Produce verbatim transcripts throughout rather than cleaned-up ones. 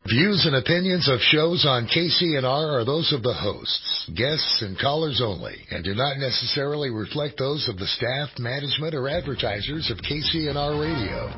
Views and opinions of shows on K C N R are those of the hosts, guests, and callers only, and do not necessarily reflect those of the staff, management, or advertisers of K C N R Radio.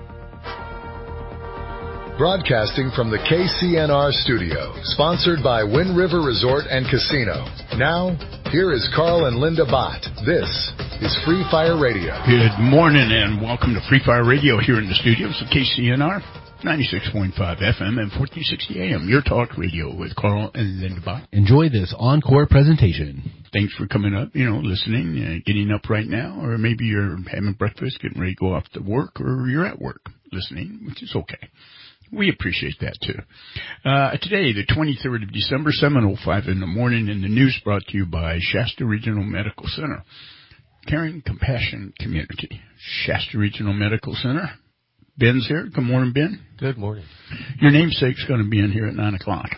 Broadcasting from the K C N R studio, sponsored by Wind River Resort and Casino. Now, here is Carl and Linda Bott. This is Free Fire Radio. Good morning and welcome to Free Fire Radio here in the studios of K C N R. ninety-six point five F M and fourteen sixty A M, your talk radio with Carl and Linda Bott. Enjoy this encore presentation. Thanks for coming up, you know, listening, uh, getting up right now, or maybe you're having breakfast, getting ready to go off to work, or you're at work listening, which is okay. We appreciate that, too. Uh, today, the twenty-third of December, seven oh five in the morning, and the news brought to you by Shasta Regional Medical Center. Caring, compassion, community. Shasta Regional Medical Center. Ben's here. Good morning, Ben. Good morning. Your namesake's going to be in here at nine o'clock.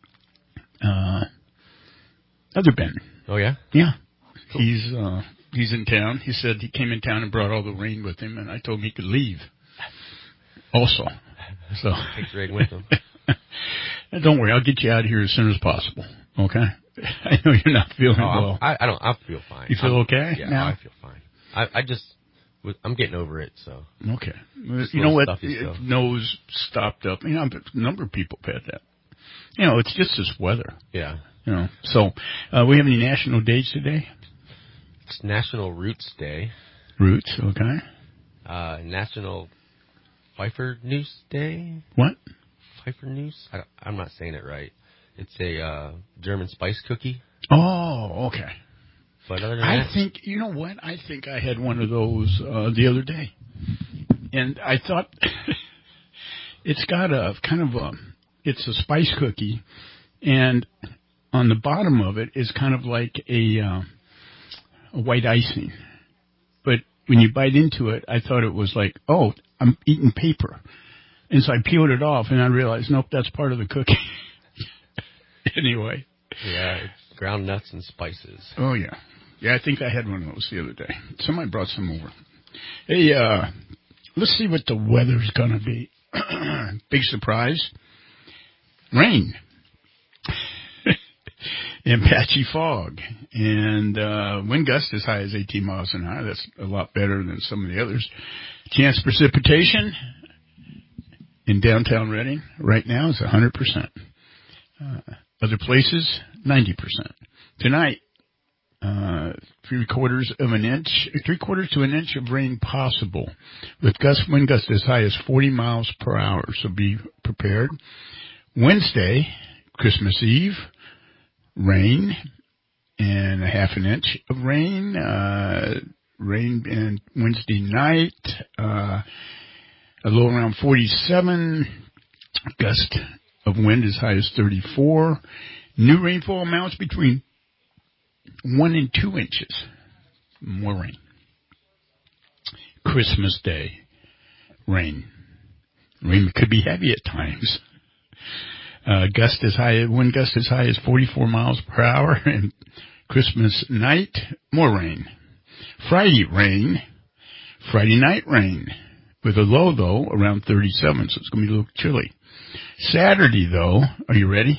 Uh, other Ben. Oh, yeah? Yeah. Cool. He's, uh, he's in town. He said he came in town and brought all the rain with him, and I told him he could leave. Also. So. Take the rain with him. Don't worry. I'll get you out of here as soon as possible. Okay? I know you're not feeling oh, well. I, I don't, I feel fine. You feel I'm, okay? Yeah, now? I feel fine. I, I just, I'm getting over it, so. Okay. You know what? Nose stopped up. You know, a number of people have had that. You know, it's just this weather. Yeah. You know, so, uh, we have any national days today? It's National Roots Day. Roots, okay. Uh, National Pfeiffer News Day. What? Pfeiffer News? I, I'm not saying it right. It's a, uh, German spice cookie. Oh, okay. But other than I that, think, you know what? I think I had one of those uh, the other day. And I thought it's got a kind of a, it's a spice cookie. And on the bottom of it is kind of like a, uh, a white icing. But when you bite into it, I thought it was like, oh, I'm eating paper. And so I peeled it off and I realized, nope, that's part of the cookie. Anyway. Yeah, it's ground nuts and spices. Oh, yeah. Yeah, I think I had one of those the other day. Somebody brought some over. Hey, uh, let's see what the weather's going to be. Big surprise. Rain. And patchy fog. And uh, wind gust as high as eighteen miles an hour. That's a lot better than some of the others. Chance precipitation in downtown Reading right now is one hundred percent. Uh, other places, ninety percent. Tonight, Uh, three quarters of an inch, three quarters to an inch of rain possible, with gust, wind gusts as high as forty miles per hour. So be prepared. Wednesday, Christmas Eve, rain and a half an inch of rain. Uh, rain and Wednesday night, uh, a low around forty-seven. Gust of wind as high as thirty-four. New rainfall amounts between One and two inches. More rain. Christmas Day. Rain. Rain could be heavy at times. Uh, gust as high, wind gust as high as forty-four miles per hour. And Christmas night, more rain. Friday, rain. Friday night, rain. With a low, though, around thirty-seven, so it's going to be a little chilly. Saturday, though, are you ready?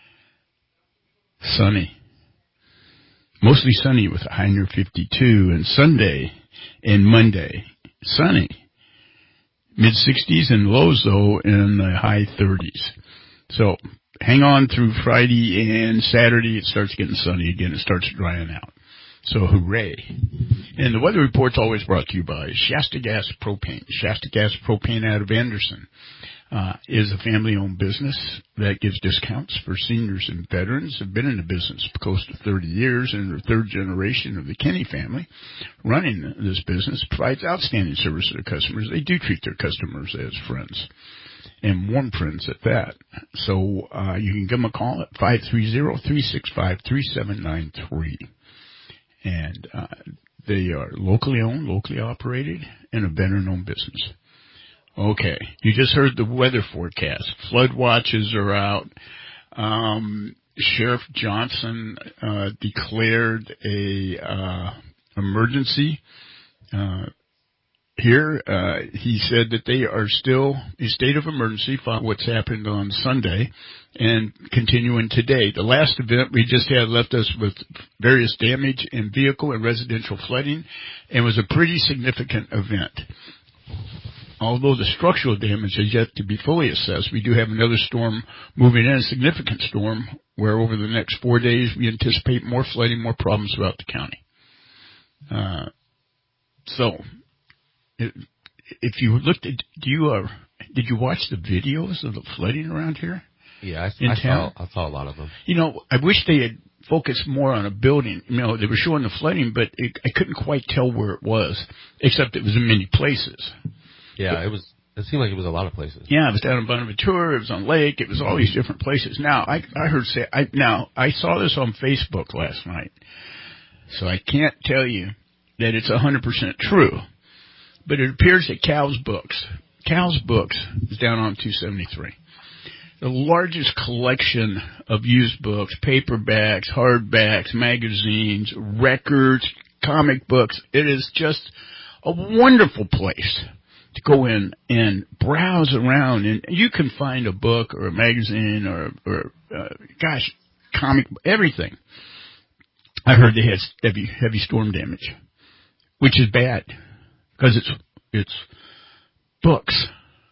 Sunny. Mostly sunny with a high near fifty-two, and Sunday and Monday, sunny. mid-sixties and lows, though, in the high thirties. So hang on through Friday and Saturday. It starts getting sunny again. It starts drying out. So hooray. And the weather report's always brought to you by Shasta Gas Propane. Shasta Gas Propane out of Anderson. Uh, is a family-owned business that gives discounts for seniors and veterans. Have been in the business for close to thirty years, and the third generation of the Kenny family running this business provides outstanding service to their customers. They do treat their customers as friends, and warm friends at that. So uh, you can give them a call at five three zero, three six five, three seven nine three. And uh, they are locally owned, locally operated, and a veteran-owned business. Okay, you just heard the weather forecast. Flood watches are out. Um, Sheriff Johnson uh, declared a uh, emergency uh, here. Uh, he said that they are still in state of emergency for what's happened on Sunday and continuing today. The last event we just had left us with various damage in vehicle and residential flooding and was a pretty significant event. Although the structural damage is yet to be fully assessed, we do have another storm moving in, a significant storm, where over the next four days we anticipate more flooding, more problems throughout the county. Uh, so, if you looked at, do you, uh, did you watch the videos of the flooding around here? Yeah, I, I saw, I saw a lot of them. You know, I wish they had focused more on a building. You know, they were showing the flooding, but it, I couldn't quite tell where it was, except it was in many places. Yeah, but, it was, it seemed like it was a lot of places. Yeah, it was down in Bonaventura, it was on Lake, it was all these different places. Now, I, I heard say, I, now, I saw this on Facebook last night, so I can't tell you that it's one hundred percent true. But it appears that Cal's Books, Cal's Books is down on two seventy-three. The largest collection of used books, paperbacks, hardbacks, magazines, records, comic books. It is just a wonderful place to go in and browse around. And you can find a book or a magazine or, or uh, gosh, comic, everything. I heard they had heavy, heavy storm damage, which is bad. Because it's it's books,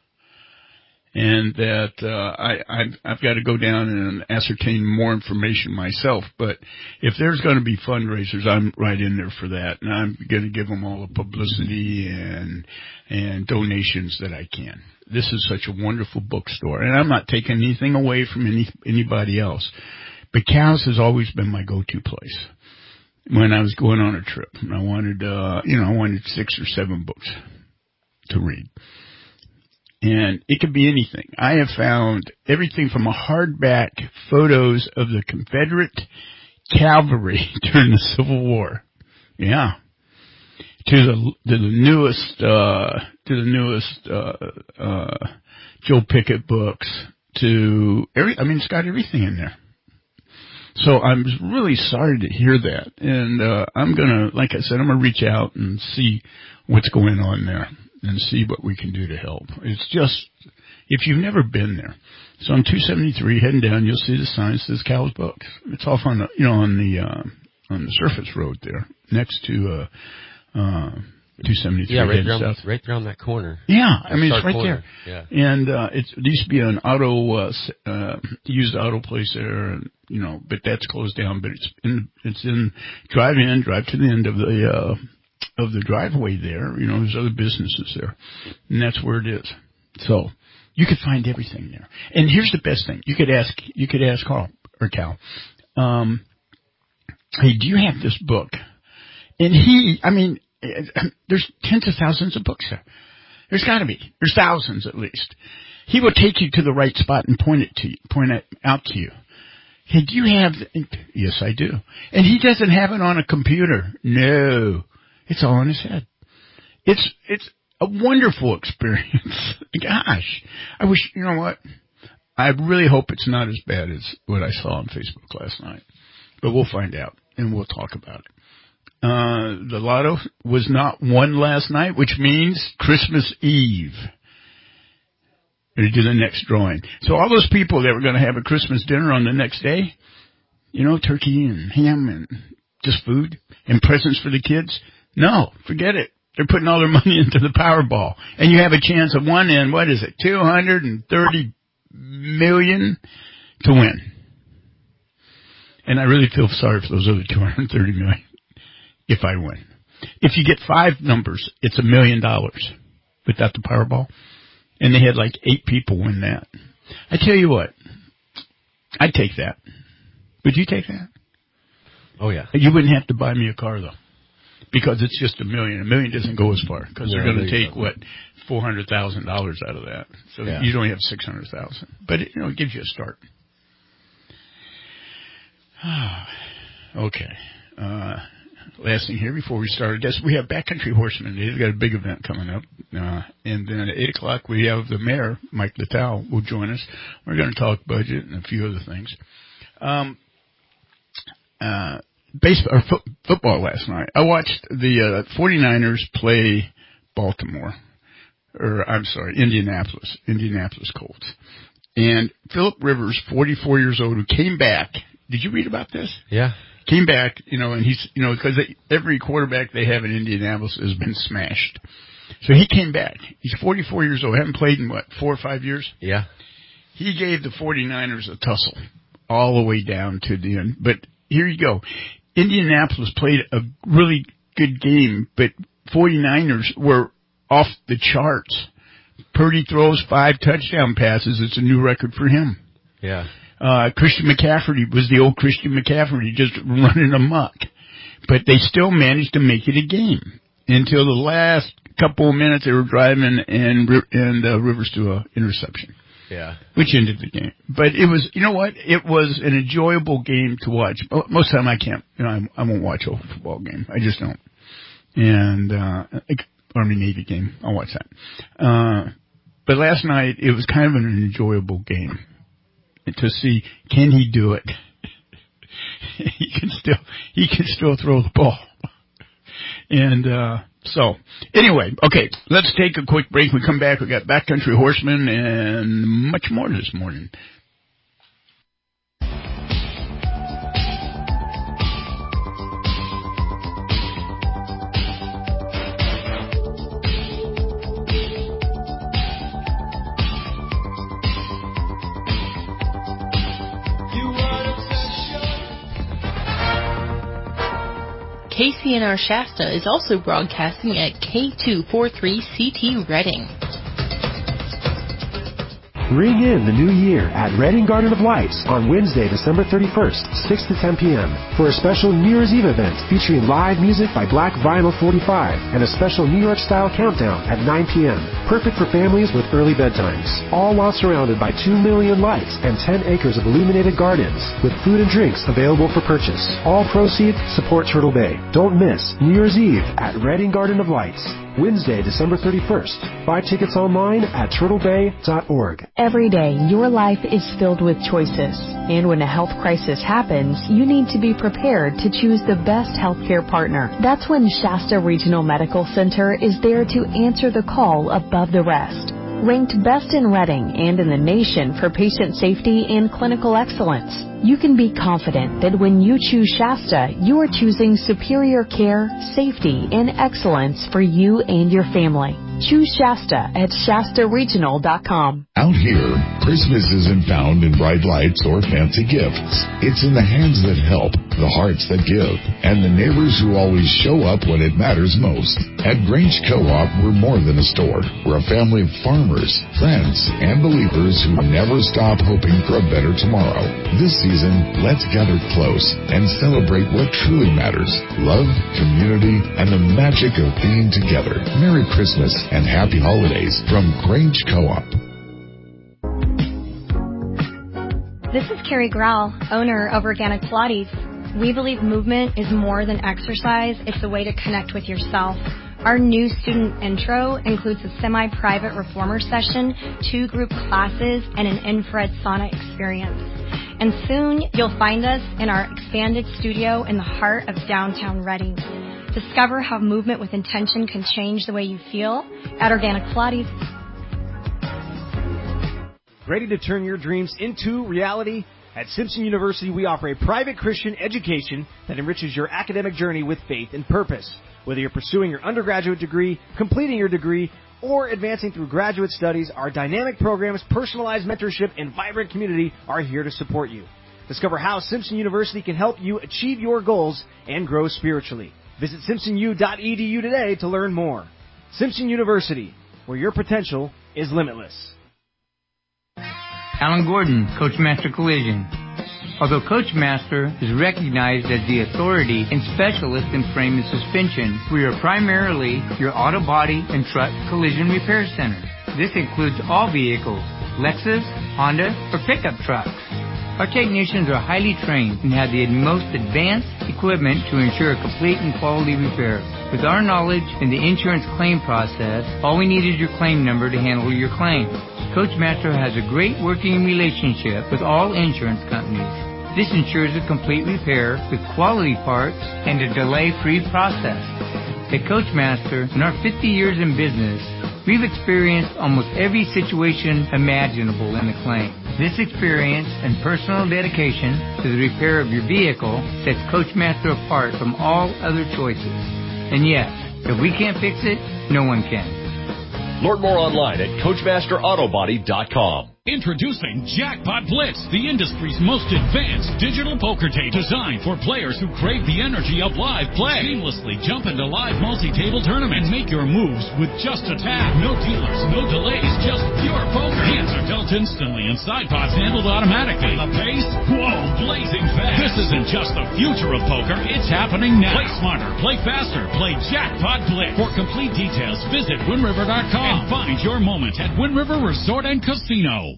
and that uh, I I've, I've got to go down and ascertain more information myself. But if there's going to be fundraisers, I'm right in there for that, and I'm going to give them all the publicity and and donations that I can. This is such a wonderful bookstore, and I'm not taking anything away from any anybody else. But Cal's has always been my go-to place. When I was going on a trip, and I wanted, uh, you know, I wanted six or seven books to read. And it could be anything. I have found everything from a hardback photos of the Confederate cavalry during the Civil War. Yeah. To the, to the newest, uh, to the newest, uh, uh, Joe Pickett books, to every, I mean, it's got everything in there. So I'm really sorry to hear that. And, uh, I'm gonna, like I said, I'm gonna reach out and see what's going on there and see what we can do to help. It's just, if you've never been there. So on two seventy-three heading down, you'll see the sign that says Cal's Books. It's off on the, you know, on the, uh, on the surface road there next to, uh, uh, two seventy-three. Yeah, right around, south. right around that corner. Yeah, I mean, it's right corner. there. Yeah. And, uh, it's, it used to be an auto, uh, uh, used auto place there, and, you know, but that's closed down, but it's in, it's in, drive in, drive to the end of the, uh, of the driveway there. You know, there's other businesses there. And that's where it is. So, you could find everything there. And here's the best thing. You could ask, you could ask Carl, or Cal, um, hey, do you have this book? And he, I mean, there's tens of thousands of books there. There's got to be. There's thousands at least. He will take you to the right spot and point it to you, point it out to you. Hey, do you have? The, yes, I do. And he doesn't have it on a computer. No, it's all in his head. It's it's a wonderful experience. Gosh, I wish, you know what? I really hope it's not as bad as what I saw on Facebook last night. But we'll find out and we'll talk about it. Uh, the lotto was not won last night, which means Christmas Eve. We're going to do the next drawing. So all those people that were going to have a Christmas dinner on the next day, you know, turkey and ham and just food and presents for the kids, no, forget it. They're putting all their money into the Powerball. And you have a chance of one in, what is it, two hundred thirty million to win. And I really feel sorry for those other two hundred thirty million. If I win. If you get five numbers, it's a million dollars without the Powerball. And they had like eight people win that. I tell you what, I'd take that. Would you take that? Oh, yeah. You wouldn't have to buy me a car, though. Because it's just a million. A million doesn't go as far. Because they're going to take, what, four hundred thousand dollars out of that. So yeah. You only have six hundred thousand dollars. But, it, you know, it gives you a start. Okay. Uh... Last thing here before we start, I guess we have Backcountry Horsemen. They've got a big event coming up. Uh, and then at eight o'clock, we have the mayor, Mike Littell, will join us. We're going to talk budget and a few other things. Um, uh, baseball, or fo- football last night. I watched the uh, 49ers play Baltimore. Or, I'm sorry, Indianapolis. Indianapolis Colts. And Phillip Rivers, forty-four years old, who came back. Did you read about this? Yeah. Came back, you know, and he's, you know, because every quarterback they have in Indianapolis has been smashed. So he came back. He's forty-four years old. Haven't played in, what, four or five years? Yeah. He gave the forty-niners a tussle all the way down to the end. But here you go. Indianapolis played a really good game, but forty-niners were off the charts. Purdy throws five touchdown passes. It's a new record for him. Yeah. Uh, Christian McCaffrey was the old Christian McCaffrey, just running amok. But they still managed to make it a game until the last couple of minutes. They were driving, and and uh, Rivers threw an interception. Yeah. Which ended the game. But it was, you know what? It was an enjoyable game to watch. Most of the time I can't, you know, I, I won't watch a football game. I just don't. And, uh, Army Navy game, I'll watch that. Uh, but last night it was kind of an enjoyable game to see, can he do it? he can still, he can still throw the ball. And, uh, so, anyway, okay, let's take a quick break. We come back, we got Backcountry Horsemen and much more this morning. K C N R Shasta is also broadcasting at K two forty-three C T Reading. Ring in the new year at Reading Garden of Lights on Wednesday, December thirty-first, six to ten p.m. for a special New Year's Eve event featuring live music by Black Vinyl forty-five and a special New York-style countdown at nine p.m. Perfect for families with early bedtimes. All while surrounded by two million lights and ten acres of illuminated gardens with food and drinks available for purchase. All proceeds support Turtle Bay. Don't miss New Year's Eve at Reading Garden of Lights. Wednesday, December thirty-first. Buy tickets online at turtle bay dot org. Every day, your life is filled with choices. And when a health crisis happens, you need to be prepared to choose the best healthcare partner. That's when Shasta Regional Medical Center is there to answer the call above the rest. Ranked best in Reading and in the nation for patient safety and clinical excellence, you can be confident that when you choose Shasta, you are choosing superior care, safety, and excellence for you and your family. Choose Shasta at shasta regional dot com. Out here, Christmas isn't found in bright lights or fancy gifts. It's in the hands that help, the hearts that give, and the neighbors who always show up when it matters most. At Grange Co-op, we're more than a store. We're a family of farmers, friends, and believers who never stop hoping for a better tomorrow. This season, let's gather close and celebrate what truly matters: love, community, and the magic of being together. Merry Christmas and happy holidays from Grange Co-op. This is Carrie Grau, owner of Organic Pilates. We believe movement is more than exercise. It's a way to connect with yourself. Our new student intro includes a semi-private reformer session, two group classes, and an infrared sauna experience. And soon, you'll find us in our expanded studio in the heart of downtown Reading. Discover how movement with intention can change the way you feel at Organic Pilates. Ready to turn your dreams into reality? At Simpson University, we offer a private Christian education that enriches your academic journey with faith and purpose. Whether you're pursuing your undergraduate degree, completing your degree, or advancing through graduate studies, our dynamic programs, personalized mentorship, and vibrant community are here to support you. Discover how Simpson University can help you achieve your goals and grow spiritually. Visit simpson u dot e d u today to learn more. Simpson University, where your potential is limitless. Alan Gordon, Coachmaster Collision. Although Coachmaster is recognized as the authority and specialist in frame and suspension, we are primarily your auto body and truck collision repair center. This includes all vehicles, Lexus, Honda, or pickup trucks. Our technicians are highly trained and have the most advanced equipment to ensure a complete and quality repair. With our knowledge in the insurance claim process, all we need is your claim number to handle your claim. Coachmaster has a great working relationship with all insurance companies. This ensures a complete repair with quality parts and a delay-free process. At Coachmaster, in our fifty years in business, we've experienced almost every situation imaginable in the claim. This experience and personal dedication to the repair of your vehicle sets Coachmaster apart from all other choices. And yes, if we can't fix it, no one can. Learn more online at Coachmaster Auto Body dot com. Introducing Jackpot Blitz, the industry's most advanced digital poker tape designed for players who crave the energy of live play. Seamlessly jump into live multi-table tournaments and make your moves with just a tap. No dealers, no delays, just pure poker. Hands are dealt instantly and side pots handled automatically. The pace? Whoa, blazing fast. This isn't just the future of poker, it's happening now. Play smarter, play faster, play Jackpot Blitz. For complete details, visit Wind River dot com and find your moment at Wind River Resort and Casino.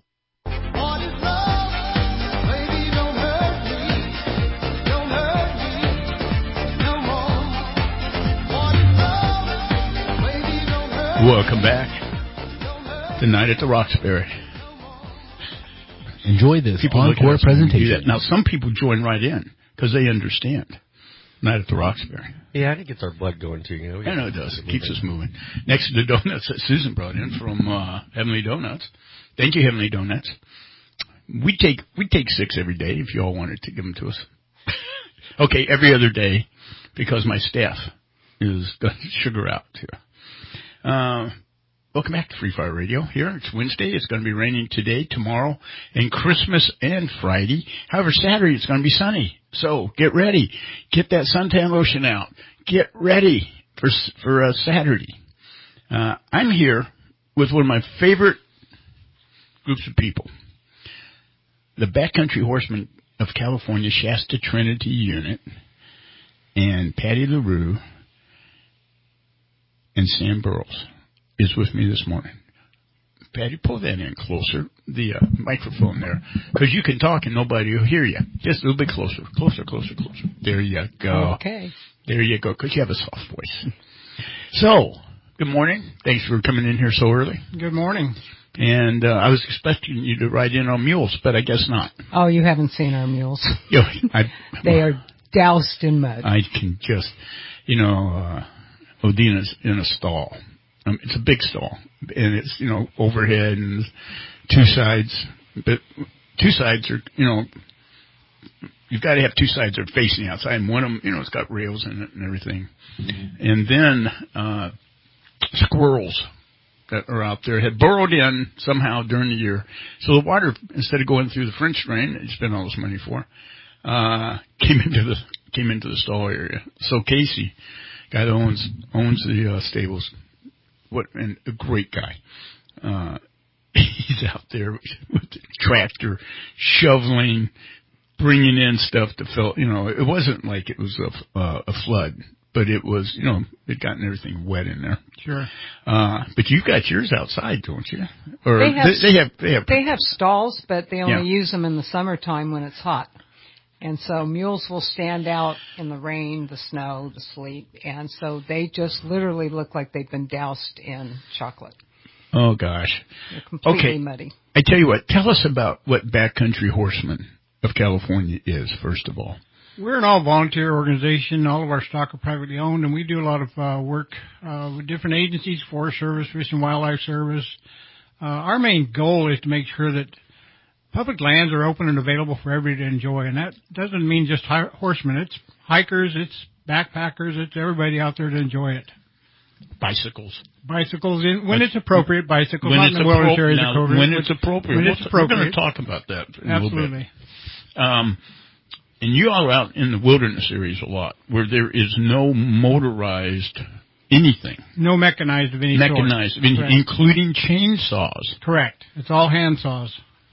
Welcome back. Tonight at the Roxbury. Enjoy this people encore presentation. Now, some people join right in because they understand. Night at the Roxbury. Yeah, I think it gets our blood going, too. You know, I know it does. It keeps us moving. Next to the donuts that Susan brought in from uh, Heavenly Donuts. Thank you, Heavenly Donuts. We take we take six every day if you all wanted to give them to us. Okay, every other day because my staff is going to sugar out here. Uh, welcome back to Free Fire Radio. Here, it's Wednesday. It's going to be raining today, tomorrow, and Christmas and Friday. However, Saturday it's going to be sunny. So get ready. Get that suntan lotion out. Get ready for for uh, Saturday. Uh, I'm here with one of my favorite groups of people, the Backcountry Horsemen of California Shasta Trinity Unit, and Patty LaRue. And Sam Burrows is with me this morning. Patty, pull that in closer, the uh, microphone there, because you can talk and nobody will hear you. Just a little bit closer, closer, closer, closer. There you go. Okay. There you go, because you have a soft voice. So, good morning. Thanks for coming in here so early. Good morning. And uh, I was expecting you to ride in on mules, but I guess not. Oh, you haven't seen our mules. Yeah, I, they are doused in mud. I can just, you know... Uh, Odina's in a stall. Um, it's a big stall, and it's, you know, overhead and two sides. But two sides are, you know, you've got to have two sides that are facing outside, and one of them, you know, it's got rails in it and everything. Mm-hmm. And then uh, squirrels that are out there had burrowed in somehow during the year. So the water, instead of going through the French drain that you spent all this money for, uh, came into the came into the stall area. So Casey, guy that owns owns the uh, stables, what and a great guy. Uh, he's out there with the tractor, shoveling, bringing in stuff to fill. You know, it wasn't like it was a, uh, a flood, but it was. You know, it gotten everything wet in there. Sure. Uh, but you've got yours outside, don't you? Or they have they, they have they have they have stalls, but they only yeah. use them in the summertime when it's hot. And so mules will stand out in the rain, the snow, the sleet, and so they just literally look like they've been doused in chocolate. Oh, gosh. They're completely okay. muddy. I tell you what, tell us about what Backcountry Horsemen of California is, first of all. We're an all-volunteer organization. All of our stock are privately owned, and we do a lot of uh, work uh, with different agencies, Forest Service, Fish and Wildlife Service. Uh, our main goal is to make sure that public lands are open and available for everybody to enjoy, and that doesn't mean just hi- horsemen. It's hikers, it's backpackers, it's everybody out there to enjoy it. Bicycles. Bicycles, in, when it's appropriate, bicycles, when not it's in the wilderness areas now, of COVID. When it's appropriate. When we'll it's appropriate. We're going to talk about that in Absolutely. a little bit. Um, and you are out in the wilderness areas a lot, where there is no motorized anything. No mechanized of any mechanized, sort. Mechanized, including chainsaws. Correct. It's all hand saws.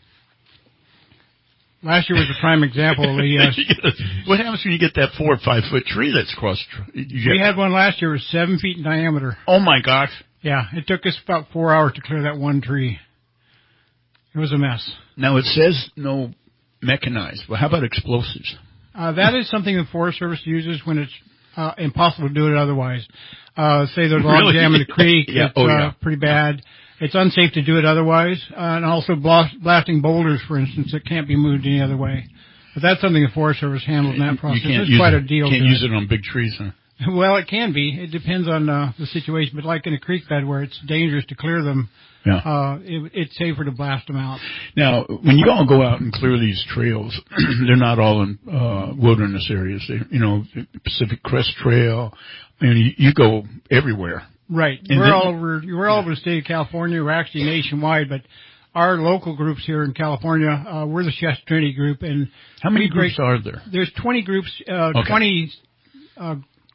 Last year was a prime example. The, uh, what happens when you get that four or five foot tree that's crossed? We had one last year. It was seven feet in diameter. Oh my gosh! Yeah, it took us about four hours to clear that one tree. It was a mess. Now it says no mechanized. Well, how about explosives? Uh, that is something the Forest Service uses when it's uh, impossible to do it otherwise. Uh, say there's a log really? jam in the creek. yeah. It's Oh, yeah. uh, pretty bad. It's unsafe to do it otherwise, uh, and also blast, blasting boulders, for instance, that can't be moved any other way. But that's something the Forest Service handles in that process. You can't it's use quite it, a deal. Can't to use it. it on big trees, huh? Well, it can be. It depends on uh, the situation. But like in a creek bed where it's dangerous to clear them, yeah. uh, it, it's safer to blast them out. Now, when you all go out and clear these trails, they're not all in uh, wilderness areas. They, you know, Pacific Crest Trail. I mean, you, you go everywhere. Right. And we're then, all over. We're all over the state of California. We're actually nationwide, but our local groups here in California, uh, we're the Shasta Trinity group. And how many groups great, are there? There's twenty groups. Uh, okay. twenty. Uh,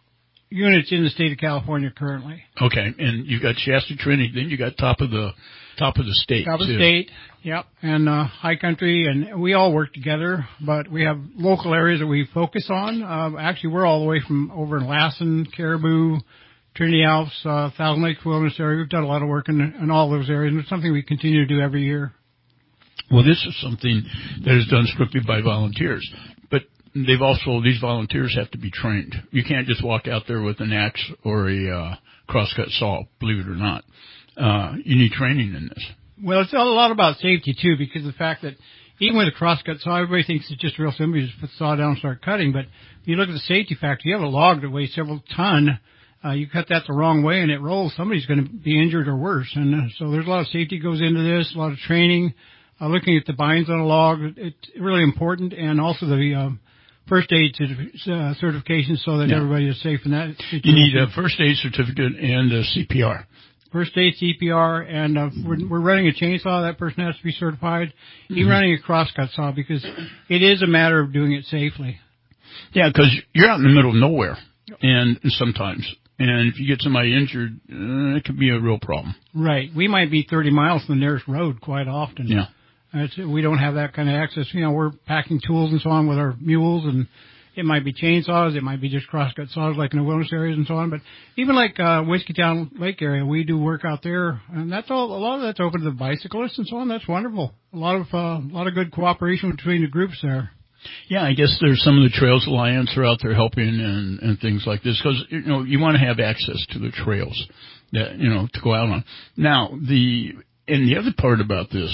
units in the state of California currently. Okay, and you've got Shasta Trinity, then you got top of the top of the state. Top of too. the state, yep, and uh, High Country, and we all work together. But we have local areas that we focus on. Uh, actually, we're all the way from over in Lassen, Caribou, Trinity Alps, uh, Thousand Lakes Wilderness area. We've done a lot of work in, in all those areas, and it's something we continue to do every year. Well, this is something that is done strictly by volunteers, but they've also, these volunteers have to be trained. You can't just walk out there with an axe or a uh, crosscut saw, believe it or not. Uh, you need training in this. Well, it's a lot about safety, too, because of the fact that even with a crosscut saw, everybody thinks it's just real simple. You just put the saw down and start cutting. But if you look at the safety factor, you have a log that weighs several ton. Uh, you cut that the wrong way and it rolls, somebody's going to be injured or worse. And uh, so there's a lot of safety goes into this, a lot of training. Uh, looking at the binds on a log, it's really important, and also the uh, first aid uh, certification so that yeah. everybody is safe in that situation. You need a first aid certificate and a C P R. First aid, C P R, and uh, we're, we're running a chainsaw. That person has to be certified. Mm-hmm. Even running a crosscut saw, because it is a matter of doing it safely. Yeah, because you're out in the middle of nowhere, and sometimes. And if you get somebody injured, uh, it could be a real problem. Right. We might be thirty miles from the nearest road quite often. Yeah. It's, we don't have that kind of access. You know, we're packing tools and so on with our mules, and it might be chainsaws, it might be just crosscut saws like in the wilderness areas and so on. But even like uh, Whiskeytown Lake area, we do work out there, and that's all. A lot of that's open to the bicyclists and so on. That's wonderful. A lot of uh, a lot of good cooperation between the groups there. Yeah, I guess there's some of the Trails Alliance are out there helping and, and things like this because, you know, you want to have access to the trails that, you know, to go out on. Now, the, and the other part about this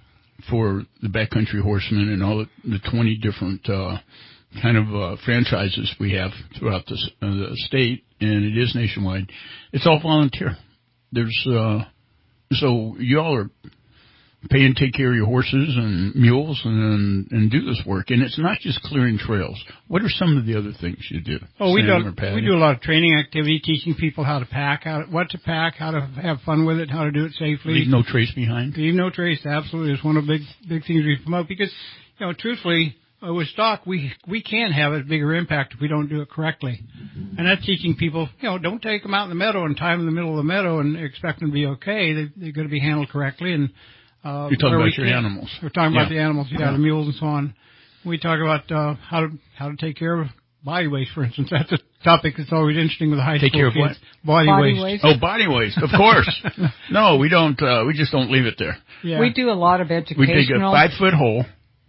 for the Backcountry Horsemen and all the, the twenty different, uh, kind of, uh, franchises we have throughout the, uh, the state, and it is nationwide, it's all volunteer. There's, uh, so y'all are pay and take care of your horses and mules and and do this work. And it's not just clearing trails. What are some of the other things you do? Oh, we do, we do a lot of training activity, teaching people how to pack, how to, what to pack, how to have fun with it, how to do it safely. Leave no trace behind. Leave no trace, absolutely. It's one of the big, big things we promote because, you know, truthfully, uh, with stock, we we can have a bigger impact if we don't do it correctly. And that's teaching people, you know, don't take them out in the meadow and tie them in the middle of the meadow and expect them to be okay. They, they're going to be handled correctly. And Uh, You're talking about your can. animals. We're talking yeah. about the animals, yeah, yeah, the mules and so on. We talk about uh, how to how to take care of body waste, for instance. That's a topic that's always interesting with the high take school care kids. Of what? Body, body waste. waste. Oh, body waste, of course. No, we don't. Uh, we just don't leave it there. Yeah. We do a lot of educational. We dig a five foot hole,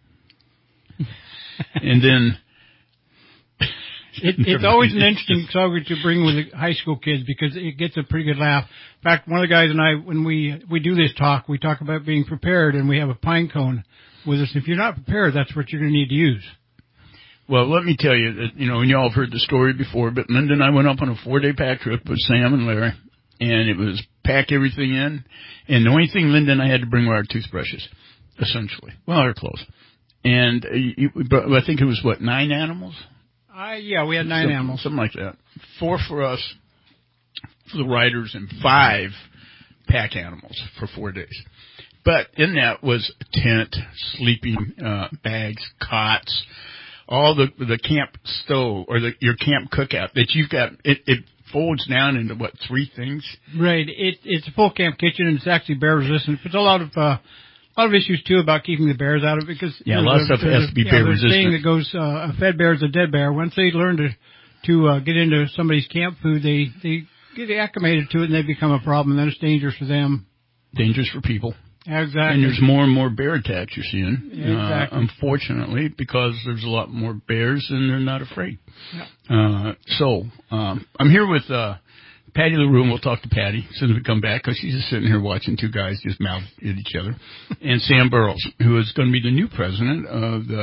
and then. It, it's always an interesting subject to bring with the high school kids because it gets a pretty good laugh. In fact, one of the guys and I, when we, we do this talk, we talk about being prepared, and we have a pine cone with us. If you're not prepared, that's what you're going to need to use. Well, let me tell you that, you know, and you all have heard the story before, but Linda and I went up on a four-day pack trip with Sam and Larry, and it was pack everything in, and the only thing Linda and I had to bring were our toothbrushes, essentially. Well, our clothes. And uh, you, I think it was, what, nine animals? Uh, yeah, we had nine something, animals. Something like that. Four for us, for the riders, and five pack animals for four days. But in that was a tent, sleeping uh, bags, cots, all the the camp stove or the, your camp cookout that you've got. It, it folds down into, what, three things? Right. It, it's a full camp kitchen, and it's actually bear resistant. It's a lot of... Uh, A lot of issues, too, about keeping the bears out of it because yeah, a lot of stuff has to be bear resistant. Saying that goes, uh, a fed bear is a dead bear. Once they learn to to uh, get into somebody's camp food, they they get acclimated to it and they become a problem. And then it's dangerous for them. Dangerous for people. Exactly. And there's more and more bear attacks you're seeing. Yeah, exactly. Uh, unfortunately, because there's a lot more bears and they're not afraid. Yeah. Uh, so um, I'm here with. Uh, Patty LaRue, and we'll talk to Patty as soon as we come back, because she's just sitting here watching two guys just mouth at each other. And Sam Burrows, who is going to be the new president of the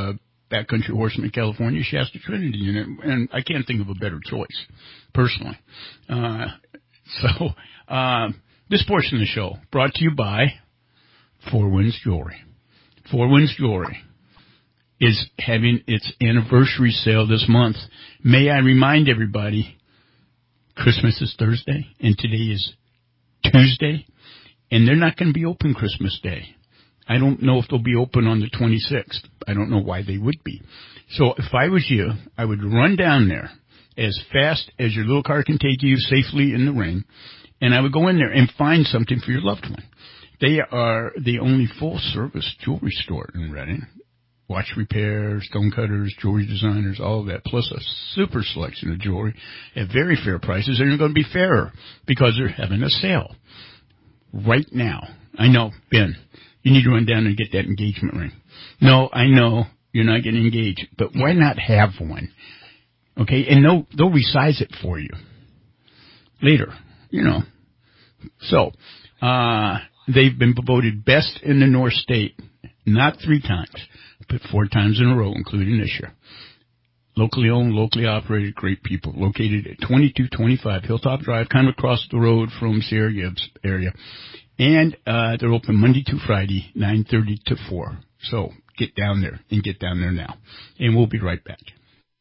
Backcountry Horseman California Shasta Trinity unit, and I can't think of a better choice, personally. Uh, so, uh, this portion of the show brought to you by Four Winds Jewelry. Four Winds Jewelry is having its anniversary sale this month. May I remind everybody, Christmas is Thursday, and today is Tuesday, and they're not going to be open Christmas Day. I don't know if they'll be open on the twenty-sixth. I don't know why they would be. So if I was you, I would run down there as fast as your little car can take you safely in the rain, and I would go in there and find something for your loved one. They are the only full-service jewelry store in Redding. Watch repair, stone cutters, jewelry designers, all of that, plus a super selection of jewelry at very fair prices. And they're going to be fairer because they're having a sale right now. I know, Ben, you need to run down and get that engagement ring. No, I know you're not getting engaged, but why not have one? Okay, and they'll, they'll resize it for you later, you know. So, uh, they've been voted best in the North State, not three times, but four times in a row, including this year. Locally owned, locally operated, great people. Located at twenty-two twenty-five Hilltop Drive, kind of across the road from Sierra Gibbs area. And uh they're open Monday to Friday, nine thirty to four. So get down there and get down there now. And we'll be right back.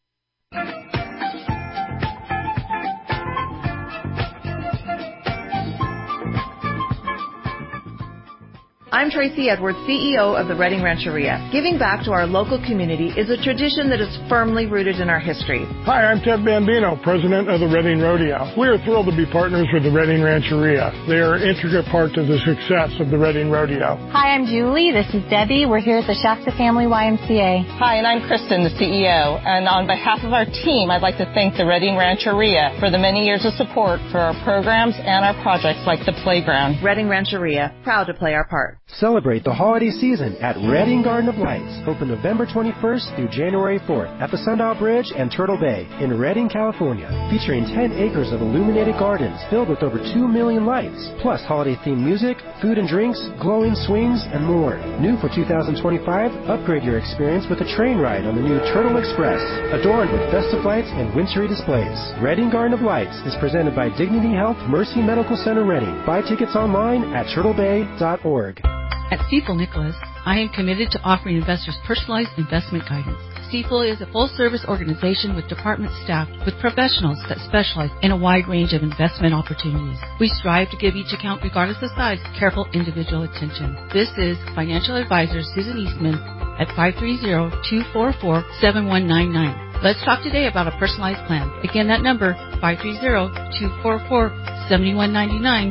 I'm Tracy Edwards, C E O of the Redding Rancheria. Giving back to our local community is a tradition that is firmly rooted in our history. Hi, I'm Ted Bambino, president of the Redding Rodeo. We are thrilled to be partners with the Redding Rancheria. They are an intricate part of the success of the Redding Rodeo. Hi, I'm Julie. This is Debbie. We're here at the Shasta Family Y M C A. Hi, and I'm Kristen, the C E O. And on behalf of our team, I'd like to thank the Redding Rancheria for the many years of support for our programs and our projects like the playground. Redding Rancheria, proud to play our part. Celebrate the holiday season at Redding Garden of Lights, open November twenty-first through January fourth at the Sundial Bridge and Turtle Bay in Redding, California, featuring ten acres of illuminated gardens filled with over two million lights, plus holiday-themed music, food and drinks, glowing swings, and more. New for two thousand twenty-five, upgrade your experience with a train ride on the new Turtle Express, adorned with festive lights and wintry displays. Redding Garden of Lights is presented by Dignity Health Mercy Medical Center Redding. Buy tickets online at turtle bay dot org. At Stifel Nicholas, I am committed to offering investors personalized investment guidance. Stifel is a full-service organization with department staff with professionals that specialize in a wide range of investment opportunities. We strive to give each account, regardless of size, careful individual attention. This is financial advisor Susan Eastman at five three zero, two four four, seven one nine nine. Let's talk today about a personalized plan. Again, that number, five three zero, two four four, seven one nine nine.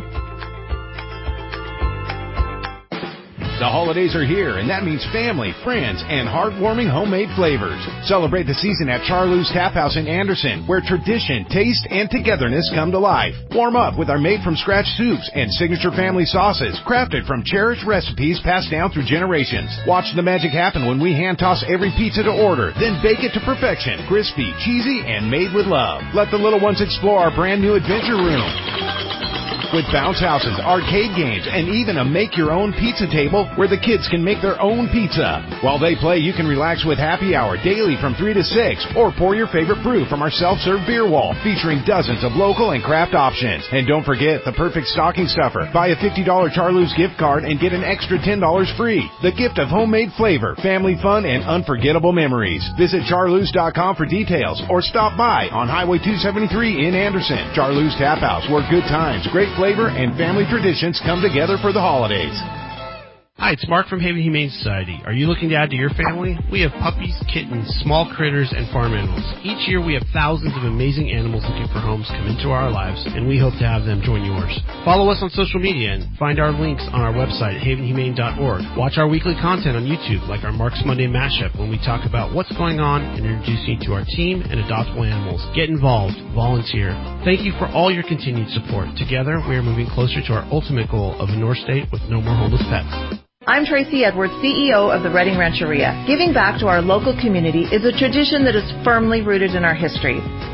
The holidays are here, and that means family, friends, and heartwarming homemade flavors. Celebrate the season at Charlou's Tap House in Anderson, where tradition, taste, and togetherness come to life. Warm up with our made-from-scratch soups and signature family sauces, crafted from cherished recipes passed down through generations. Watch the magic happen when we hand-toss every pizza to order, then bake it to perfection, crispy, cheesy, and made with love. Let the little ones explore our brand-new adventure room, with bounce houses, arcade games, and even a make-your-own pizza table where the kids can make their own pizza. While they play, you can relax with happy hour daily from three to six, or pour your favorite brew from our self-serve beer wall, featuring dozens of local and craft options. And don't forget the perfect stocking stuffer. Buy a fifty dollars Charlou's gift card and get an extra ten dollars free. The gift of homemade flavor, family fun, and unforgettable memories. Visit charloos dot com for details, or stop by on Highway two seventy-three in Anderson. Charlou's Tap House, where good times, great flavor, and family traditions come together for the holidays. Hi, it's Mark from Haven Humane Society. Are you looking to add to your family? We have puppies, kittens, small critters, and farm animals. Each year we have thousands of amazing animals looking for homes come into our lives, and we hope to have them join yours. Follow us on social media and find our links on our website at haven humane dot org. Watch our weekly content on YouTube, like our Mark's Monday Mashup, when we talk about what's going on and introduce you to our team and adoptable animals. Get involved. Volunteer. Thank you for all your continued support. Together, we are moving closer to our ultimate goal of a North State with no more homeless pets. I'm Tracy Edwards, C E O of the Redding Rancheria. Giving back to our local community is a tradition that is firmly rooted in our history.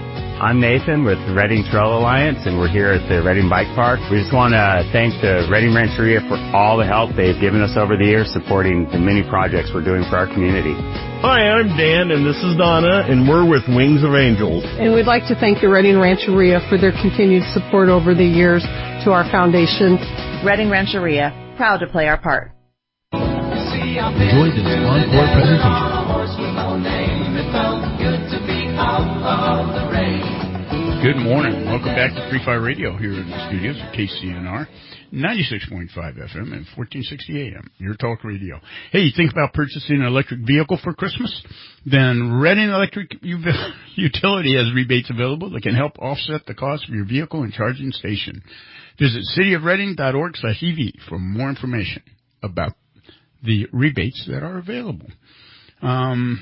I'm Nathan with the Reading Trail Alliance, and we're here at the Reading Bike Park. We just want to thank the Reading Rancheria for all the help they've given us over the years supporting the many projects we're doing for our community. Hi, I'm Dan, and this is Donna, and we're with Wings of Angels. And we'd like to thank the Reading Rancheria for their continued support over the years to our foundation. Reading Rancheria, proud to play our part. Enjoy this encore presentation. Good morning. Welcome back to Free Fire Radio here in the studios at K C N R, ninety-six point five F M and fourteen sixty A M, your talk radio. Hey, you think about purchasing an electric vehicle for Christmas? Then Reading Electric Utility has rebates available that can help offset the cost of your vehicle and charging station. Visit cityofreading dot org slash E V for more information about the rebates that are available. Um,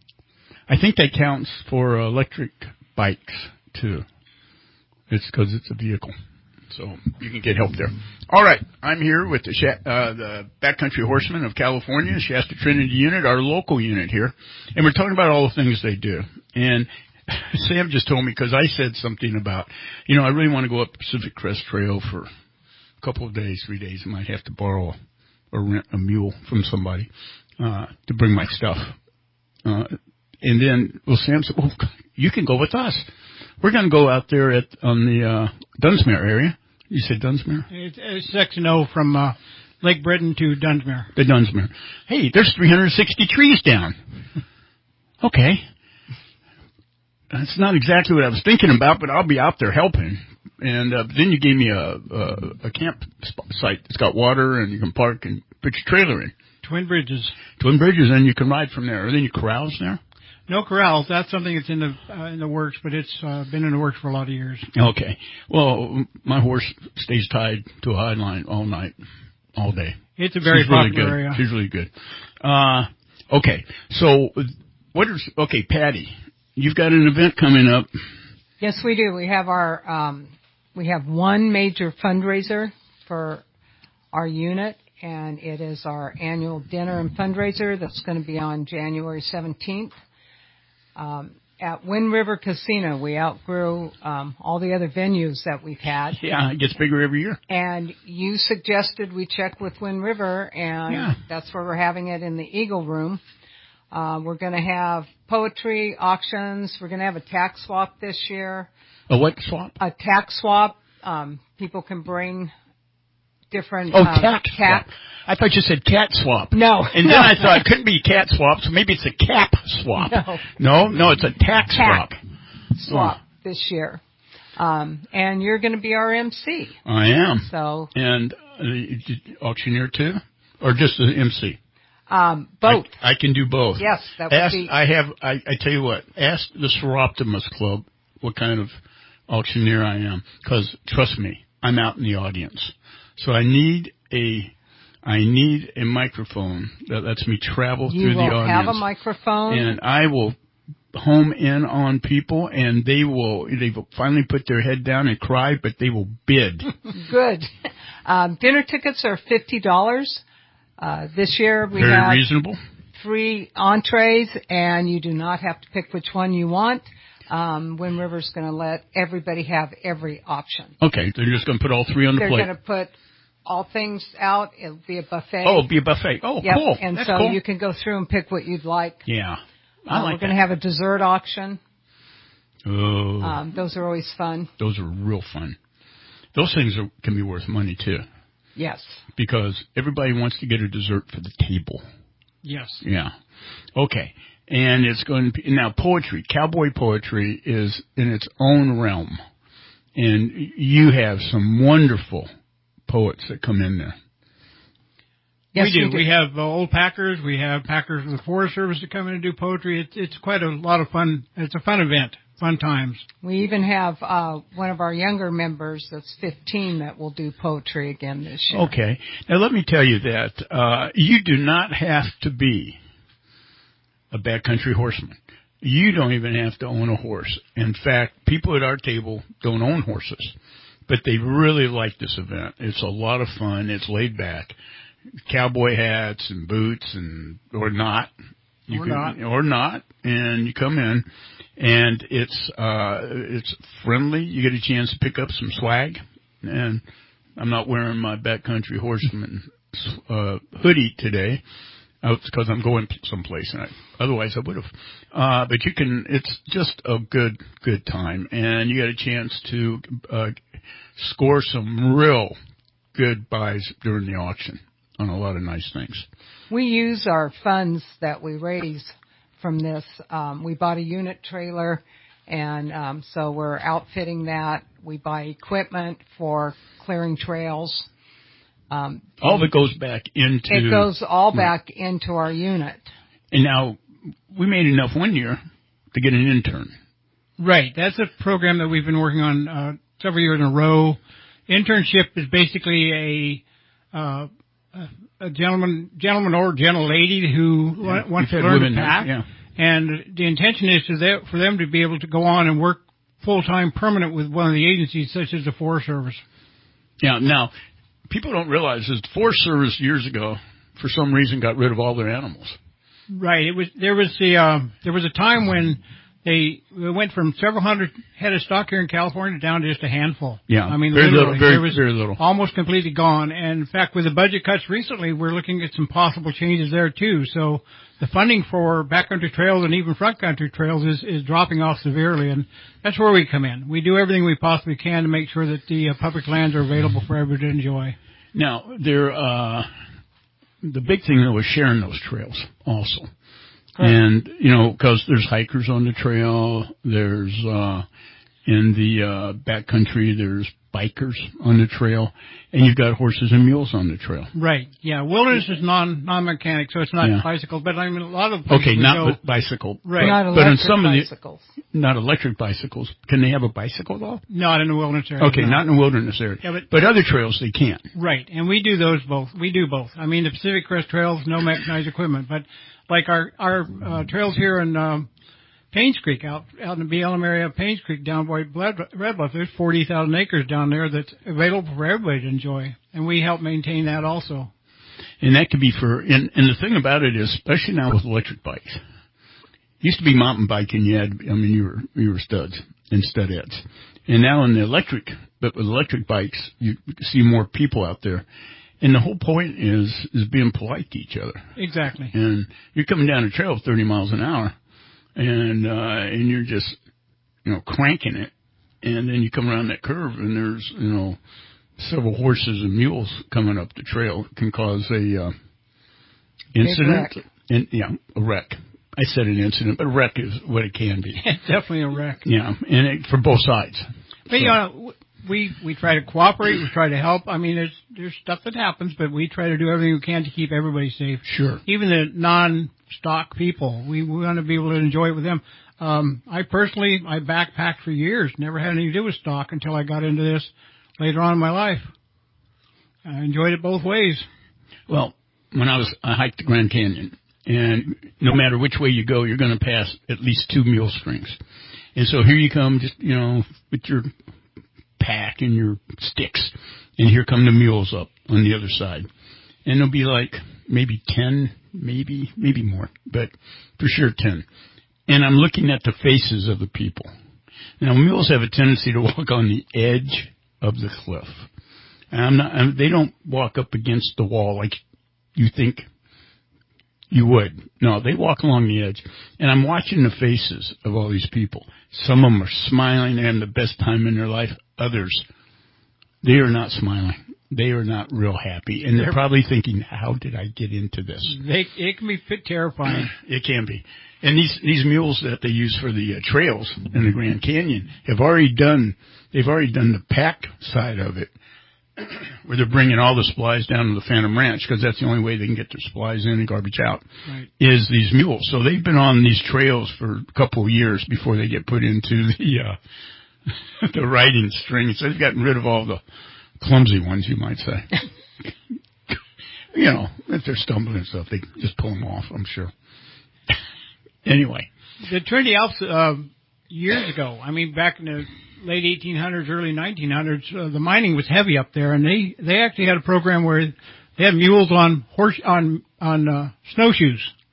I think that counts for electric bikes, too. It's because it's a vehicle. So you can get help there. All right. I'm here with the, uh, the Backcountry Horsemen of California, Shasta Trinity Unit, our local unit here. And we're talking about all the things they do. And Sam just told me, because I said something about, you know, I really want to go up Pacific Crest Trail for a couple of days, three days. I might have to borrow or rent a mule from somebody uh, to bring my stuff. Uh, and then, well, Sam said, well, you can go with us. We're going to go out there at on the uh, Dunsmuir area. You said Dunsmuir? It's, it's section O from uh, Lake Breton to Dunsmuir. The Dunsmuir. Hey, there's three hundred sixty trees down. Okay. That's not exactly what I was thinking about, but I'll be out there helping. And uh, then you gave me a, a, a camp site. It's got water, and you can park and put your trailer in. Twin Bridges. Twin Bridges, and you can ride from there. Are there any corrals there? No corrals. That's something that's in the uh, in the works, but it's uh, been in the works for a lot of years. Okay. Well, my horse stays tied to a high line all night, all day. It's a very She's popular really good. area. She's really good. Uh, okay. So, what is okay, Patty? You've got an event coming up. Yes, we do. We have our um, we have one major fundraiser for our unit, and it is our annual dinner and fundraiser that's going to be on January seventeenth. Um, at Wind River Casino, we outgrew um, all the other venues that we've had. Yeah, it gets bigger every year. And you suggested we check with Wind River, and yeah. that's where we're having it in the Eagle Room. Uh, we're going to have poetry, auctions. We're going to have a tax swap this year. A what swap? A tax swap. Um, people can bring different... Oh, um, tax cat. swap. I thought you said cat swap. No. And no. then I thought it couldn't be cat swap, so maybe it's a cap swap. No. No, no, it's a tax swap. Swap oh. this year. Um, and you're going to be our M C. I am. So. And uh, auctioneer too? Or just the M C? Um, both. I, I can do both. Yes, that would ask, be. I have. I, I tell you what. Ask the Seroptimus Club what kind of auctioneer I am, because trust me, I'm out in the audience. So I need a. I need a microphone that lets me travel you through the audience. You will have a microphone, and I will home in on people, and they will. They will finally put their head down and cry, but they will bid. Good. Um, dinner tickets are fifty dollars. Uh, this year we Very have reasonable. Three entrees, and you do not have to pick which one you want. Um, Wind River's going to let everybody have every option. Okay, they're just going to put all three on the they're plate. They're going to put all things out. It'll be a buffet. Oh, it'll be a buffet. Oh, yep. cool. And That's so cool. you can go through and pick what you'd like. Yeah, I uh, like We're going to have a dessert auction. Oh. Um, those are always fun. Those are real fun. Those things are, can be worth money, too. Yes. Because everybody wants to get a dessert for the table. Yes. Yeah. Okay. And it's going to be, now poetry, cowboy poetry is in its own realm. And you have some wonderful poets that come in there. Yes, we do. We, do. we have uh, old Packers. We have Packers from the Forest Service that come in and do poetry. It's, it's quite a lot of fun. It's a fun event. Fun times. We even have uh, one of our younger members that's fifteen that will do poetry again this year. Okay. Now, let me tell you that uh, you do not have to be a backcountry horseman. You don't even have to own a horse. In fact, people at our table don't own horses, but they really like this event. It's a lot of fun. It's laid back. Cowboy hats and boots and or not. You or can, not. Or not, and you come in, and it's uh, it's friendly. You get a chance to pick up some swag, and I'm not wearing my backcountry horseman uh, hoodie today because I'm going someplace, and I, otherwise I would have. Uh, but you can. It's just a good good time, and you get a chance to uh, score some real good buys during the auction on a lot of nice things. We use our funds that we raise from this. Um, we bought a unit trailer, and um, so we're outfitting that. We buy equipment for clearing trails. Um, all of it goes back into... It goes all back into our unit. And now, we made enough one year to get an intern. Right. That's a program that we've been working on uh, several years in a row. Internship is basically a... Uh, a gentleman, gentleman or gentle lady who yeah, wants to learn to pack, yeah. And the intention is to that, for them to be able to go on and work full-time permanent with one of the agencies, such as the Forest Service. Yeah, now, people don't realize that the Forest Service years ago, for some reason, got rid of all their animals. Right. It was there was the uh, there was a time when they went from several hundred head of stock here in California down to just a handful. Yeah, I mean, very little, very, there was very little. Almost completely gone. And in fact, with the budget cuts recently, we're looking at some possible changes there too. So the funding for backcountry trails and even front country trails is, is dropping off severely, and that's where we come in. We do everything we possibly can to make sure that the uh, public lands are available for everybody to enjoy. Now, there, uh, the big thing though is sharing those trails also. And, you know, because there's hikers on the trail, there's, uh, in the, uh, backcountry, there's bikers on the trail, and you've got horses and mules on the trail. Right. Yeah. Wilderness is non, non-mechanic, so it's not yeah. bicycle, but I mean, a lot of places Okay, not go, bicycle. Right. Not but electric in some bicycles. Of the, not electric bicycles. Can they have a bicycle though? Not in the wilderness area. Okay, no. not in the wilderness area. Yeah, but, but other trails they can't. Right. And we do those both. We do both. I mean, the Pacific Crest trails, no mechanized equipment, but like our, our, uh, trails here in, um, Paynes Creek, out out in the B L M area of Paynes Creek, down by Red Bluff, there's forty thousand acres down there that's available for everybody to enjoy, and we help maintain that also. And that could be for, and, and the thing about it is, especially now with electric bikes, used to be mountain biking, you had, I mean, you were you were studs and studheads, and now in the electric, but with electric bikes, you see more people out there. And the whole point is is being polite to each other. Exactly. And you're coming down a trail at thirty miles an hour. And, uh, and you're just, you know, cranking it. And then you come around that curve and there's, you know, several horses and mules coming up the trail. It can cause a, uh, incident. And, yeah, a wreck. I said an incident, but a wreck is what it can be. Definitely a wreck. Yeah. And it, for both sides. But, so. you know, we, we try to cooperate. We try to help. I mean, there's, there's stuff that happens, but we try to do everything we can to keep everybody safe. Sure. Even the non, stock people. We, we want to be able to enjoy it with them. Um, I personally, I backpacked for years, never had anything to do with stock until I got into this later on in my life. I enjoyed it both ways. Well, when I was, I hiked the Grand Canyon, and no matter which way you go, you're going to pass at least two mule strings. And so here you come, just, you know, with your pack and your sticks, and here come the mules up on the other side. And there'll be like maybe ten, maybe, maybe more, but for sure ten. And I'm looking at the faces of the people. Now, mules have a tendency to walk on the edge of the cliff. And I'm not, I'm, they don't walk up against the wall like you think you would. No, they walk along the edge. And I'm watching the faces of all these people. Some of them are smiling. They have the best time in their life. Others, they are not smiling. They are not real happy, and they're, they're probably thinking, how did I get into this? They, it can be terrifying. It can be. And these, these mules that they use for the uh, trails in the Grand Canyon have already done, they've already done the pack side of it, where they're bringing all the supplies down to the Phantom Ranch, because that's the only way they can get their supplies in and garbage out, right. is these mules. So they've been on these trails for a couple of years before they get put into the, uh, the riding string. So they've gotten rid of all the clumsy ones, you might say. You know, if they're stumbling and stuff, they just pull them off, I'm sure. Anyway. The Trinity Alps, uh, years ago, I mean, back in the late eighteen hundreds, early nineteen hundreds, uh, the mining was heavy up there, and they, they actually had a program where they had mules on horse, on, on, uh, snowshoes.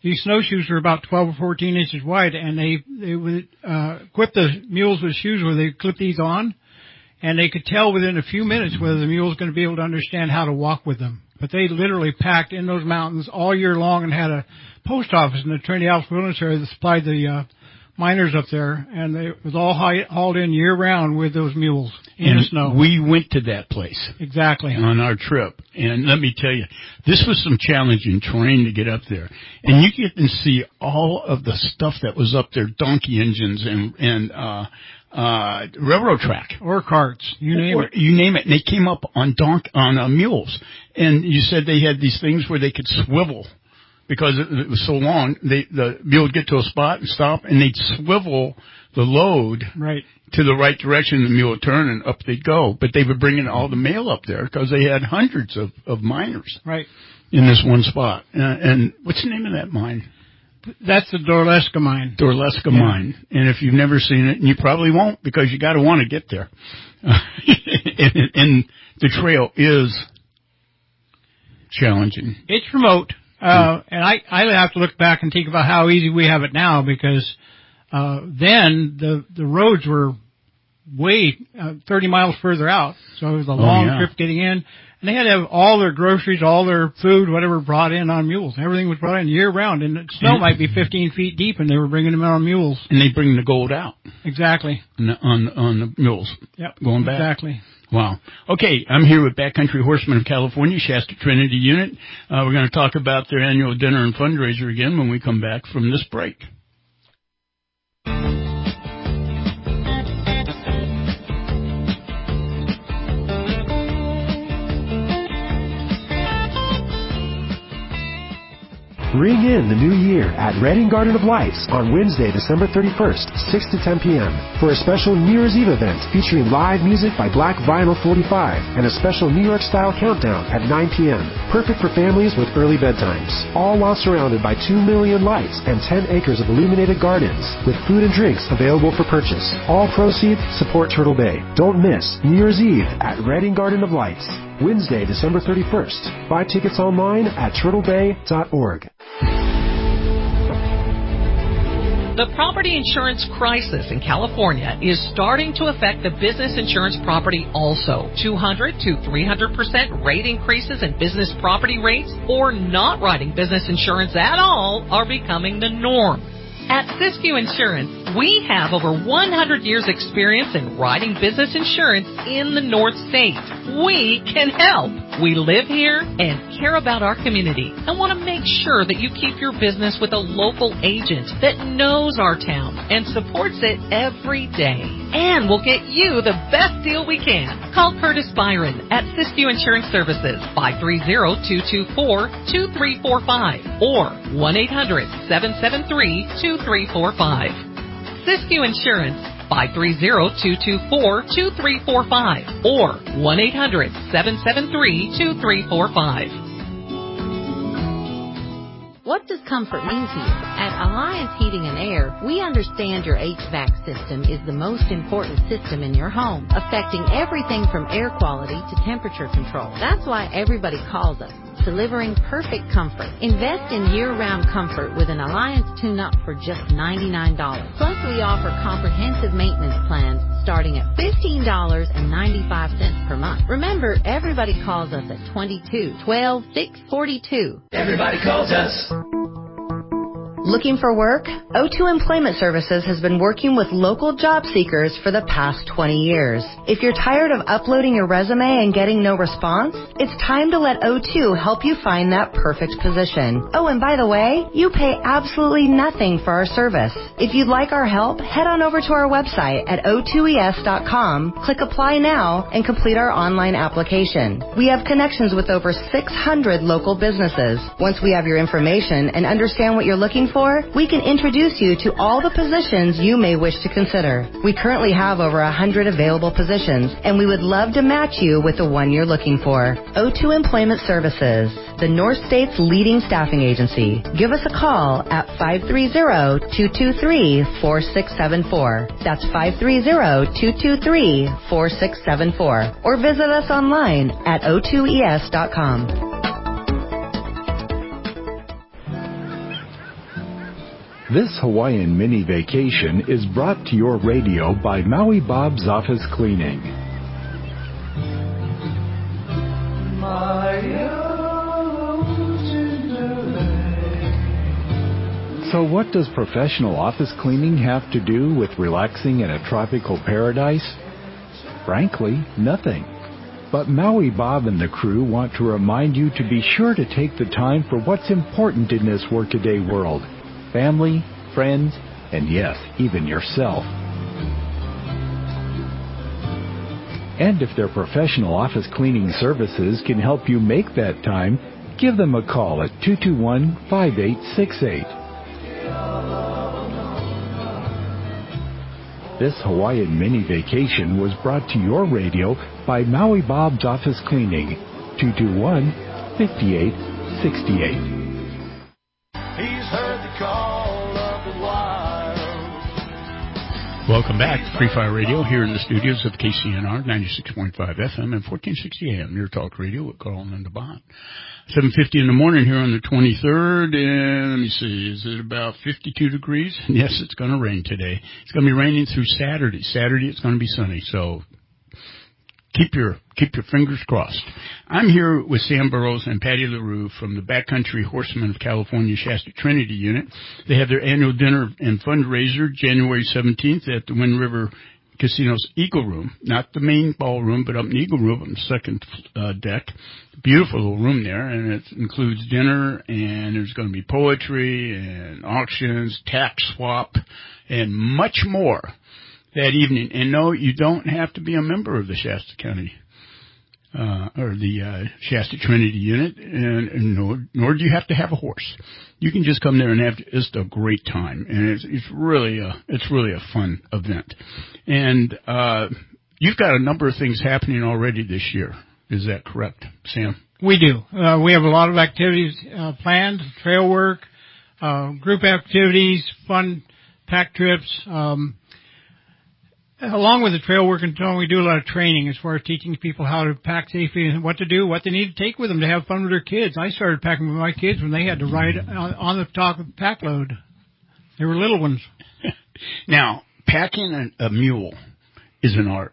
these snowshoes were about twelve or fourteen inches wide, and they they would uh, equip the mules with shoes where they clip these on, and they could tell within a few minutes whether the mule was going to be able to understand how to walk with them. But they literally packed in those mountains all year long and had a post office in the Trinity Alps Wilderness area that supplied the uh, miners up there, and they, it was all hauled in year-round with those mules in and the snow. We went to that place. Exactly. On our trip. And let me tell you, this was some challenging terrain to get up there. And you get to see all of the stuff that was up there, donkey engines and, and uh, uh, railroad track. Or carts, you name or, it. You name it. And they came up on donk on uh, mules. And you said they had these things where they could swivel. Because it, it was so long, they, the mule would get to a spot and stop, and they'd swivel the load right to the right direction, the mule would turn, and up they'd go. But they were bringing all the mail up there because they had hundreds of, of miners right in this one spot. Uh, and what's the name of that mine? That's the Dorleska mine. Dorleska yeah. mine. And if you've never seen it, and you probably won't because you got to want to get there. Uh, and, and the trail is challenging. It's remote. Uh, and I, I have to look back and think about how easy we have it now because, uh, then the, the roads were way, uh, thirty miles further out. So it was a long oh, yeah. trip getting in. And they had to have all their groceries, all their food, whatever brought in on mules. Everything was brought in year round. And the snow and, might be fifteen feet deep and they were bringing them in on mules. And they bring the gold out. Exactly. On, on, on the mules. Yep. Going back. Exactly. Wow. Okay, I'm here with Backcountry Horsemen of California, Shasta Trinity Unit. Uh, we're going to talk about their annual dinner and fundraiser again when we come back from this break. Ring in the new year at Redding Garden of Lights on Wednesday, December thirty-first, six to ten p.m. for a special New Year's Eve event featuring live music by Black Vinyl forty-five and a special New York-style countdown at nine p.m. Perfect for families with early bedtimes. All while surrounded by two million lights and ten acres of illuminated gardens with food and drinks available for purchase. All proceeds support Turtle Bay. Don't miss New Year's Eve at Redding Garden of Lights, Wednesday, December thirty-first. Buy tickets online at turtle bay dot org. The property insurance crisis in California is starting to affect the business insurance property also. two hundred to three hundred percent rate increases in business property rates or not writing business insurance at all are becoming the norm. At Siskiyou Insurance, we have over one hundred years experience in writing business insurance in the North State. We can help. We live here and care about our community and want to make sure that you keep your business with a local agent that knows our town and supports it every day. And we'll get you the best deal we can. Call Curtis Byron at Siskiyou Insurance Services, five three zero, two two four, two three four five or one eight hundred, seven seven three, two three four five. Siskiyou Insurance, five three zero, two two four, two three four five or one eight hundred, seven seven three, two three four five. What does comfort mean to you? At Alliance Heating and Air, we understand your H V A C system is the most important system in your home, affecting everything from air quality to temperature control. That's why everybody calls us, delivering perfect comfort. Invest in year-round comfort with an Alliance tune-up for just ninety-nine dollars. Plus, we offer comprehensive maintenance plans starting at fifteen dollars and ninety-five cents per month. Remember, everybody calls us at twenty-two, twelve, six forty-two. Everybody calls us. Looking for work? O two Employment Services has been working with local job seekers for the past twenty years. If you're tired of uploading your resume and getting no response, it's time to let O two help you find that perfect position. Oh, and by the way, you pay absolutely nothing for our service. If you'd like our help, head on over to our website at O two E S dot com, click Apply Now, and complete our online application. We have connections with over six hundred local businesses. Once we have your information and understand what you're looking for, we can introduce you to all the positions you may wish to consider. We currently have over one hundred available positions, and we would love to match you with the one you're looking for. O two Employment Services, the North State's leading staffing agency. Give us a call at five three zero, two two three, four six seven four. That's five three zero, two two three, four six seven four. Or visit us online at O two E S dot com. This Hawaiian mini vacation is brought to your radio by Maui Bob's Office Cleaning. So what does professional office cleaning have to do with relaxing in a tropical paradise? Frankly, nothing. But Maui Bob and the crew want to remind you to be sure to take the time for what's important in this workaday world. Family, friends, and yes, even yourself. And if their professional office cleaning services can help you make that time, give them a call at two two one, five eight six eight. This Hawaiian mini vacation was brought to your radio by Maui Bob's Office Cleaning, two two one, five eight six eight. He's heard the call of the wild. Welcome back to Free Fire Radio here in the studios of K C N R ninety-six point five F M and fourteen sixty A M, Near Talk Radio with Carl and Linda Bond. seven fifty in the morning here on the twenty-third, and let me see, is it about fifty-two degrees? Yes, it's going to rain today. It's going to be raining through Saturday. Saturday it's going to be sunny, so keep your keep your fingers crossed. I'm here with Sam Burrows and Patty LaRue from the Backcountry Horsemen of California Shasta Trinity Unit. They have their annual dinner and fundraiser January seventeenth at the Wind River Casino's Eagle Room, not the main ballroom, but up in the Eagle Room on the second uh, deck. Beautiful little room there, and it includes dinner, and there's going to be poetry and auctions, tax swap, and much more that evening. And no, you don't have to be a member of the Shasta County uh, or the uh, Shasta Trinity Unit, and, and nor, nor do you have to have a horse. You can just come there and have just a great time, and it's, it's really a it's really a fun event. And uh, you've got a number of things happening already this year. Is that correct, Sam? We do. Uh, we have a lot of activities uh, planned: trail work, uh, group activities, fun pack trips. Um, Along with the trail work and so on, we do a lot of training as far as teaching people how to pack safely and what to do, what they need to take with them to have fun with their kids. I started packing with my kids when they had to ride on the top of the pack load. They were little ones. Now, packing a, a mule is an art.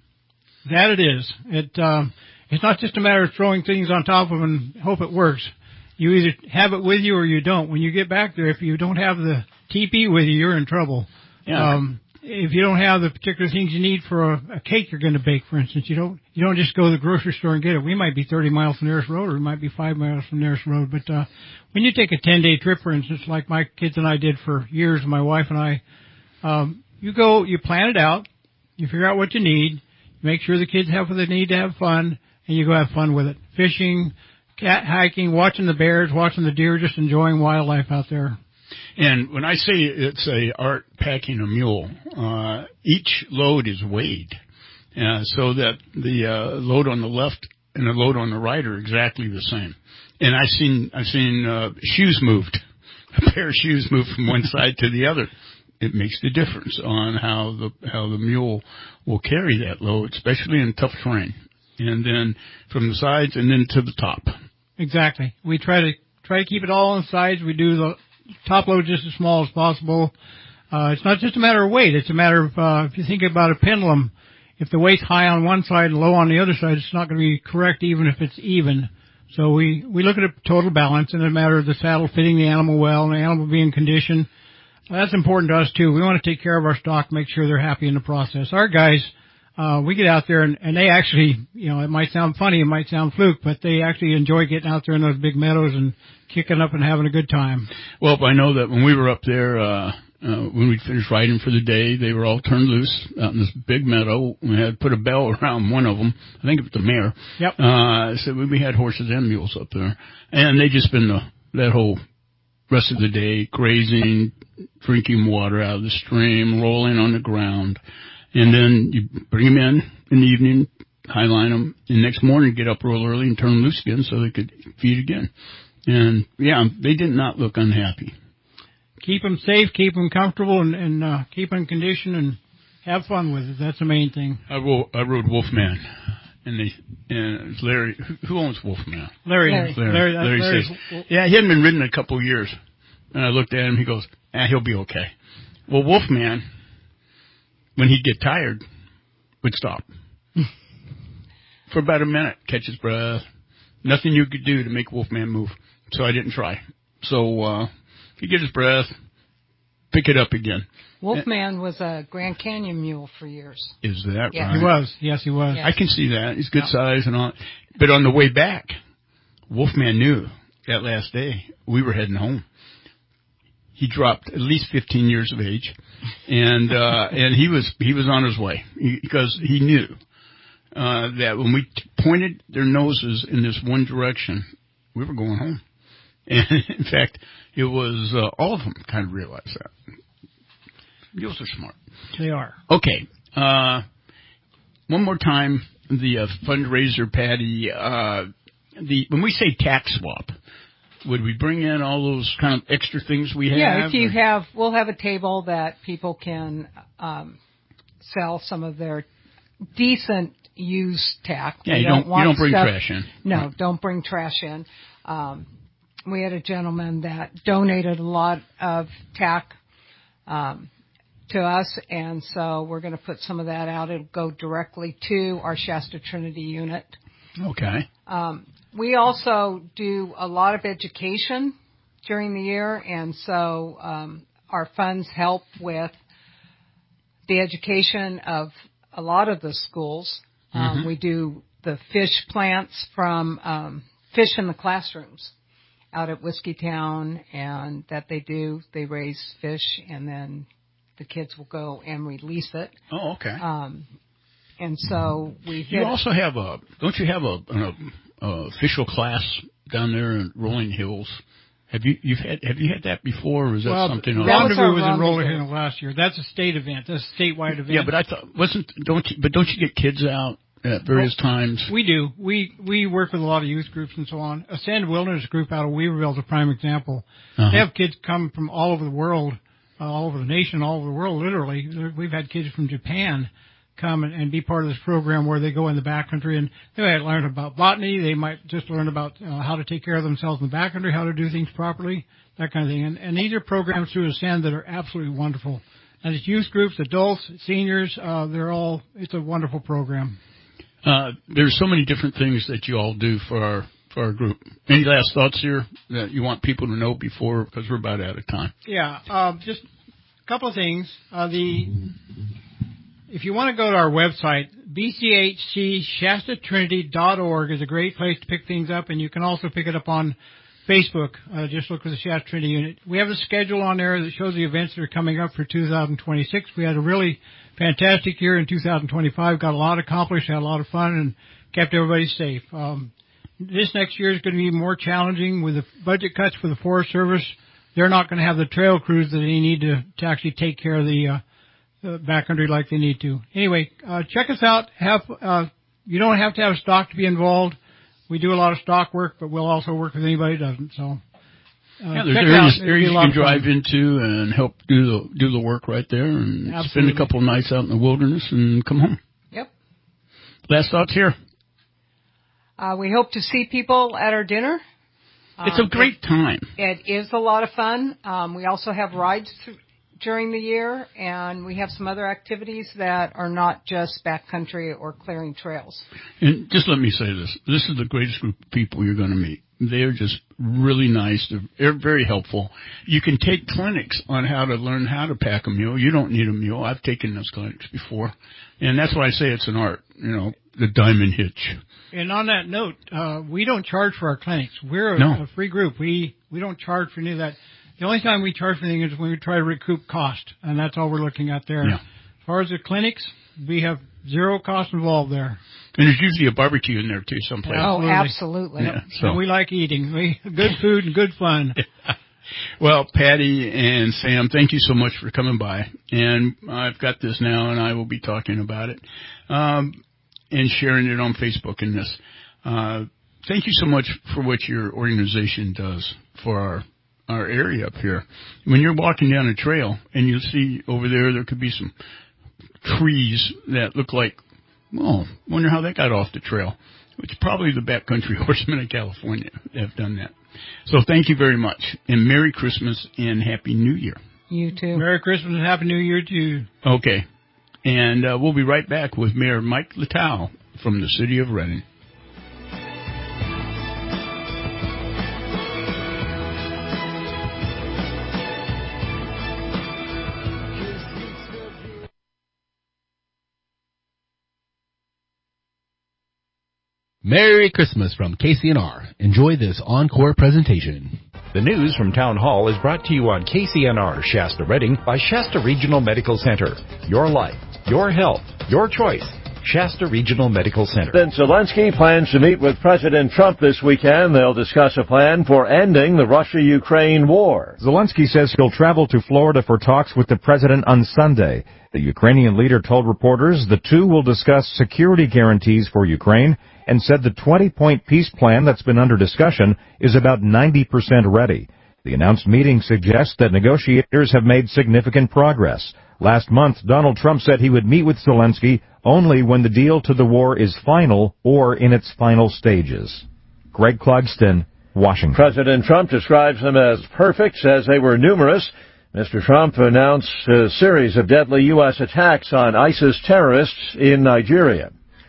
That it is. It uh, it's not just a matter of throwing things on top of them and hope it works. You either have it with you or you don't. When you get back there, if you don't have the teepee with you, you're in trouble. Yeah. Um, If you don't have the particular things you need for a, a cake you're going to bake, for instance, you don't you don't just go to the grocery store and get it. We might be thirty miles from the nearest road, or we might be five miles from the nearest road. But uh, when you take a ten-day trip, for instance, like my kids and I did for years, my wife and I, um, you go, you plan it out, you figure out what you need, you make sure the kids have what they need to have fun, and you go have fun with it. Fishing, cat hiking, watching the bears, watching the deer, just enjoying wildlife out there. And when I say it's a art packing a mule, uh, each load is weighed, uh, so that the uh, load on the left and the load on the right are exactly the same. And I've seen I've seen uh, shoes moved, a pair of shoes moved from one side to the other. It makes the difference on how the how the mule will carry that load, especially in tough terrain. And then from the sides and then to the top. Exactly. We try to try to keep it all on the sides. We do the top load just as small as possible. Uh, it's not just a matter of weight. It's a matter of, uh, if you think about a pendulum, if the weight's high on one side and low on the other side, it's not going to be correct even if it's even. So we, we look at a total balance, and a matter of the saddle fitting the animal well and the animal being conditioned. That's important to us too. We want to take care of our stock, make sure they're happy in the process. Our guys, uh, we get out there and, and they actually, you know, it might sound funny, it might sound fluke, but they actually enjoy getting out there in those big meadows and kicking up and having a good time. Well, I know that when we were up there, uh, uh, when we finished riding for the day, they were all turned loose out in this big meadow. We had put a bell around one of them. I think it was the mare. Yep. Uh, so we had horses and mules up there, and they just spend the, that whole rest of the day grazing, drinking water out of the stream, rolling on the ground. And then you bring them in in the evening, highline them, and next morning get up real early and turn them loose again so they could feed again. And, yeah, they did not look unhappy. Keep them safe, keep them comfortable, and, and uh, keep them in condition and have fun with it. That's the main thing. I rode, I rode Wolfman, and, they, and it's Larry. Who, who owns Wolfman? Larry. Larry. Larry, Larry, Larry Larry says, yeah, he hadn't been ridden in a couple of years. And I looked at him. He goes, "Ah, he'll be okay." Well, Wolfman, when he'd get tired, would stop for about a minute, catch his breath. Nothing you could do to make Wolfman move. So I didn't try. So uh, he'd get his breath, pick it up again. Wolfman was a Grand Canyon mule for years. Is that yes. right? He was. Yes, he was. Yes. I can see that. He's good yeah. size and all. But on the way back, Wolfman knew that last day we were heading home. He dropped at least fifteen years of age, and uh, and he was he was on his way he, because he knew uh, that when we t- pointed their noses in this one direction, we were going home. And in fact, it was uh, all of them kind of realized that. Mules are smart. They are. Okay. Uh, one more time, the uh, fundraiser, Patty. Uh, the when we say tax swap, would we bring in all those kind of extra things we have? Yeah, if you or? have, we'll have a table that people can um, sell some of their decent used tack. Yeah, we you don't, don't, want you don't bring stuff, trash in. No, right. don't bring trash in. Um, we had a gentleman that donated a lot of tack um, to us, and so we're going to put some of that out. It'll go directly to our Shasta Trinity unit. Okay. Um, we also do a lot of education during the year, and so um, our funds help with the education of a lot of the schools. Um, mm-hmm. We do the fish plants from um, Fish in the Classrooms out at Whiskeytown, and that they do. They raise fish, and then the kids will go and release it. Oh, okay. Um, and so we hit. You also have a, don't you have a, an a, a official class down there in Rolling Hills? Have you you've had have you had that before, or is that well, something else? else? Rendezvous was, was in Rolling Hills last year. That's a state event. That's a statewide event. Yeah, but I thought wasn't don't you, but don't you get kids out at various well, times? We do. We we work with a lot of youth groups and so on. A Sand Wilderness group out of Weaverville is a prime example. Uh-huh. They have kids come from all over the world, uh, all over the nation, all over the world. Literally, we've had kids from Japan come and, and be part of this program where they go in the backcountry and they might learn about botany. They might just learn about uh, how to take care of themselves in the backcountry, how to do things properly, that kind of thing. And, and these are programs through the Sand that are absolutely wonderful. And it's youth groups, adults, seniors. Uh, they're all. It's a wonderful program. Uh, there's so many different things that you all do for our for our group. Any last thoughts here that you want people to know before, because we're about out of time? Yeah, uh, just a couple of things. Uh, the if you want to go to our website, b c h c shasta trinity dot org is a great place to pick things up, and you can also pick it up on Facebook. Uh, just look for the Shasta Trinity unit. We have a schedule on there that shows the events that are coming up for two thousand twenty-six. We had a really fantastic year in two thousand twenty-five, got a lot accomplished, had a lot of fun, and kept everybody safe. Um, this next year is going to be more challenging with the budget cuts for the Forest Service. They're not going to have the trail crews that they need to, to actually take care of the, uh, the backcountry like they need to. Anyway, uh, check us out. Have uh, you don't have to have stock to be involved. We do a lot of stock work, but we'll also work with anybody who doesn't. So, uh, yeah, there's areas, areas you can drive into and help do the do the work right there, and Absolutely. spend a couple of nights out in the wilderness and come home. Yep. Last thoughts here. Uh, we hope to see people at our dinner. It's um, a great it, time. It is a lot of fun. Um, we also have rides th- during the year, and we have some other activities that are not just backcountry or clearing trails. And just let me say this. This is the greatest group of people you're going to meet. They're just really nice. They're very helpful. You can take clinics on how to learn how to pack a mule. You don't need a mule. I've taken those clinics before. And that's why I say it's an art, you know, the diamond hitch. And on that note, uh, we don't charge for our clinics. We're a, no. a free group. We, we don't charge for any of that. The only time we charge for anything is when we try to recoup cost, and that's all we're looking at there. Yeah. As far as the clinics, we have zero cost involved there. And there's usually a barbecue in there, too, someplace. Oh, absolutely. Yeah, so. And we like eating. We good food and good fun. Well, Patty and Sam, thank you so much for coming by. And I've got this now, and I will be talking about it um, and sharing it on Facebook and this. Uh, thank you so much for what your organization does for our our area up here. When you're walking down a trail and you see over there, there could be some trees that look like, well, wonder how they got off the trail. It's probably the backcountry horsemen of California that have done that. So thank you very much, and Merry Christmas and Happy New Year. You too. Merry Christmas and Happy New Year to you. Okay. And uh, we'll be right back with Mayor Mike Littau from the city of Reading. Merry Christmas from K C N R. Enjoy this encore presentation. The news from Town Hall is brought to you on K C N R Shasta Reading by Shasta Regional Medical Center. Your life, your health, your choice. Shasta Regional Medical Center. President Zelensky plans to meet with President Trump this weekend. They'll discuss a plan for ending the Russia-Ukraine war. Zelensky says he'll travel to Florida for talks with the president on Sunday. The Ukrainian leader told reporters the two will discuss security guarantees for Ukraine and said the twenty-point peace plan that's been under discussion is about ninety percent ready. The announced meeting suggests that negotiators have made significant progress. Last month, Donald Trump said he would meet with Zelensky only when the deal to the war is final or in its final stages. Greg Clugston, Washington. President Trump describes them as perfect, says they were numerous. Mister Trump announced a series of deadly U S attacks on ISIS terrorists in Nigeria.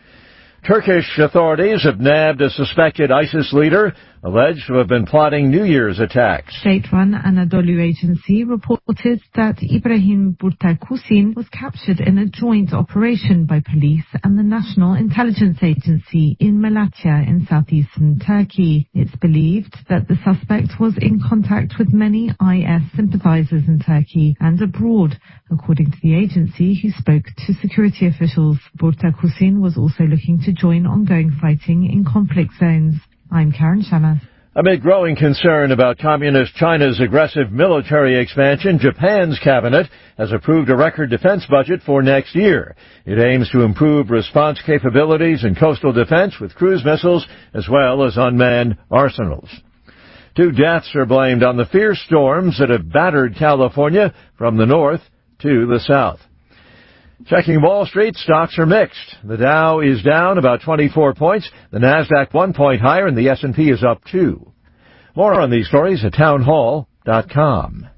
Turkish authorities have nabbed a suspected ISIS leader alleged to have been plotting New Year's attacks. State-run Anadolu Agency reported that Ibrahim Burtakusin was captured in a joint operation by police and the National Intelligence Agency in Malatya in southeastern Turkey. It's believed that the suspect was in contact with many I S sympathizers in Turkey and abroad, according to the agency, who spoke to security officials. Burtakusin was also looking to join ongoing fighting in conflict zones. I'm Karen Shanna. Amid growing concern about Communist China's aggressive military expansion, Japan's cabinet has approved a record defense budget for next year. It aims to improve response capabilities in coastal defense with cruise missiles as well as unmanned arsenals. Two deaths are blamed on the fierce storms that have battered California from the north to the south. Checking Wall Street, stocks are mixed. The Dow is down about twenty-four points, the Nasdaq one point higher, and the S and P is up two. More on these stories at townhall dot com.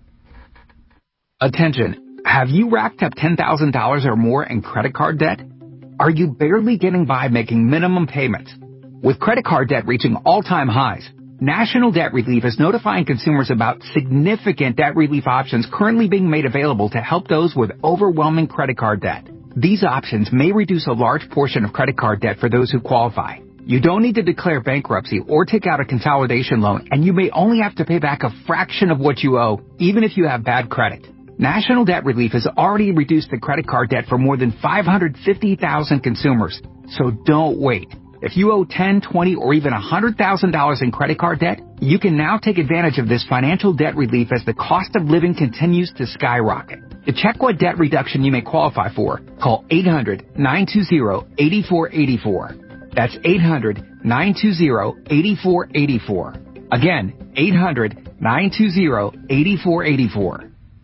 Attention. Have you racked up ten thousand dollars or more in credit card debt? Are you barely getting by making minimum payments? With credit card debt reaching all-time highs, National Debt Relief is notifying consumers about significant debt relief options currently being made available to help those with overwhelming credit card debt. These options may reduce a large portion of credit card debt for those who qualify. You don't need to declare bankruptcy or take out a consolidation loan, and you may only have to pay back a fraction of what you owe, even if you have bad credit. National Debt Relief has already reduced the credit card debt for more than five hundred fifty thousand consumers, so don't wait. If you owe ten, twenty, or even one hundred thousand dollars in credit card debt, you can now take advantage of this financial debt relief as the cost of living continues to skyrocket. To check what debt reduction you may qualify for, call eight hundred, nine two zero, eight four eight four. That's eight hundred, nine two zero, eight four eight four. Again, eight hundred, nine two zero, eight four eight four.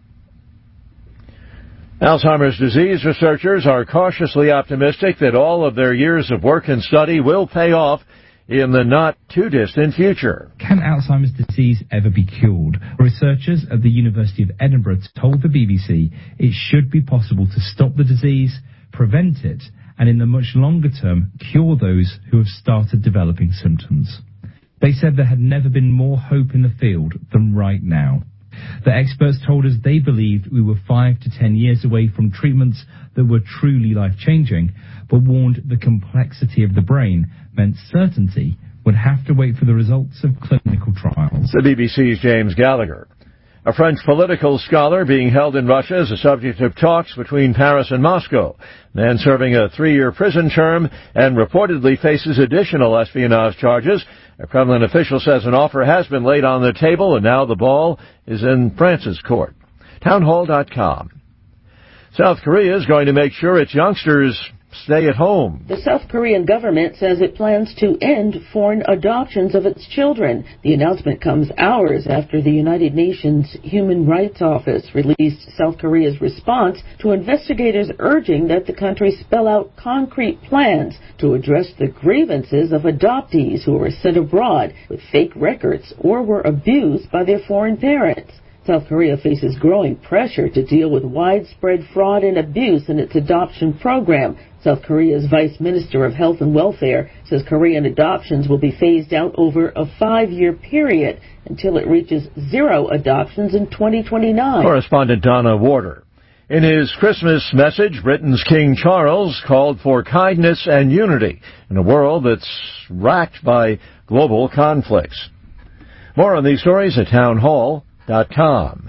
Alzheimer's disease researchers are cautiously optimistic that all of their years of work and study will pay off in the not-too-distant future. Can Alzheimer's disease ever be cured? Researchers at the University of Edinburgh told the B B C it should be possible to stop the disease, prevent it, and in the much longer term, cure those who have started developing symptoms. They said there had never been more hope in the field than right now. The experts told us they believed we were five to ten years away from treatments that were truly life-changing, but warned the complexity of the brain meant certainty would have to wait for the results of clinical trials. The B B C's James Gallagher. A French political scholar being held in Russia is a subject of talks between Paris and Moscow. Man serving a three-year prison term and reportedly faces additional espionage charges. A Kremlin official says an offer has been laid on the table, and now the ball is in France's court. townhall dot com. South Korea is going to make sure its youngsters stay at home. The South Korean government says it plans to end foreign adoptions of its children. The announcement comes hours after the United Nations Human Rights Office released South Korea's response to investigators urging that the country spell out concrete plans to address the grievances of adoptees who were sent abroad with fake records or were abused by their foreign parents. South Korea faces growing pressure to deal with widespread fraud and abuse in its adoption program. South Korea's Vice Minister of Health and Welfare says Korean adoptions will be phased out over a five-year period until it reaches zero adoptions in twenty twenty-nine. Correspondent Donna Warder. In his Christmas message, Britain's King Charles called for kindness and unity in a world that's racked by global conflicts. More on these stories at townhall dot com.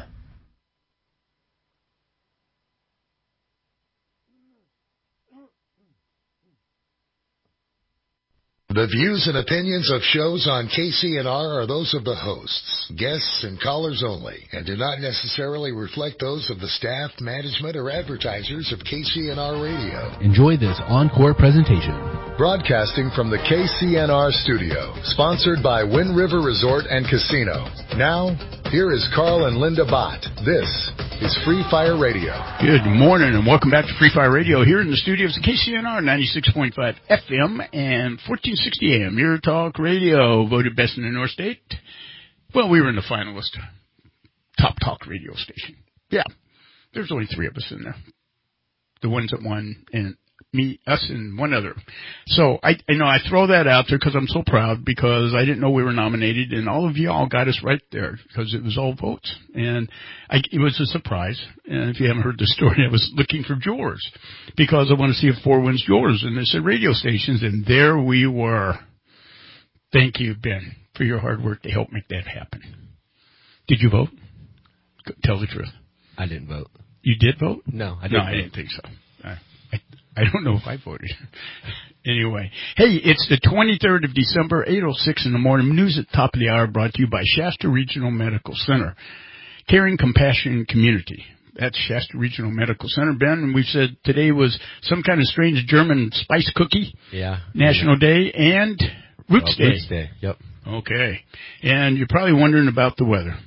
The views and opinions of shows on K C N R are those of the hosts, guests, and callers only, and do not necessarily reflect those of the staff, management, or advertisers of K C N R Radio. Enjoy this encore presentation. Broadcasting from the K C N R studio, sponsored by Wind River Resort and Casino. Now, here is Carl and Linda Bott. This is Free Fire Radio. Good morning and welcome back to Free Fire Radio here in the studios of K C N R ninety-six point five F M and fourteen sixty A M. Your talk radio, voted best in the North State. Well, we were in the finalist top talk radio station. Yeah, there's only three of us in there. The ones that won and me, us, and one other. So I, you know, I throw that out there because I'm so proud because I didn't know we were nominated, and all of y'all got us right there because it was all votes, and I, it was a surprise. And if you haven't heard the story, I was looking for jurors because I want to see if Four wins jurors, and they said radio stations, and there we were. Thank you, Ben, for your hard work to help make that happen. Did you vote? Tell the truth. I didn't vote. You did vote? No, I didn't. No, I didn't think so. I, I, I don't know if I voted. Anyway, hey, it's the twenty-third of December, eight oh six in the morning. News at the top of the hour brought to you by Shasta Regional Medical Center. Caring, compassion, community. That's Shasta Regional Medical Center, Ben. And we've said today was some kind of strange German spice cookie. Yeah. National yeah. Day and Roots oh, Day. Roots Day, yep. Okay. And you're probably wondering about the weather.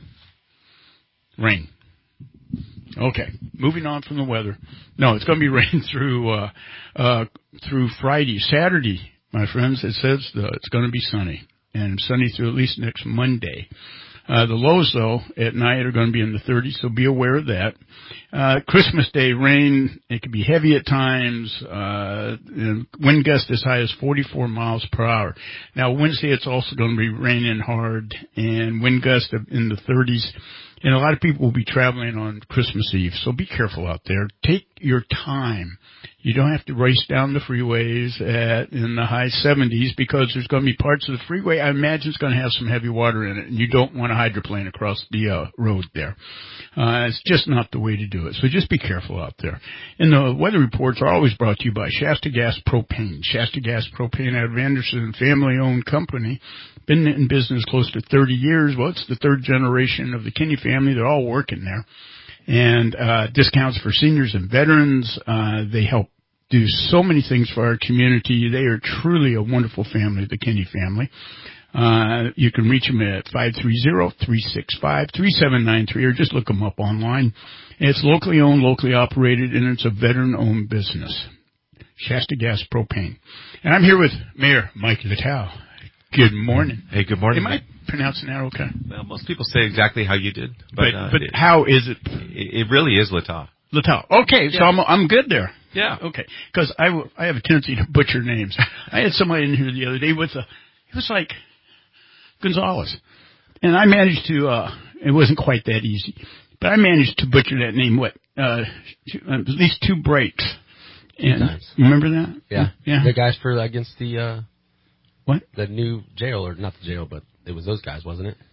Rain. Okay, moving on from the weather. No, it's going to be rain through uh, uh, through Friday, Saturday, my friends. It says uh, it's going to be sunny, and sunny through at least next Monday. Uh, the lows, though, at night are going to be in the thirties, so be aware of that. Uh, Christmas Day, rain. It can be heavy at times. Uh, and wind gusts as high as forty-four miles per hour. Now, Wednesday, it's also going to be raining hard, and wind gusts in the thirties. And a lot of people will be traveling on Christmas Eve, so be careful out there. Take your time. You don't have to race down the freeways at in the high seventies because there's going to be parts of the freeway I imagine it's going to have some heavy water in it, and you don't want to hydroplane across the uh, road there. Uh, it's just not the way to do it, so just be careful out there. And the weather reports are always brought to you by Shasta Gas Propane. Shasta Gas Propane out of Anderson, family-owned company. Been in business close to thirty years. Well, it's the third generation of the Kinney family. They're all working there. And uh discounts for seniors and veterans. Uh They help do so many things for our community. They are truly a wonderful family, the Kinney family. Uh You can reach them at five three zero, three six five, three seven nine three or just look them up online. It's locally owned, locally operated, and it's a veteran-owned business. Shasta Gas Propane. And I'm here with Mayor Mike Littell. Good morning. Hey, good morning. Am I pronouncing that okay? Well, most people say exactly how you did. But But, uh, but it, how is it? It, it really is Littell. Littell. Okay, Yeah. so I'm I'm good there. Yeah. Okay, because I, w- I have a tendency to butcher names. I had somebody in here the other day with a, it was like Gonzalez. And I managed to, uh, it wasn't quite that easy, but I managed to butcher that name, what, uh, at least two breaks. And times. You remember that? Yeah. Yeah. The guys for against the uh what? The new jail, or not the jail, but it was those guys, wasn't it?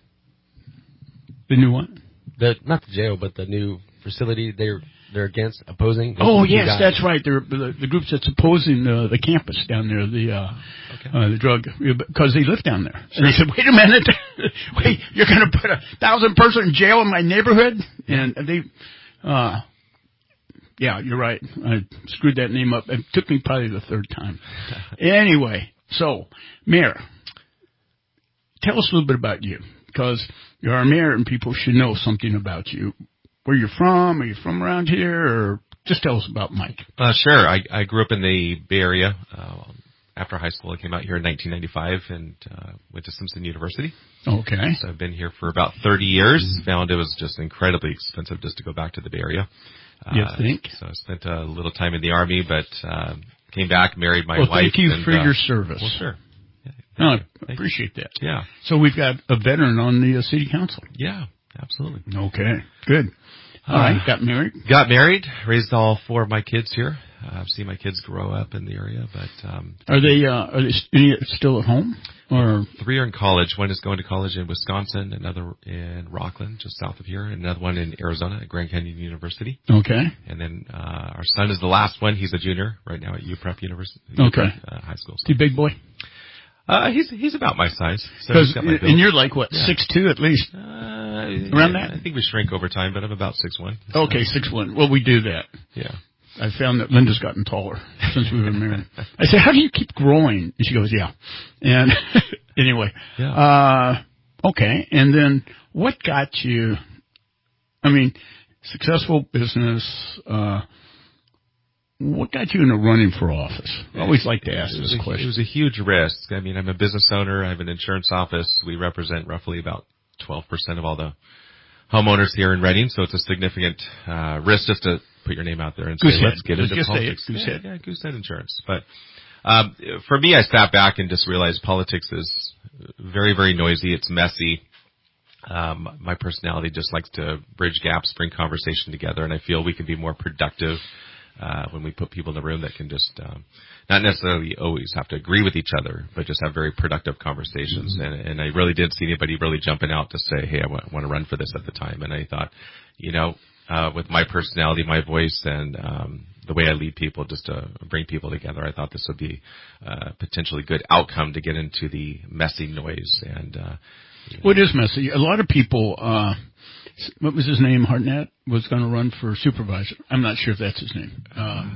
The new what? The not the jail, but the new facility they're they're against opposing. Oh yes, guys. That's right. They're the, the groups that's opposing the the campus down there, the uh, okay. uh the drug, because they live down there. Sure. And they said, wait a minute, wait, you're going to put a thousand person in jail in my neighborhood? And they, uh, Yeah, you're right. I screwed that name up. It took me probably the third time. Anyway, so, Mayor, tell us a little bit about you, because you're our mayor and people should know something about you. Where you're from? Are you from around here? Or just tell us about Mike. Uh, sure. I, I grew up in the Bay Area. Uh, after high school, I came out here in nineteen ninety-five and uh, went to Simpson University. Okay. So I've been here for about thirty years. Mm-hmm. Found it was just incredibly expensive just to go back to the Bay Area. You uh, think? So I spent a little time in the Army, but uh, came back, married my well, wife. Thank you and, for uh, your service. Well, sure. Yeah, no, I appreciate that. Yeah. So we've got a veteran on the uh, city council. Yeah, absolutely. Okay, good. All uh, right, got married? Got married, raised all four of my kids here. Uh, I've seen my kids grow up in the area, but um, are they uh, are they st- still at home? Or three are in college. One is going to college in Wisconsin, another in Rockland, just south of here, and another one in Arizona at Grand Canyon University. Okay. And then uh, our son is the last one. He's a junior right now at U Prep University. Okay. U Prep, uh, high school. So. Is he a big boy? Uh, he's he's about my size. So and you're like what, yeah. six two at least? Uh, Around yeah, that? I think we shrink over time, but I'm about six one. Okay, six one. Well, we do that. Yeah. I found that Linda's gotten taller since we've been married. I said, how do you keep growing? And she goes, yeah. And anyway, yeah. uh, okay. And then what got you, I mean, successful business, uh, what got you into running for office? I always like to ask this a, question. It was a huge risk. I mean, I'm a business owner. I have an insurance office. We represent roughly about twelve percent of all the homeowners here in Reading, so it's a significant uh, risk just to put your name out there and say, Goosehead. let's get Let's into just politics. Say it. Goosehead. Yeah, yeah, Goosehead Insurance. But um, for me, I sat back and just realized politics is very, very noisy. It's messy. Um, my personality just likes to bridge gaps, bring conversation together, and I feel we can be more productive uh, when we put people in the room that can just um, not necessarily always have to agree with each other, but just have very productive conversations. Mm-hmm. And, and I really didn't see anybody really jumping out to say, hey, I want, want to run for this at the time. And I thought, you know, uh, with my personality, my voice, and um, the way I lead people just to bring people together, I thought this would be a potentially good outcome to get into the messy noise. And uh, you know. Well, it is messy. A lot of people, uh, what was his name, Hartnett, was going to run for supervisor. I'm not sure if that's his name. Uh,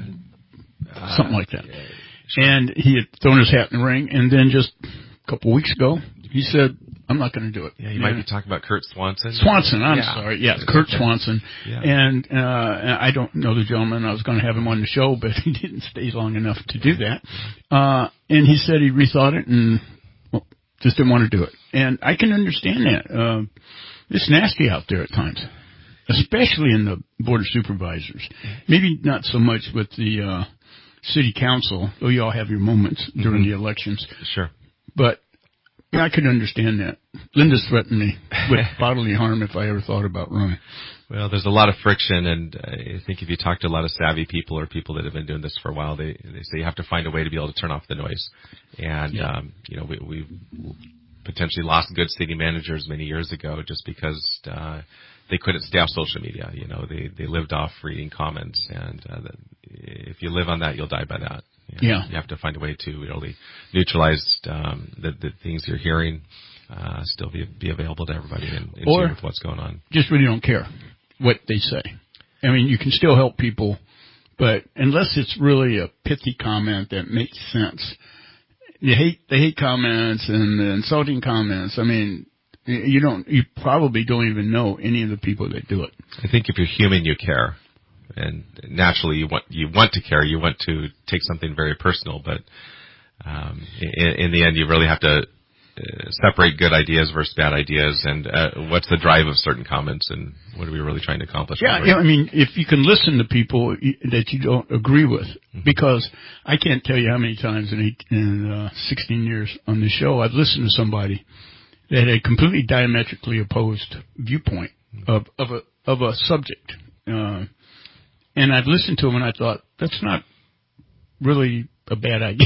uh, something like that. Yeah, sure. And he had thrown his hat in the ring, and then just a couple of weeks ago, he said, I'm not going to do it. Yeah, you yeah. might be talking about Kurt Swanson. Swanson, I'm yeah. sorry. Yeah, Kurt Swanson. Yeah. And uh, I don't know the gentleman. I was going to have him on the show, but he didn't stay long enough to do that. Uh, and he said he rethought it and well, just didn't want to do it. And I can understand that. Uh, it's nasty out there at times, especially in the Board of Supervisors. Maybe not so much with the uh, City Council, though you all have your moments during mm-hmm. the elections. Sure. But yeah, I could understand that. Linda's threatened me with bodily harm if I ever thought about running. Well, there's a lot of friction, and I think if you talk to a lot of savvy people or people that have been doing this for a while, they they say you have to find a way to be able to turn off the noise. And yeah. um, you know, we we've potentially lost good city managers many years ago just because uh, they couldn't stay off social media. You know, they they lived off reading comments, and uh, the, if you live on that, you'll die by that. You know, yeah, you have to find a way to really neutralize um, the, the things you're hearing, uh, still be be available to everybody and, and or see with what's going on. Just really don't care what they say. I mean, you can still help people, but unless it's really a pithy comment that makes sense, you hate the hate comments and the insulting comments. I mean, you don't, you probably don't even know any of the people that do it. I think if you're human, you care. And naturally, you want you want to care. You want to take something very personal, but um, in, in the end, you really have to uh, separate good ideas versus bad ideas. And uh, what's the drive of certain comments, and what are we really trying to accomplish? Yeah, yeah. I mean, if you can listen to people that you don't agree with, mm-hmm. because I can't tell you how many times in, eight, in uh, sixteen years on the show I've listened to somebody that had a completely diametrically opposed viewpoint mm-hmm. of of a of a subject. Uh, And I've listened to them, and I thought, that's not really a bad idea,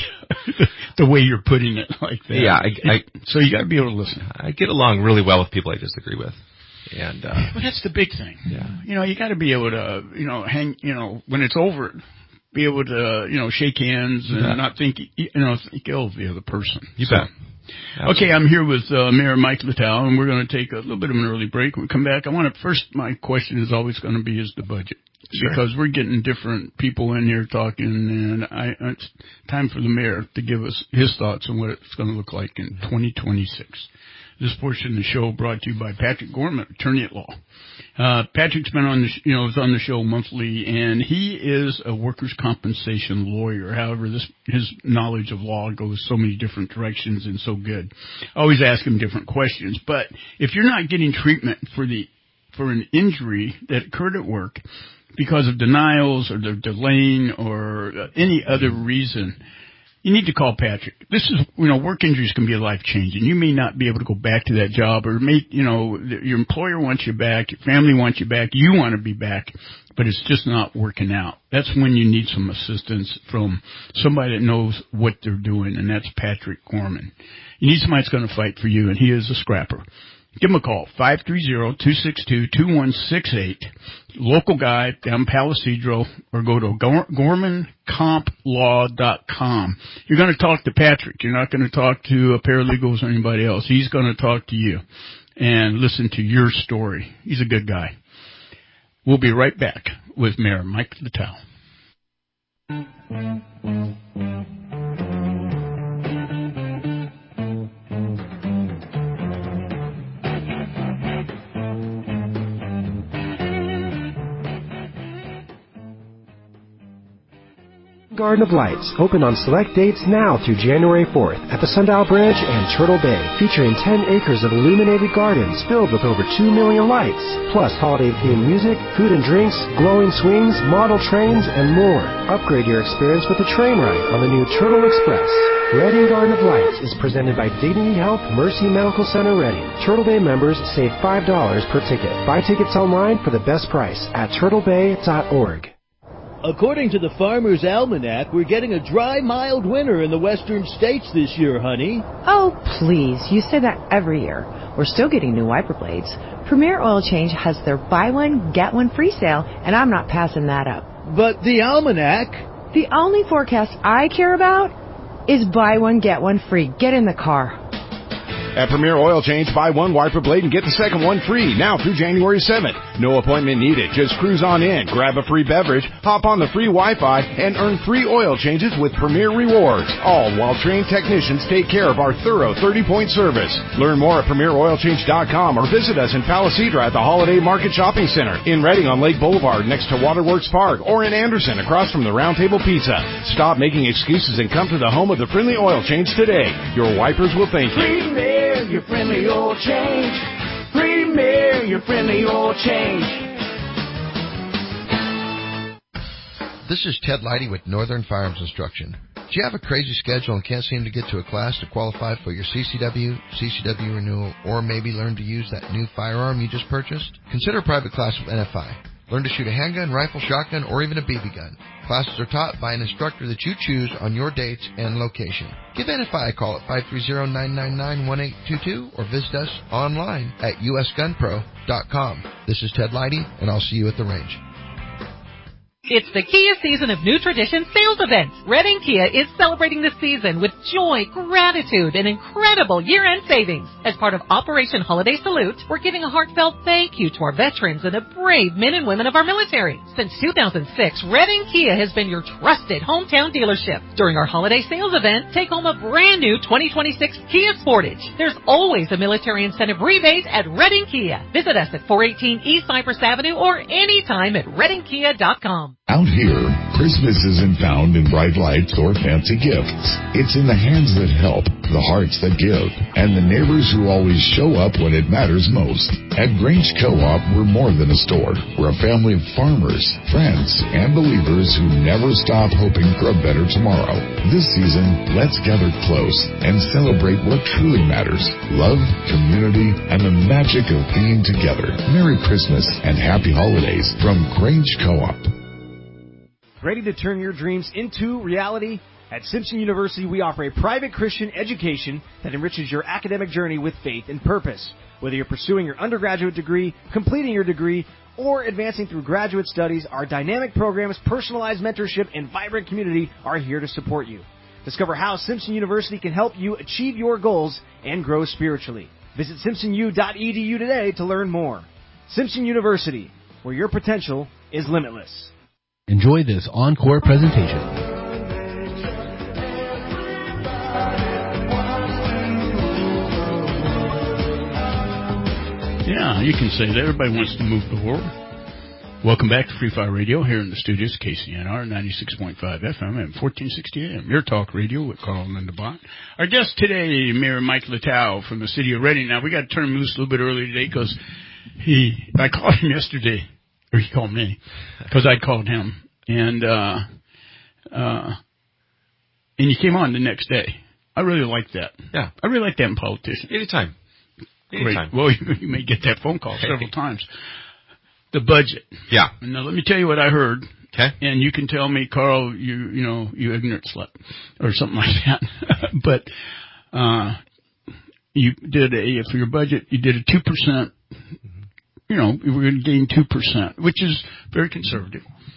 the way you're putting it like that. Yeah, I, I, so you got to be able to listen. I get along really well with people I disagree with. And uh, well, that's the big thing. Yeah. You know, you got to be able to, you know, hang, you know, when it's over, be able to, you know, shake hands and yeah. not think, you know, think ill of the other person. You so. bet. Absolutely. Okay, I'm here with uh, Mayor Mike Littell, and we're going to take a little bit of an early break. When we come back, I want to first, my question is always going to be, is the budget. sure. because we're getting different people in here talking, and I, it's time for the mayor to give us his thoughts on what it's going to look like in twenty twenty-six. This portion of the show brought to you by Patrick Gorman, attorney at law. Uh, Patrick's been on the, sh- you know, is on the show monthly, and he is a workers' compensation lawyer. However, this, his knowledge of law goes so many different directions and so good. I always ask him different questions. But if you're not getting treatment for the, for an injury that occurred at work because of denials or the delaying or uh, any other reason, you need to call Patrick. This is, you know, work injuries can be life-changing. You may not be able to go back to that job, or make, you know, your employer wants you back, your family wants you back, you want to be back, but it's just not working out. That's when you need some assistance from somebody that knows what they're doing, and that's Patrick Gorman. You need somebody that's going to fight for you, and he is a scrapper. Give him a call, five three zero, two six two, two one six eight. Local guy down Palisadro, or go to gorman comp law dot com. You're going to talk to Patrick. You're not going to talk to paralegals or anybody else. He's going to talk to you and listen to your story. He's a good guy. We'll be right back with Mayor Mike Littell. Garden of Lights, open on select dates now through January fourth at the Sundial Bridge and Turtle Bay, featuring ten acres of illuminated gardens filled with over two million lights, plus holiday-themed music, food and drinks, glowing swings, model trains, and more. Upgrade your experience with a train ride on the new Turtle Express. Reading Garden of Lights is presented by Dignity Health Mercy Medical Center Reading. Turtle Bay members save five dollars per ticket. Buy tickets online for the best price at turtle bay dot org. According to the Farmer's Almanac, we're getting a dry, mild winter in the western states this year, honey. Oh, please. You say that every year. We're still getting new wiper blades. Premier Oil Change has their buy one, get one free sale, and I'm not passing that up. But the Almanac... The only forecast I care about is buy one, get one free. Get in the car. At Premier Oil Change, buy one wiper blade and get the second one free, now through January seventh. No appointment needed. Just cruise on in, grab a free beverage, hop on the free Wi-Fi, and earn free oil changes with Premier Rewards. All while trained technicians take care of our thorough thirty-point service. Learn more at premier oil change dot com or visit us in Palisadra at the Holiday Market Shopping Center, in Reading on Lake Boulevard next to Waterworks Park, or in Anderson across from the Round Table Pizza. Stop making excuses and come to the home of the friendly oil change today. Your wipers will thank you. Premier, your friendly oil change. Premier, your friendly oil change. This is Ted Leidy with Northern Firearms Instruction. Do you have a crazy schedule and can't seem to get to a class to qualify for your C C W, C C W renewal, or maybe learn to use that new firearm you just purchased? Consider a private class with N F I. Learn to shoot a handgun, rifle, shotgun, or even a B B gun. Classes are taught by an instructor that you choose on your dates and location. Give N F I a call at five three zero, nine nine nine, one eight two two or visit us online at u s gun pro dot com. This is Ted Leidy, and I'll see you at the range. It's the Kia season of new tradition sales events. Reading Kia is celebrating the season with joy, gratitude, and incredible year-end savings. As part of Operation Holiday Salute, we're giving a heartfelt thank you to our veterans and the brave men and women of our military. Since two thousand six, Reading Kia has been your trusted hometown dealership. During our holiday sales event, take home a brand new twenty twenty-six Kia Sportage. There's always a military incentive rebate at Reading Kia. Visit us at four eighteen East Cypress Avenue or anytime at reading kia dot com. Out here, Christmas isn't found in bright lights or fancy gifts. It's in the hands that help, the hearts that give, and the neighbors who always show up when it matters most. At Grange Co-op, we're more than a store. We're a family of farmers, friends, and believers who never stop hoping for a better tomorrow. This season, let's gather close and celebrate what truly matters: love, community, and the magic of being together. Merry Christmas and Happy Holidays from Grange Co-op. Ready to turn your dreams into reality? At Simpson University, we offer a private Christian education that enriches your academic journey with faith and purpose. Whether you're pursuing your undergraduate degree, completing your degree, or advancing through graduate studies, our dynamic programs, personalized mentorship, and vibrant community are here to support you. Discover how Simpson University can help you achieve your goals and grow spiritually. Visit simpson u dot e d u today to learn more. Simpson University, where your potential is limitless. Enjoy this encore presentation. Yeah, you can say that. Everybody wants to move the world. Welcome back to Free Fire Radio here in the studios, K C N R ninety-six point five F M and fourteen sixty A M. Your talk radio with Carl and Linda Bott. Our guest today, Mayor Mike Littau from the city of Reading. Now, we got to turn him loose a little bit early today because he, I called him yesterday, or he called me, because I called him. And, uh, uh, and he came on the next day. I really like that. Yeah. I really like that in politicians. Anytime. Anytime. Great. Well, you, you may get that phone call several times. The budget. Yeah. Now, let me tell you what I heard. Okay. And you can tell me, Carl, you you know, you ignorant slut, or something like that. But uh, you did a, for your budget, you did a two percent, you know, we're going to gain two percent, which is very conservative.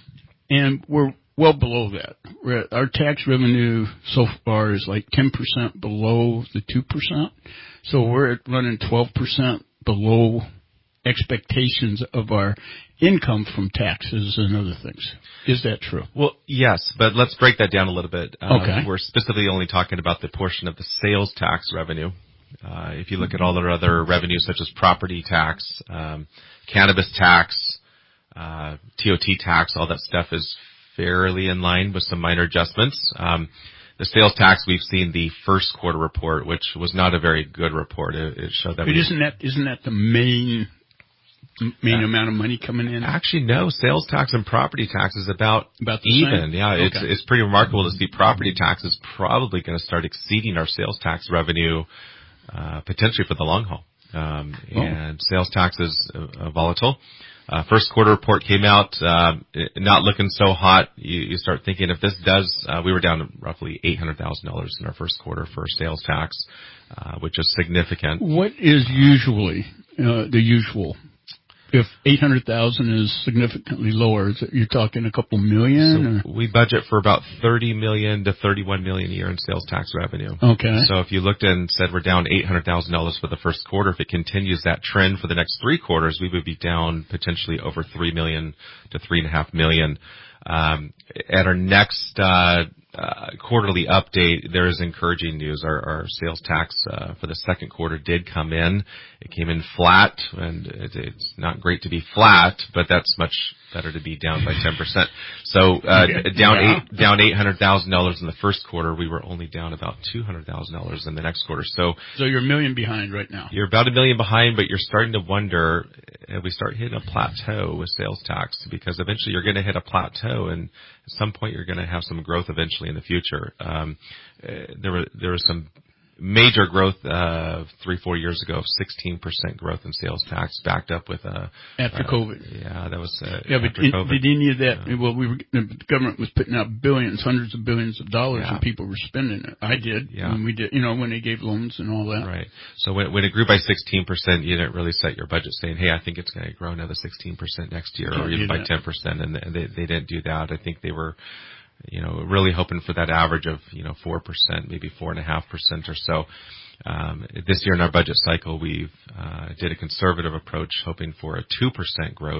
And we're well below that. We're at, our tax revenue so far is like ten percent below the two percent. So we're at running twelve percent below expectations of our income from taxes and other things. Is that true? Well, yes, but let's break that down a little bit. Uh, okay. We're specifically only talking about the portion of the sales tax revenue. Uh, if you look at all our other revenues, such as property tax, um, cannabis tax, uh, T O T tax, all that stuff is fairly in line with some minor adjustments. Um, The sales tax, we've seen the first quarter report, which was not a very good report. It, it showed that. But isn't that isn't that the main main uh, amount of money coming in? Actually, no. Sales tax and property tax is about about the even. Same? Yeah, okay. it's it's pretty remarkable to see property tax is probably going to start exceeding our sales tax revenue, uh, potentially for the long haul. Um, oh. And sales tax is uh, volatile. Uh, first quarter report came out, uh, not looking so hot. You, you start thinking if this does, uh, we were down to roughly eight hundred thousand dollars in our first quarter for sales tax, uh, which is significant. What is usually, uh, the usual? If eight hundred thousand is significantly lower, is it, you're talking a couple million? So we budget for about thirty million to thirty-one million a year in sales tax revenue. Okay. So if you looked and said we're down eight hundred thousand dollars for the first quarter, if it continues that trend for the next three quarters, we would be down potentially over three million to three and a half million. Um, at our next, uh, Uh, quarterly update, there is encouraging news. Our, our sales tax uh, for the second quarter did come in. It came in flat, and it, it's not great to be flat, but that's much better to be down by ten percent. So uh, yeah. down yeah. eight down eight hundred thousand dollars in the first quarter. We were only down about two hundred thousand dollars in the next quarter. So so you're a million behind right now. You're about a million behind, but you're starting to wonder if we start hitting a plateau with sales tax, because eventually you're going to hit a plateau, and at some point you're going to have some growth eventually in the future. Um, uh, there were there was some major growth uh, three four years ago, sixteen percent growth in sales tax, backed up with a after uh, COVID. Yeah, that was uh, yeah. But after in, COVID. did any of that? Yeah. Well, we were the government was putting out billions, hundreds of billions of dollars, yeah. and people were spending it. I did. Yeah, when we did. You know, when they gave loans and all that. Right. So when when it grew by sixteen percent, you didn't really set your budget saying, "Hey, I think it's going to grow another sixteen percent next year, or even by ten percent." And they they didn't do that. I think they were, you know, really hoping for that average of, you know, four percent, maybe four and a half percent or so. Um, this year in our budget cycle, we've uh, did a conservative approach, hoping for a two percent growth.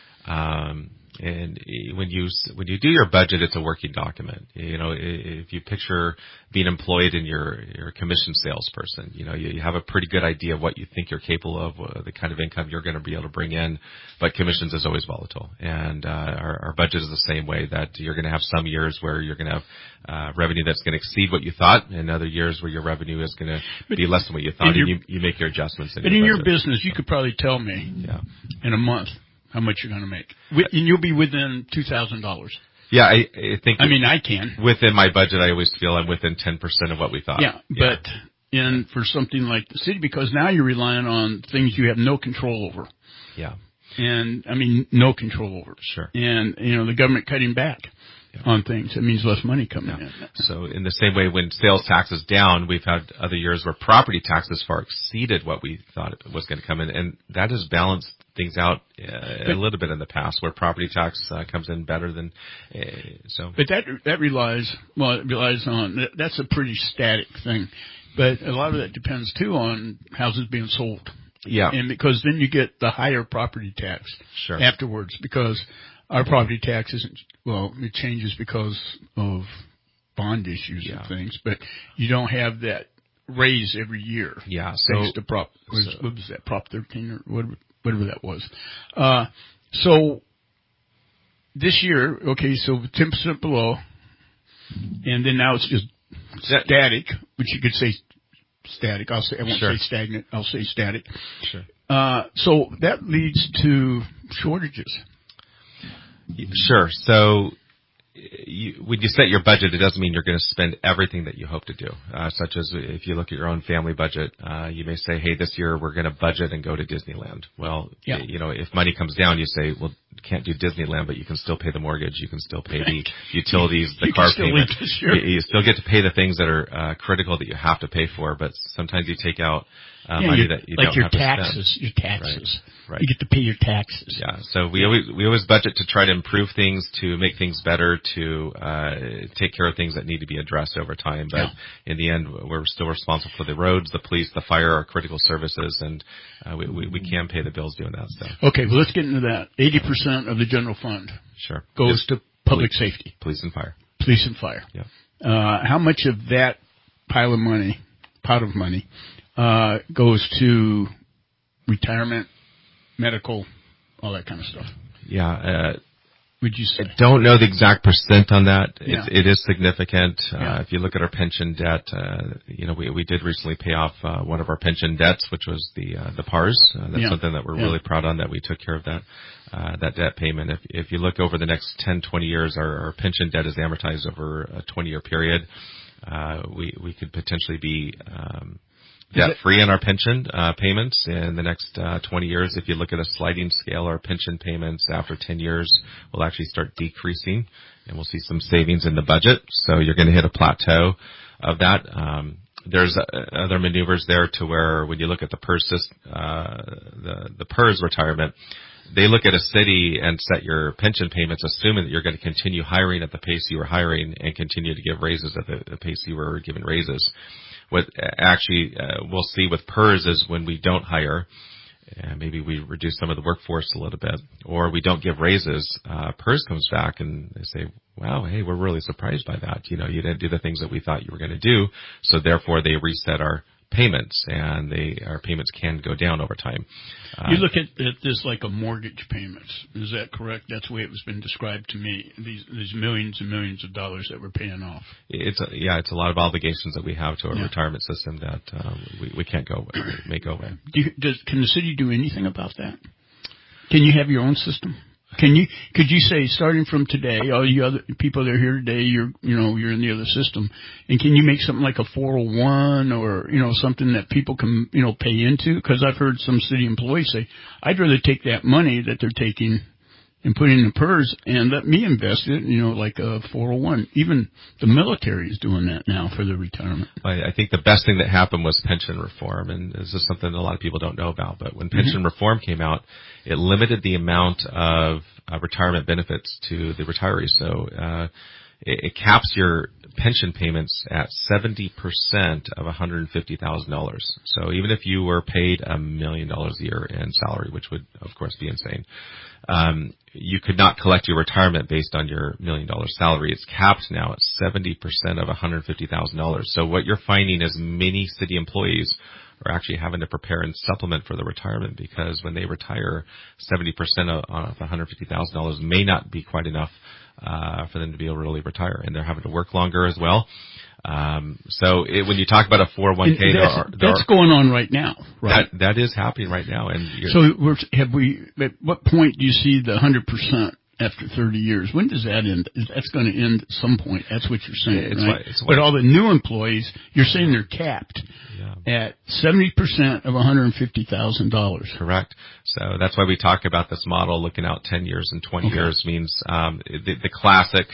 Um, and when you when you do your budget, it's a working document. You know, if you picture being employed and you're you're a commission salesperson, you know, you, you have a pretty good idea of what you think you're capable of, uh, the kind of income you're going to be able to bring in. But commissions is always volatile, and uh, our, our budget is the same way. That you're going to have some years where you're going to have uh, revenue that's going to exceed what you thought, and other years where your revenue is going to be less than what you thought, and you, you make your adjustments. In but your in budget. your business, you could probably tell me yeah. in a month how much you're going to make, and you'll be within two thousand dollars. Yeah, I, I think. I mean, I can within my budget. I always feel I'm within ten percent of what we thought. Yeah, yeah. But in for something like the city, because now you're relying on things you have no control over. Yeah. And I mean, no control over. Sure. And you know, the government cutting back yeah. on things. It means less money coming yeah. in. So in the same way, when sales tax is down, we've had other years where property taxes far exceeded what we thought it was going to come in, and that has balanced things out uh, a little bit in the past, where property tax uh, comes in better than uh, so. But that that relies well, it relies on that's a pretty static thing, but a lot of that depends too on houses being sold. Yeah, and because then you get the higher property tax sure. afterwards, because Our property tax isn't, well, it changes because of bond issues yeah. and things, but you don't have that raise every year. Yeah. So, thanks to Prop, was, so, what was that, Prop thirteen or whatever, whatever that was. Uh, so this year, okay, so ten percent below, and then now it's just static, which you could say static. I'll say, I won't sure. say stagnant. I'll say static. Sure. Uh, so that leads to shortages. Sure. So you, when you set your budget, it doesn't mean you're going to spend everything that you hope to do. Uh, such as if you look at your own family budget, uh, you may say, hey, this year we're going to budget and go to Disneyland. Well, yeah. you know, if money comes down, you say, well, you can't do Disneyland, but you can still pay the mortgage. You can still pay the utilities, the you car still payment. You, you still get to pay the things that are uh, critical that you have to pay for, but sometimes you take out Uh, yeah, money that you like don't your have to taxes, spend. your taxes. Right. right. You get to pay your taxes. Yeah. So we always we always budget to try to improve things, to make things better, to uh take care of things that need to be addressed over time. But yeah. in the end, we're still responsible for the roads, the police, the fire, our critical services, and uh, we, we we can pay the bills doing that stuff. Okay. Well, let's get into that. Eighty percent of the general fund sure goes yes. to public police, safety, police and fire, police and fire. Yeah. Uh, how much of that pile of money, pot of money? Uh, goes to retirement, medical, all that kind of stuff. Yeah. Uh, Would you say? I don't know the exact percent on that. Yeah. It's, it is significant. Yeah. Uh, if you look at our pension debt, uh, you know, we, we did recently pay off, uh, one of our pension debts, which was the, uh, the P A R S. Uh, that's yeah. something that we're yeah. really proud on, that we took care of that, uh, that debt payment. If, if you look over the next ten, twenty years, our, our pension debt is amortized over a twenty year period. Uh, we, we could potentially be, um, debt-free on our pension uh, payments in the next uh, twenty years. If you look at a sliding scale, our pension payments after ten years will actually start decreasing, and we'll see some savings in the budget. So you're going to hit a plateau of that. Um, there's uh, other maneuvers there to where when you look at the P E R S, uh, the, the P E R S retirement, they look at a city and set your pension payments, assuming that you're going to continue hiring at the pace you were hiring and continue to give raises at the, the pace you were giving raises. What actually uh, we'll see with P E R S is when we don't hire, uh, maybe we reduce some of the workforce a little bit, or we don't give raises, uh, P E R S comes back and they say, wow, hey, we're really surprised by that. You know, you didn't do the things that we thought you were going to do. So therefore they reset our payments, and they, our payments can go down over time. Uh, you look at, at this like a mortgage payments. Is that correct? That's the way it was been described to me. These these millions and millions of dollars that we're paying off. It's a, yeah, it's a lot of obligations that we have to our yeah. retirement system that um, we we can't go make go away. Do you, does, can the city do anything about that? Can you have your own system? Can you, could you say, starting from today, all you other people that are here today, you're, you know, you're in the other system, and can you make something like a four oh one or, you know, something that people can, you know, pay into? Because I've heard some city employees say, I'd rather take that money that they're taking and put it in the P E R S and let me invest it, you know, like a four oh one. Even the military is doing that now for their retirement. I, I think the best thing that happened was pension reform, and this is something that a lot of people don't know about. But when pension mm-hmm. reform came out, it limited the amount of uh, retirement benefits to the retirees. So uh, it, it caps your pension payments at seventy percent of one hundred fifty thousand dollars. So even if you were paid a million dollars a year in salary, which would, of course, be insane, um, you could not collect your retirement based on your million dollar salary. It's capped now at seventy percent of one hundred fifty thousand dollars. So what you're finding is many city employees are actually having to prepare and supplement for the retirement, because when they retire, seventy percent of, of one hundred fifty thousand dollars may not be quite enough uh, for them to be able to really retire, and they're having to work longer as well. Um, so it, when you talk about a four oh one k, there are, there that's are, going on right now, right? That, that is happening right now. And you're, so we're, have we, at what point do you see the one hundred percent after thirty years? When does that end? That's going to end at some point. That's what you're saying, it's right? Why, it's why, but all the new employees, you're saying they're capped yeah. at seventy percent of one hundred fifty thousand dollars. Correct. So that's why we talk about this model looking out ten years and twenty okay. years means, um, the, the classic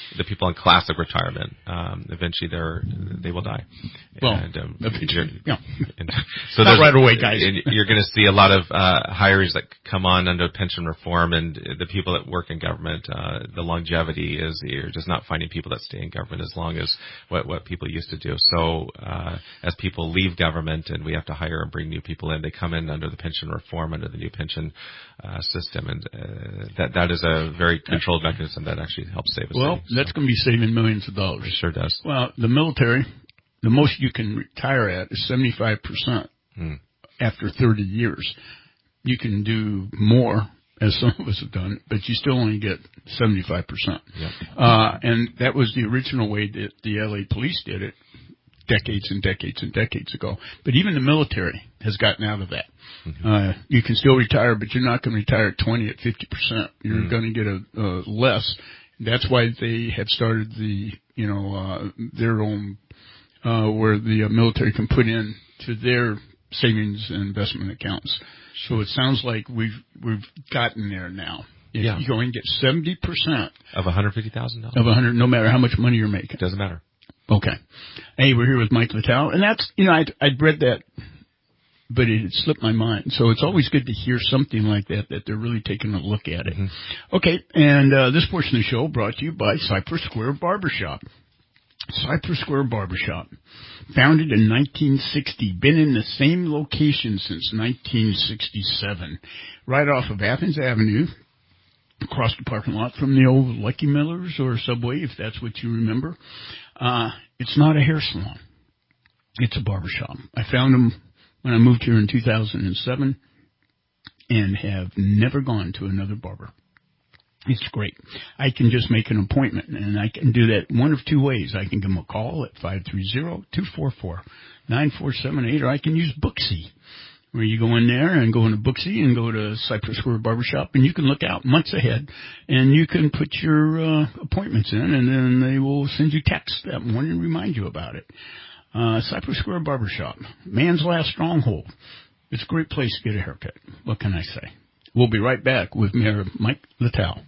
the people on classic retirement, um, eventually they're they will die. Well, and, um, eventually, yeah. And so not right away, guys. You're going to see a lot of uh, hires that come on under pension reform, and the people that work in government, uh, the longevity is you're just not finding people that stay in government as long as what what people used to do. So uh, as people leave government and we have to hire and bring new people in, they come in under the pension reform, under the new pension uh, system, and uh, that that is a very controlled mechanism that actually helps save us. Well, money, so. That's going to be saving millions of dollars. It sure does. Well, the military, the most you can retire at is seventy-five percent hmm. after thirty years. You can do more, as some of us have done, but you still only get seventy-five percent. Yep. Uh, and that was the original way that the L A police did it decades and decades and decades ago. But even the military has gotten out of that. Mm-hmm. Uh, you can still retire, but you're not going to retire at twenty, at fifty percent. You're mm-hmm. going to get a, a less. That's why they have started the, you know, uh, their own, uh, where the uh, military can put in to their savings and investment accounts. So it sounds like we've, we've gotten there now. If yeah. you go and get seventy percent of one hundred fifty thousand dollars of one hundred, no matter how much money you're making. Doesn't matter. Okay. Hey, we're here with Mike Littell, and that's, you know, I'd, I'd read that, but it had slipped my mind. So it's always good to hear something like that, that they're really taking a look at it. Mm-hmm. Okay, and uh, this portion of the show brought to you by Cypress Square Barbershop. Cypress Square Barbershop, founded in nineteen sixty, been in the same location since nineteen sixty-seven, right off of Athens Avenue, across the parking lot from the old Lucky Millers or Subway, if that's what you remember. Uh, it's not a hair salon. It's a barbershop. I found them when I moved here in two thousand seven and have never gone to another barber. It's great. I can just make an appointment, and I can do that one of two ways. I can give them a call at five three zero, two four four, nine four seven eight, or I can use Booksy, where you go in there and go into Booksy and go to Cypress Square Barbershop, and you can look out months ahead, and you can put your uh, appointments in, and then they will send you text that morning and remind you about it. Uh, Cypress Square Barbershop, man's last stronghold. It's a great place to get a haircut. What can I say? We'll be right back with Mayor Mike Littell.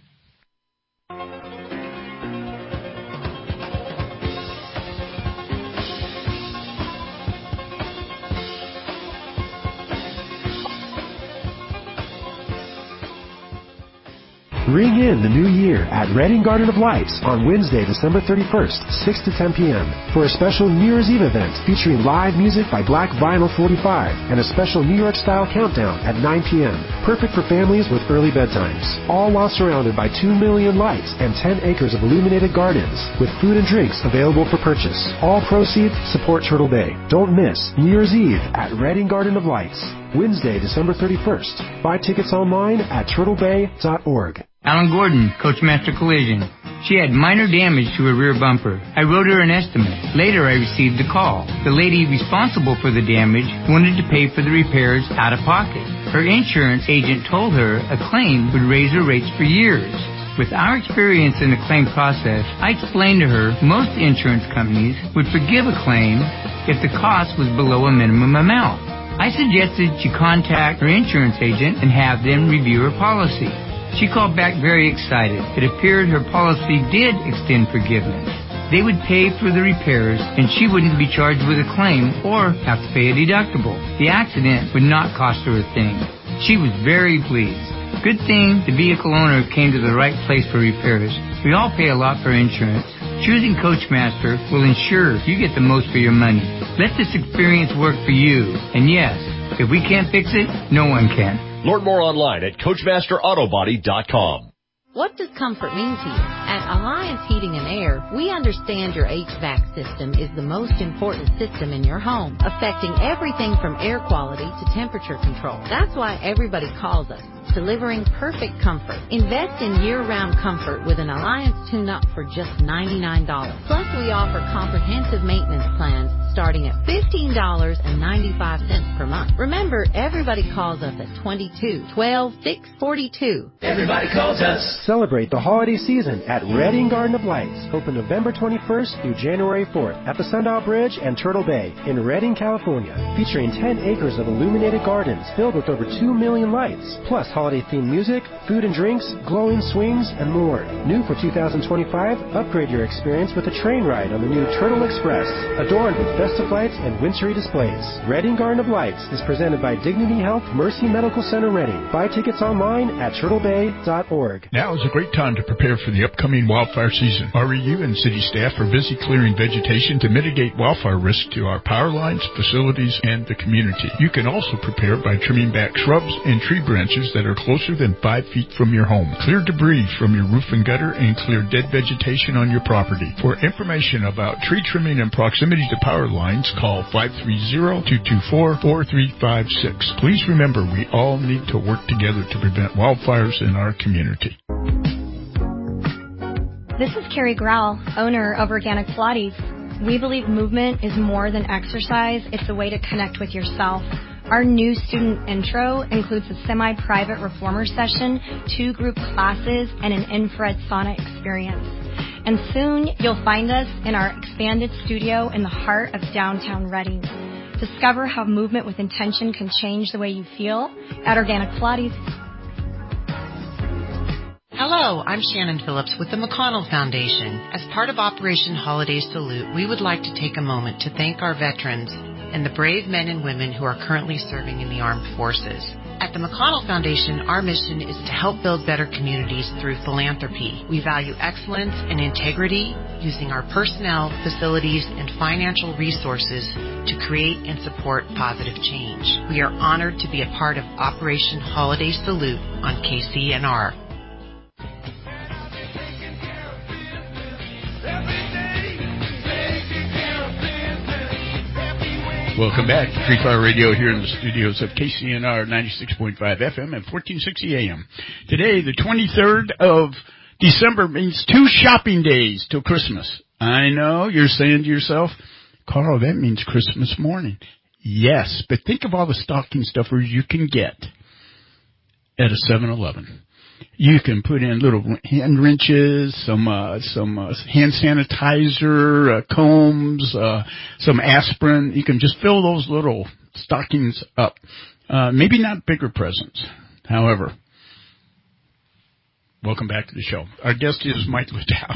Ring in the new year at Redding Garden of Lights on Wednesday, December thirty-first, six to ten p.m. for a special New Year's Eve event featuring live music by Black Vinyl forty-five and a special New York-style countdown at nine p.m. Perfect for families with early bedtimes. All while surrounded by two million lights and ten acres of illuminated gardens with food and drinks available for purchase. All proceeds support Turtle Bay. Don't miss New Year's Eve at Redding Garden of Lights, Wednesday, December thirty-first. Buy tickets online at turtle bay dot org. Alan Gordon, Coachmaster Collision. She had minor damage to her rear bumper. I wrote her an estimate. Later, I received a call. The lady responsible for the damage wanted to pay for the repairs out of pocket. Her insurance agent told her a claim would raise her rates for years. With our experience in the claim process, I explained to her most insurance companies would forgive a claim if the cost was below a minimum amount. I suggested she contact her insurance agent and have them review her policy. She called back very excited. It appeared her policy did extend forgiveness. They would pay for the repairs, and she wouldn't be charged with a claim or have to pay a deductible. The accident would not cost her a thing. She was very pleased. Good thing the vehicle owner came to the right place for repairs. We all pay a lot for insurance. Choosing Coachmaster will ensure you get the most for your money. Let this experience work for you. And yes, if we can't fix it, no one can. Learn more online at coachmaster auto body dot com. What does comfort mean to you? At Alliance Heating and Air, we understand your H V A C system is the most important system in your home, affecting everything from air quality to temperature control. That's why everybody calls us, delivering perfect comfort. Invest in year-round comfort with an Alliance tune-up for just ninety-nine dollars. Plus, we offer comprehensive maintenance plans starting at fifteen dollars and ninety-five cents per month. Remember, everybody calls us at twenty-two, twelve, six forty-two. Everybody calls us. Celebrate the holiday season at Redding Garden of Lights, open November twenty-first through January fourth at the Sundial Bridge and Turtle Bay in Redding, California, featuring ten acres of illuminated gardens filled with over two million lights, plus holiday-themed music, food and drinks, glowing swings, and more. New for two thousand twenty-five, upgrade your experience with a train ride on the new Turtle Express, adorned with festive lights and wintry displays. Reading Garden of Lights is presented by Dignity Health Mercy Medical Center Reading. Buy tickets online at turtle bay dot org. Now is a great time to prepare for the upcoming wildfire season. R E U and city staff are busy clearing vegetation to mitigate wildfire risk to our power lines, facilities, and the community. You can also prepare by trimming back shrubs and tree branches that are closer than five feet from your home. Clear debris from your roof and gutter and clear dead vegetation on your property. For information about tree trimming and proximity to power lines, call five three zero, two two four, four three five six. Please remember, we all need to work together to prevent wildfires in our community. This is Carrie Grau, owner of Organic Pilates. We believe movement is more than exercise. It's a way to connect with yourself. Our new student intro includes a semi-private reformer session, two group classes, and an infrared sauna experience. And soon you'll find us in our expanded studio in the heart of downtown Reading. Discover how movement with intention can change the way you feel at Organic Pilates. Hello, I'm Shannon Phillips with the McConnell Foundation. As part of Operation Holiday Salute, we would like to take a moment to thank our veterans and the brave men and women who are currently serving in the armed forces. At the McConnell Foundation, our mission is to help build better communities through philanthropy. We value excellence and integrity, using our personnel, facilities, and financial resources to create and support positive change. We are honored to be a part of Operation Holiday Salute on K C N R. Welcome back to Free Fire Radio here in the studios of K C N R ninety-six point five F M and fourteen sixty A M. Today, the twenty-third of December, means two shopping days till Christmas. I know, you're saying to yourself, Carl, that means Christmas morning. Yes, but think of all the stocking stuffers you can get at a seven eleven. You can put in little hand wrenches, some uh, some uh, hand sanitizer, uh, combs, uh, some aspirin. You can just fill those little stockings up. Uh, maybe not bigger presents. However, welcome back to the show. Our guest is Mike Littau.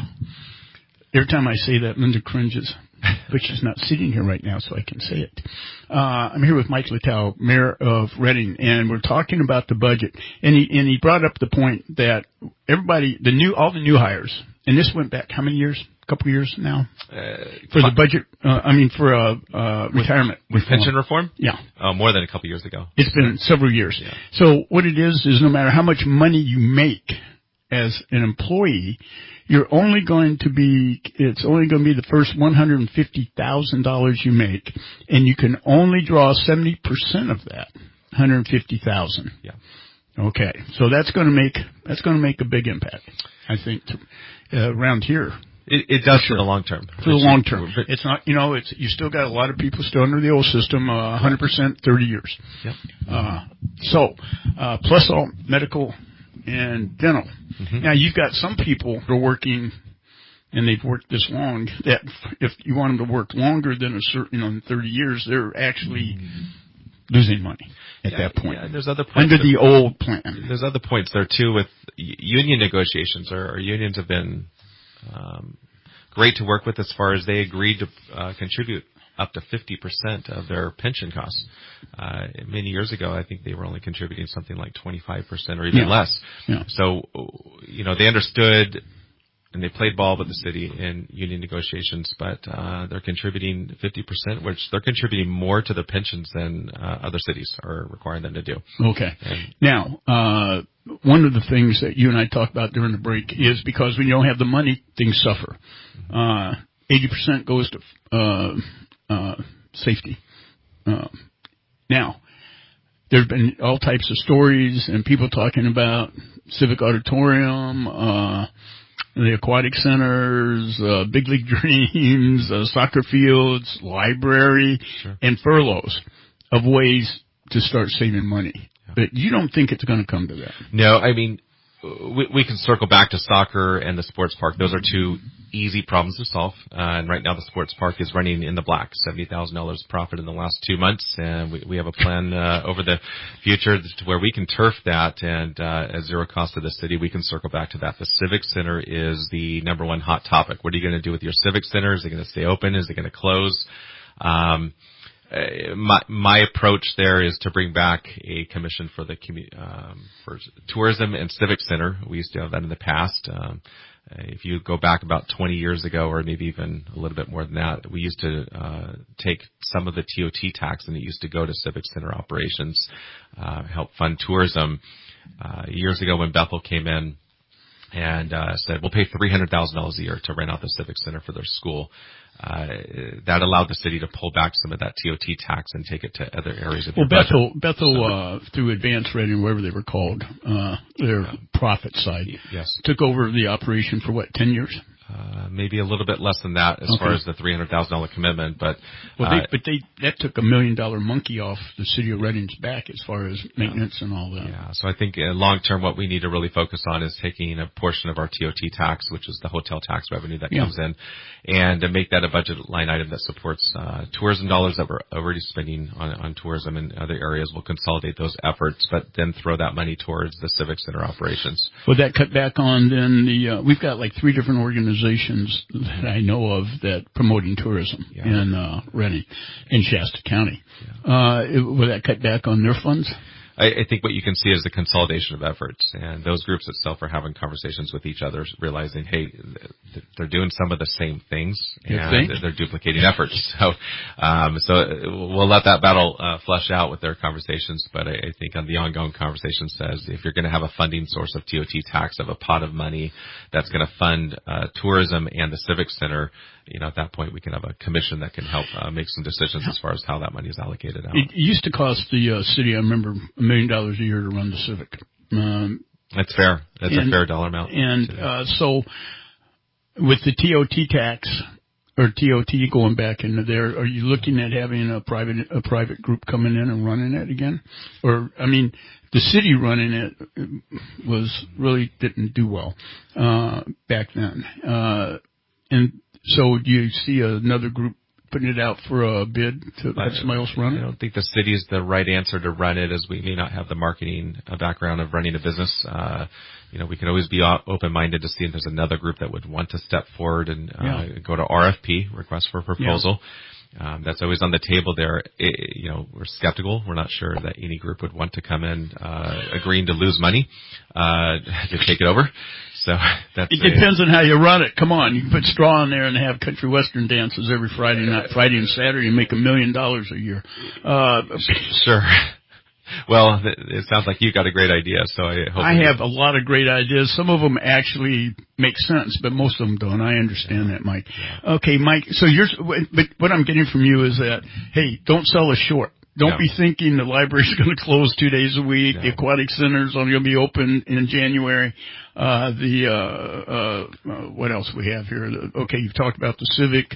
Every time I say that, Linda cringes. But she's not sitting here right now, so I can say it. Uh, I'm here with Mike Littau, Mayor of Reading, and we're talking about the budget. And he and he brought up the point that everybody, the new, all the new hires, and this went back how many years? A couple of years now uh, for the budget. Uh, I mean, for uh, uh, retirement with reform. pension reform. Yeah, uh, more than a couple of years ago. It's been several years. Yeah. So what it is is no matter how much money you make as an employee, you're only going to be, it's only going to be the first one hundred fifty thousand dollars you make, and you can only draw seventy percent of that, one hundred fifty thousand dollars. Yeah. Okay. So that's going to make, that's going to make a big impact, I think, to, uh, around here. It, it does for the long term. For the long term. It's not, you know, it's, you still got a lot of people still under the old system, uh, one hundred percent, thirty years. Yep. Uh, so, uh, plus all medical and dental. Mm-hmm. Now, you've got some people who are working, and they've worked this long, that if you want them to work longer than a certain, you know, thirty years, they're actually mm-hmm. losing money at yeah, that point. Yeah, there's other points under that, the old plan. There's other points there, too, with union negotiations. Our, our unions have been um, great to work with as far as they agreed to uh, contribute up to fifty percent of their pension costs. Uh, many years ago, I think they were only contributing something like twenty-five percent or even yeah. less. Yeah. So, you know, they understood and they played ball with the city in union negotiations, but uh, they're contributing fifty percent, which they're contributing more to their pensions than uh, other cities are requiring them to do. Okay. And now, uh, one of the things that you and I talked about during the break is because when you don't have the money, things suffer. Uh, eighty percent goes to uh, uh, safety. Uh, now, there's been all types of stories and people talking about Civic Auditorium, uh, the aquatic centers, uh, Big League Dreams, uh, soccer fields, library, sure. and furloughs of ways to start saving money. Yeah. But you don't think it's going to come to that? No, I mean, we, we can circle back to soccer and the sports park. Those are two easy problems to solve. Uh, and right now the sports park is running in the black, seventy thousand dollars profit in the last two months. And we, we have a plan uh, over the future to where we can turf that, and uh, at zero cost to the city, we can circle back to that. The Civic Center is the number one hot topic. What are you going to do with your Civic Center? Is it going to stay open? Is it going to close? Um, Uh, my my approach there is to bring back a commission for the commu- um, for tourism and civic center. We used to have that in the past. Um, if you go back about twenty years ago, or maybe even a little bit more than that, we used to uh, take some of the T O T tax, and it used to go to civic center operations, uh, help fund tourism. Uh, years ago, when Bethel came in and uh, said, we'll pay three hundred thousand dollars a year to rent out the civic center for their school. Uh, that allowed the city to pull back some of that T O T tax and take it to other areas of well, your Bethel, budget. Bethel, So, uh, through Advanced Rating, whatever they were called, uh, their yeah. profit side, yes. took over the operation for what, ten years? Uh, maybe a little bit less than that as okay. far as the three hundred thousand dollars commitment, but, well, uh, they, but they, that took a million dollar monkey off the city of Redding's back as far as maintenance yeah. and all that. Yeah. So I think uh, long term, what we need to really focus on is taking a portion of our T O T tax, which is the hotel tax revenue that yeah. comes in, and to make that a budget line item that supports, uh, tourism dollars that we're already spending on, on tourism in other areas. We'll consolidate those efforts, but then throw that money towards the civic center operations. Would that cut back on then the, uh, we've got like three different organizations that I know of that promoting tourism yeah. in uh, Redding, in Shasta County. Yeah. Uh, it, will that cut back on their funds? I, I think what you can see is the consolidation of efforts, and those groups itself are having conversations with each other, realizing, hey, they're doing some of the same things, and they're duplicating efforts. So, um, so we'll let that battle uh, flesh out with their conversations. But I, I think on the ongoing conversation says, if you're going to have a funding source of T O T tax, of a pot of money that's going to fund uh, tourism and the civic center, you know, at that point we can have a commission that can help uh, make some decisions as far as how that money is allocated out. It used to cost the uh, city, I remember, a million dollars a year to run the Civic. Um, That's fair. That's and, a fair dollar amount. And uh, so with the T O T tax or T O T going back into there, are you looking at having a private a private group coming in and running it again? Or, I mean, the city running it was really didn't do well uh, back then. Uh, and so do you see another group putting it out for a bid to have somebody else run it? I don't think the city is the right answer to run it, as we may not have the marketing background of running a business. Uh, you know, we can always be open-minded to see if there's another group that would want to step forward and uh, yeah. go to R F P, request for proposal. Yeah. Um, that's always on the table there. It, you know, we're skeptical. We're not sure that any group would want to come in, uh, agreeing to lose money, uh, to take it over. So that's it depends a, on how you run it. Come on, you can put straw in there and have country western dances every Friday night, Friday and Saturday, and make a million dollars a year. Uh, sure. Well, it sounds like you got a great idea, so I hope. I have a lot of great ideas. Some of them actually make sense, but most of them don't. I understand that, Mike. Yeah. Okay, Mike, so you're, but what I'm getting from you is that, hey, don't sell us short. Don't no. be thinking the library's going to close two days a week. No. The aquatic center's only going to be open in January. Uh, the, uh, uh, what else we have here? Okay, you've talked about the Civic.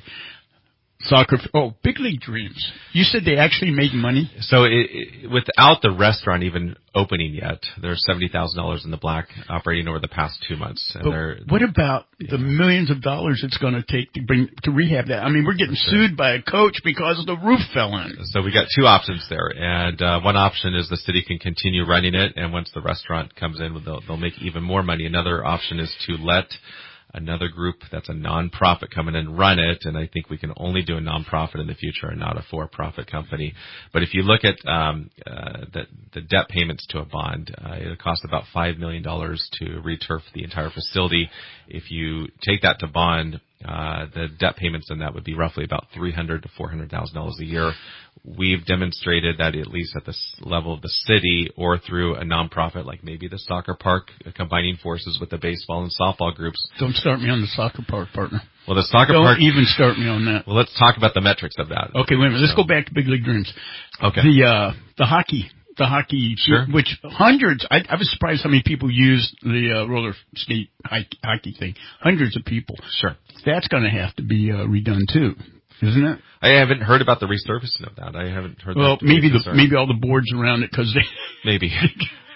Soccer, oh, Big League Dreams. You said they actually made money? So it, it, without the restaurant even opening yet, there's seventy thousand dollars in the black operating over the past two months. And but they're, what about yeah. the millions of dollars it's going to take to bring to rehab that? I mean, we're getting sure. sued by a coach because the roof fell in. So we got two options there. And uh, one option is the city can continue running it, and once the restaurant comes in, they'll, they'll make even more money. Another option is to let another group that's a nonprofit come in and run it, and I think we can only do a nonprofit in the future and not a for-profit company. But if you look at um, uh, the, the debt payments to a bond, uh, it'll cost about five million dollars to returf the entire facility. If you take that to bond, uh, the debt payments in that would be roughly about three hundred thousand to four hundred thousand dollars a year. We've demonstrated that at least at the level of the city or through a nonprofit like maybe the soccer park, combining forces with the baseball and softball groups. Don't start me on the soccer park, partner. Well, the soccer Don't park. Don't even start me on that. Well, let's talk about the metrics of that. Okay, wait a minute. Let's so. go back to Big League Dreams. Okay. The, uh, the hockey. The hockey, sure. which hundreds, I, I was surprised how many people used the uh, roller skate hockey thing. Hundreds of people. Sure. That's going to have to be uh, redone too, isn't it? I haven't heard about the resurfacing of that. I haven't heard well, that. Well, maybe the, maybe all the boards around it because they. Maybe.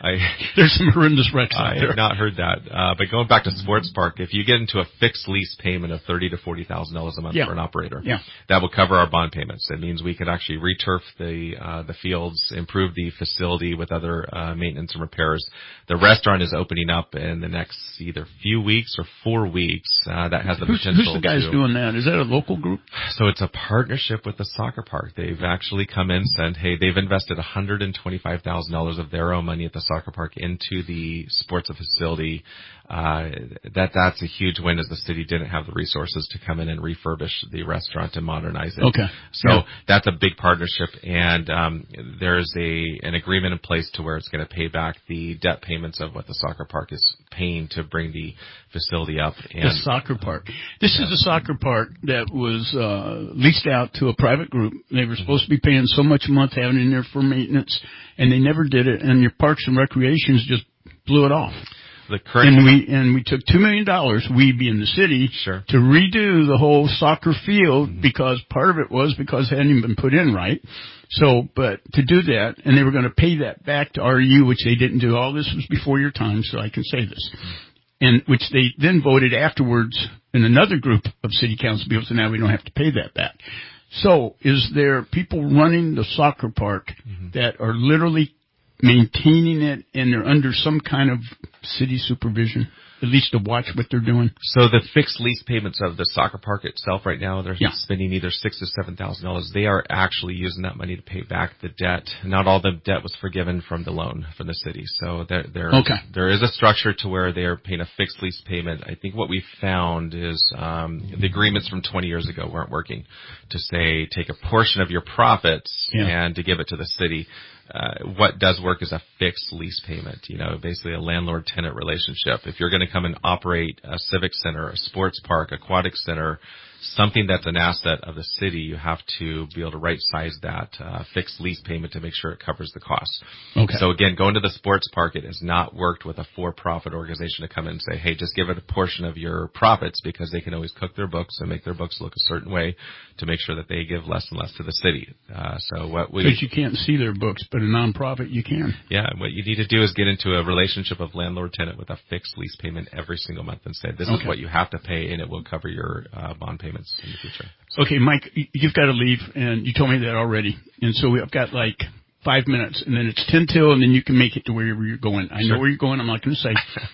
I, There's some horrendous wrecks out I there. have not heard that. Uh, but going back to sports park, if you get into a fixed lease payment of thirty to forty thousand dollars a month Yeah. for an operator, Yeah. that will cover our bond payments. It means we could actually returf the uh, the fields, improve the facility with other uh, maintenance and repairs. The restaurant is opening up in the next either few weeks or four weeks. Uh, that has the who's, potential. Who's the guys to, doing that? Is that a local group? So it's a partnership with the soccer park. They've actually come in and said, hey, they've invested one hundred twenty-five thousand dollars of their own money at the soccer park into the sports facility. Uh, that that's a huge win, as the city didn't have the resources to come in and refurbish the restaurant and modernize it. Okay. So Yeah. that's a big partnership, and um, there's a an agreement in place to where it's going to pay back the debt payments of what the soccer park is paying to bring the facility up. And, the soccer park. This yeah. is a soccer park that was uh, leased out to a private group. They were supposed to be paying so much a month, having it in there for maintenance, and they never did it. And your Parks and Recreations just blew it off. The current and we and we took two million dollars, we being the city, sure. to redo the whole soccer field mm-hmm. because part of it was because it hadn't even been put in right. So, but to do that, and they were going to pay that back to R U, which they didn't do. All this was before your time, so I can say this. Mm-hmm. And which they then voted afterwards in another group of city council people, so now we don't have to pay that back. So, is there people running the soccer park mm-hmm. that are literally maintaining it, and they're under some kind of city supervision, at least to watch what they're doing? So the fixed lease payments of the soccer park itself right now, they're yeah. spending either six to seven thousand dollars. They are actually using that money to pay back the debt. Not all the debt was forgiven from the loan from the city. So there there, okay. there is a structure to where they are paying a fixed lease payment. I think what we found is um, the agreements from twenty years ago weren't working. To say take a portion of your profits yeah. and to give it to the city. Uh, what does work is a fixed lease payment, you know, basically a landlord-tenant relationship. If you're going to come and operate a civic center, a sports park, aquatic center, something that's an asset of the city, you have to be able to right-size that uh, fixed lease payment to make sure it covers the costs. Okay. So again, going to the sports park, it has not worked with a for-profit organization to come in and say, hey, just give it a portion of your profits, because they can always cook their books and make their books look a certain way to make sure that they give less and less to the city. Uh, so what we... Because you can't see their books, but a nonprofit you can. Yeah, what you need to do is get into a relationship of landlord-tenant with a fixed lease payment every single month and say, this okay. is what you have to pay, and it will cover your uh, bond payments in the future. Okay, Mike, you've got to leave, and you told me that already. And so we've got like five minutes, and then it's ten till, and then you can make it to wherever you're going. I sure. know where you're going. I'm not going to say.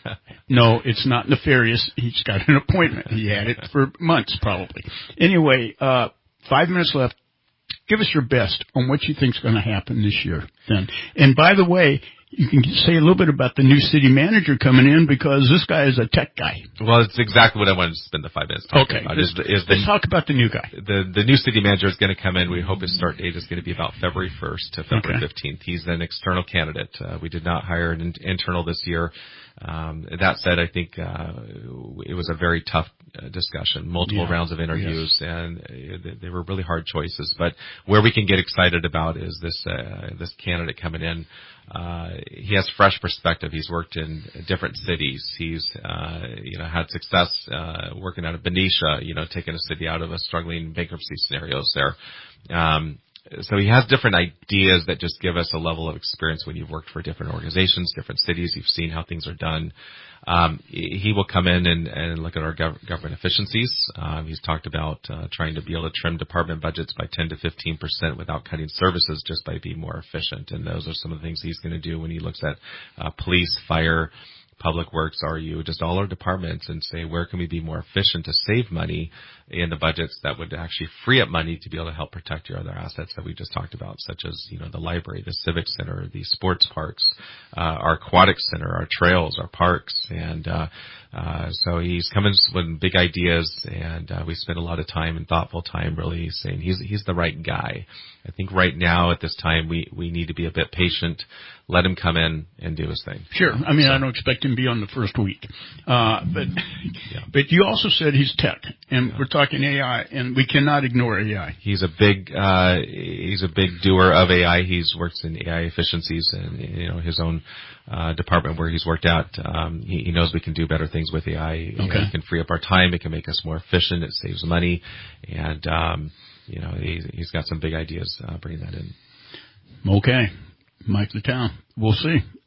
No, it's not nefarious. He's got an appointment. He had it for months, probably. Anyway, uh, five minutes left. Give us your best on what you think is going to happen this year then. And by the way, you can say a little bit about the new city manager coming in, because this guy is a tech guy. Well, it's exactly what I wanted to spend the five minutes talking okay. about. Let's, is the, is the, let's talk about the new guy. The the new city manager is going to come in. We hope his start date is going to be about February first to February okay. fifteenth. He's an external candidate. Uh, we did not hire an in, internal this year. Um, that said, I think uh, it was a very tough uh, discussion, multiple yeah. rounds of interviews, yes. and uh, they were really hard choices. But where we can get excited about is this uh, this candidate coming in. Uh, he has fresh perspective. He's worked in different cities. He's, uh, you know, had success, uh, working out of Benicia, you know, taking a city out of a struggling bankruptcy scenarios there. Um, so he has different ideas that just give us a level of experience when you've worked for different organizations, different cities. You've seen how things are done. Um, he will come in and, and look at our gov- government efficiencies. Um, he's talked about uh, trying to be able to trim department budgets by ten to fifteen percent without cutting services, just by being more efficient. And those are some of the things he's going to do when he looks at uh, police, fire, Public Works, R U, just all our departments, and say, where can we be more efficient to save money in the budgets that would actually free up money to be able to help protect your other assets that we just talked about, such as, you know, the library, the civic center, the sports parks, uh, our aquatic center, our trails, our parks. And, uh, uh, so he's coming with big ideas, and, uh, we spend a lot of time and thoughtful time really saying he's, he's the right guy. I think right now at this time we, we need to be a bit patient, let him come in and do his thing. Sure. I mean, so, I don't expect him to be on the first week. Uh, but, yeah. but you also said he's tech, and yeah. we're talking A I, and we cannot ignore A I. He's a big, uh, he's a big doer of A I. He's worked in A I efficiencies and, you know, his own, uh, department where he's worked at. Um, he, he knows we can do better things with A I. Okay. You know, it can free up our time. It can make us more efficient. It saves money. And, um, you know, he's, he's got some big ideas, uh, bringing that in. Okay. Mike the Town. We'll see.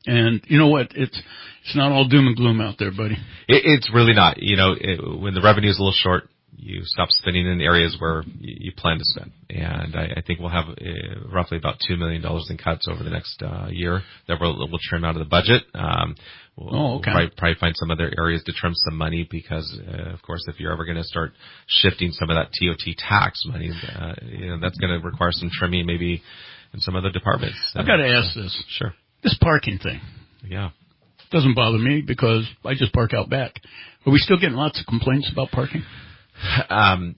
And you know what? It's it's not all doom and gloom out there, buddy. It, it's really not. You know, it, when the revenue is a little short, you stop spending in areas where you, you plan to spend. And I, I think we'll have uh, roughly about two million dollars in cuts over the next uh, year that we'll, we'll trim out of the budget. Um, we'll, oh, okay. we'll probably, probably find some other areas to trim some money because, uh, of course, if you're ever going to start shifting some of that T O T tax money, uh, you know, that's going to require some trimming maybe in some other departments. I've got to ask this. Sure. This parking thing. Yeah. Doesn't bother me because I just park out back. Are we still getting lots of complaints about parking? Um,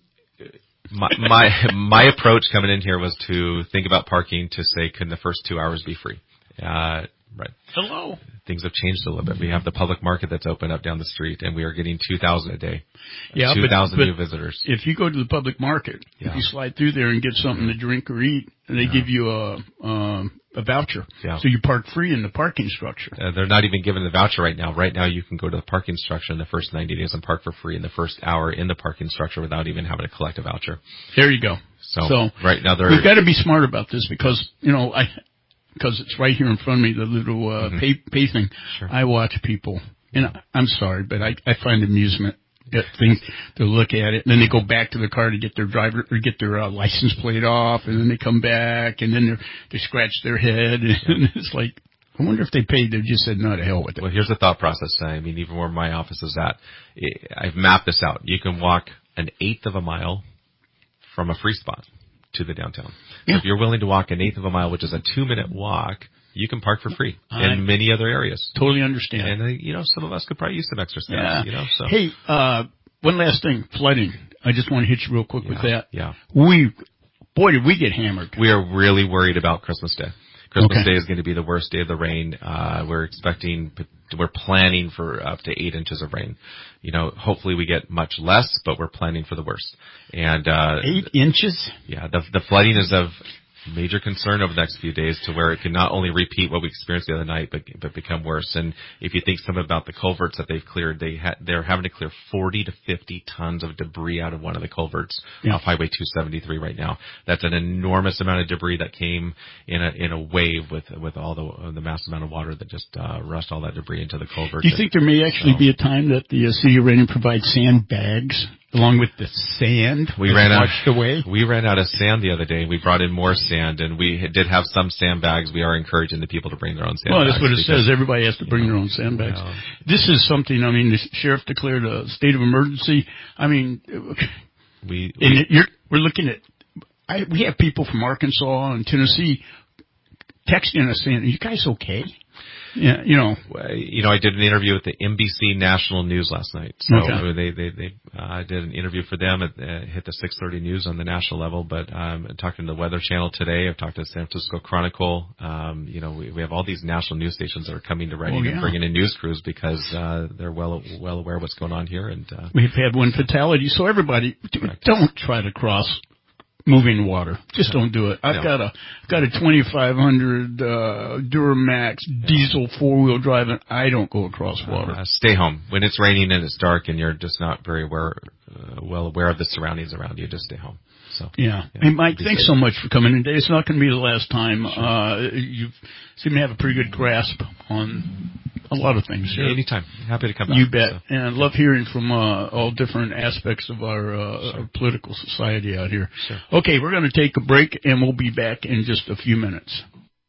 my, my, my approach coming in here was to think about parking to say, can the first two hours be free? Uh, right. Hello. Things have changed a little bit. We have the public market that's open up down the street, and we are getting two thousand a day. Yeah, two thousand new but visitors. If you go to the public market, yeah. if you slide through there and get something to drink or eat, they yeah. give you a um, a voucher. Yeah. So you park free in the parking structure. Uh, they're not even giving the voucher right now. Right now, you can go to the parking structure in the first ninety days and park for free in the first hour in the parking structure without even having to collect a voucher. There you go. So, so right now, they're we've got to be smart about this because you know I. Because it's right here in front of me, the little uh, mm-hmm. pay, pay thing. Sure. I watch people, and I, I'm sorry, but I, I find amusement at things to look at it. And then they go back to the car to get their driver or get their uh, license plate off, and then they come back, and then they they scratch their head, and it's like, I wonder if they paid. They just said no, to hell with it. Well, here's the thought process. I mean, even where my office is at, I've mapped this out. You can walk an eighth of a mile from a free spot to the downtown. Yeah. So if you're willing to walk an eighth of a mile, which is a two-minute walk, you can park for free I in many other areas. Totally understand. And, uh, you know, some of us could probably use some extra steps, yeah. you know. So. Hey, uh, one last thing, flooding. I just want to hit you real quick yeah, with that. Yeah. We, boy, did we get hammered. We are really worried about Christmas Day. Christmas okay. Day is going to be the worst day of the rain. Uh, we're expecting, we're planning for up to eight inches of rain. You know, hopefully we get much less, but we're planning for the worst. And, uh, eight inches? Yeah, the, the flooding is of major concern over the next few days to where it can not only repeat what we experienced the other night, but but become worse. And if you think some about the culverts that they've cleared, they ha- they're having to clear forty to fifty tons of debris out of one of the culverts yeah. off Highway two seventy-three right now. That's an enormous amount of debris that came in a in a wave with with all the the massive amount of water that just uh, rushed all that debris into the culvert. Do you think there may actually so, be a time that the uh, city of Reading provides sandbags along with the sand? We ran out. Away? We ran out of sand the other day. We brought in more sand, and we did have some sandbags. We are encouraging the people to bring their own sandbags. Well, that's what it says. Everybody has to bring know, their own sandbags. You know, this is something. I mean, the sheriff declared a state of emergency. I mean, we, and we you're, we're looking at. I, we have people from Arkansas and Tennessee texting us saying, "Are you guys okay?" Yeah, you know, you know, I did an interview with the N B C National News last night. So okay. they they they uh, did an interview for them. It uh, hit the six thirty news on the national level. But um, talking to the Weather Channel today, I've talked to the San Francisco Chronicle. Um, you know, we, we have all these national news stations that are coming to Reading oh, yeah. and bringing in news crews because uh, they're well well aware of what's going on here. And uh, we've had one fatality. So everybody, correct. Don't try to cross moving water. Just don't do it. I've no. got a I've got a twenty-five hundred uh, Duramax diesel four-wheel drive, and I don't go across water. Uh, stay home. When it's raining and it's dark and you're just not very aware, uh, well aware of the surroundings around you, just stay home. So Yeah. yeah hey, Mike, thanks safe. so much for coming in today. It's not going to be the last time. Sure. Uh, you seem to have a pretty good grasp on a lot of things here. Yeah, anytime. Happy to come back. You bet. So. And I love hearing from uh, all different aspects of our, uh, sure. our political society out here. Sure. Okay, we're going to take a break, and we'll be back in just a few minutes.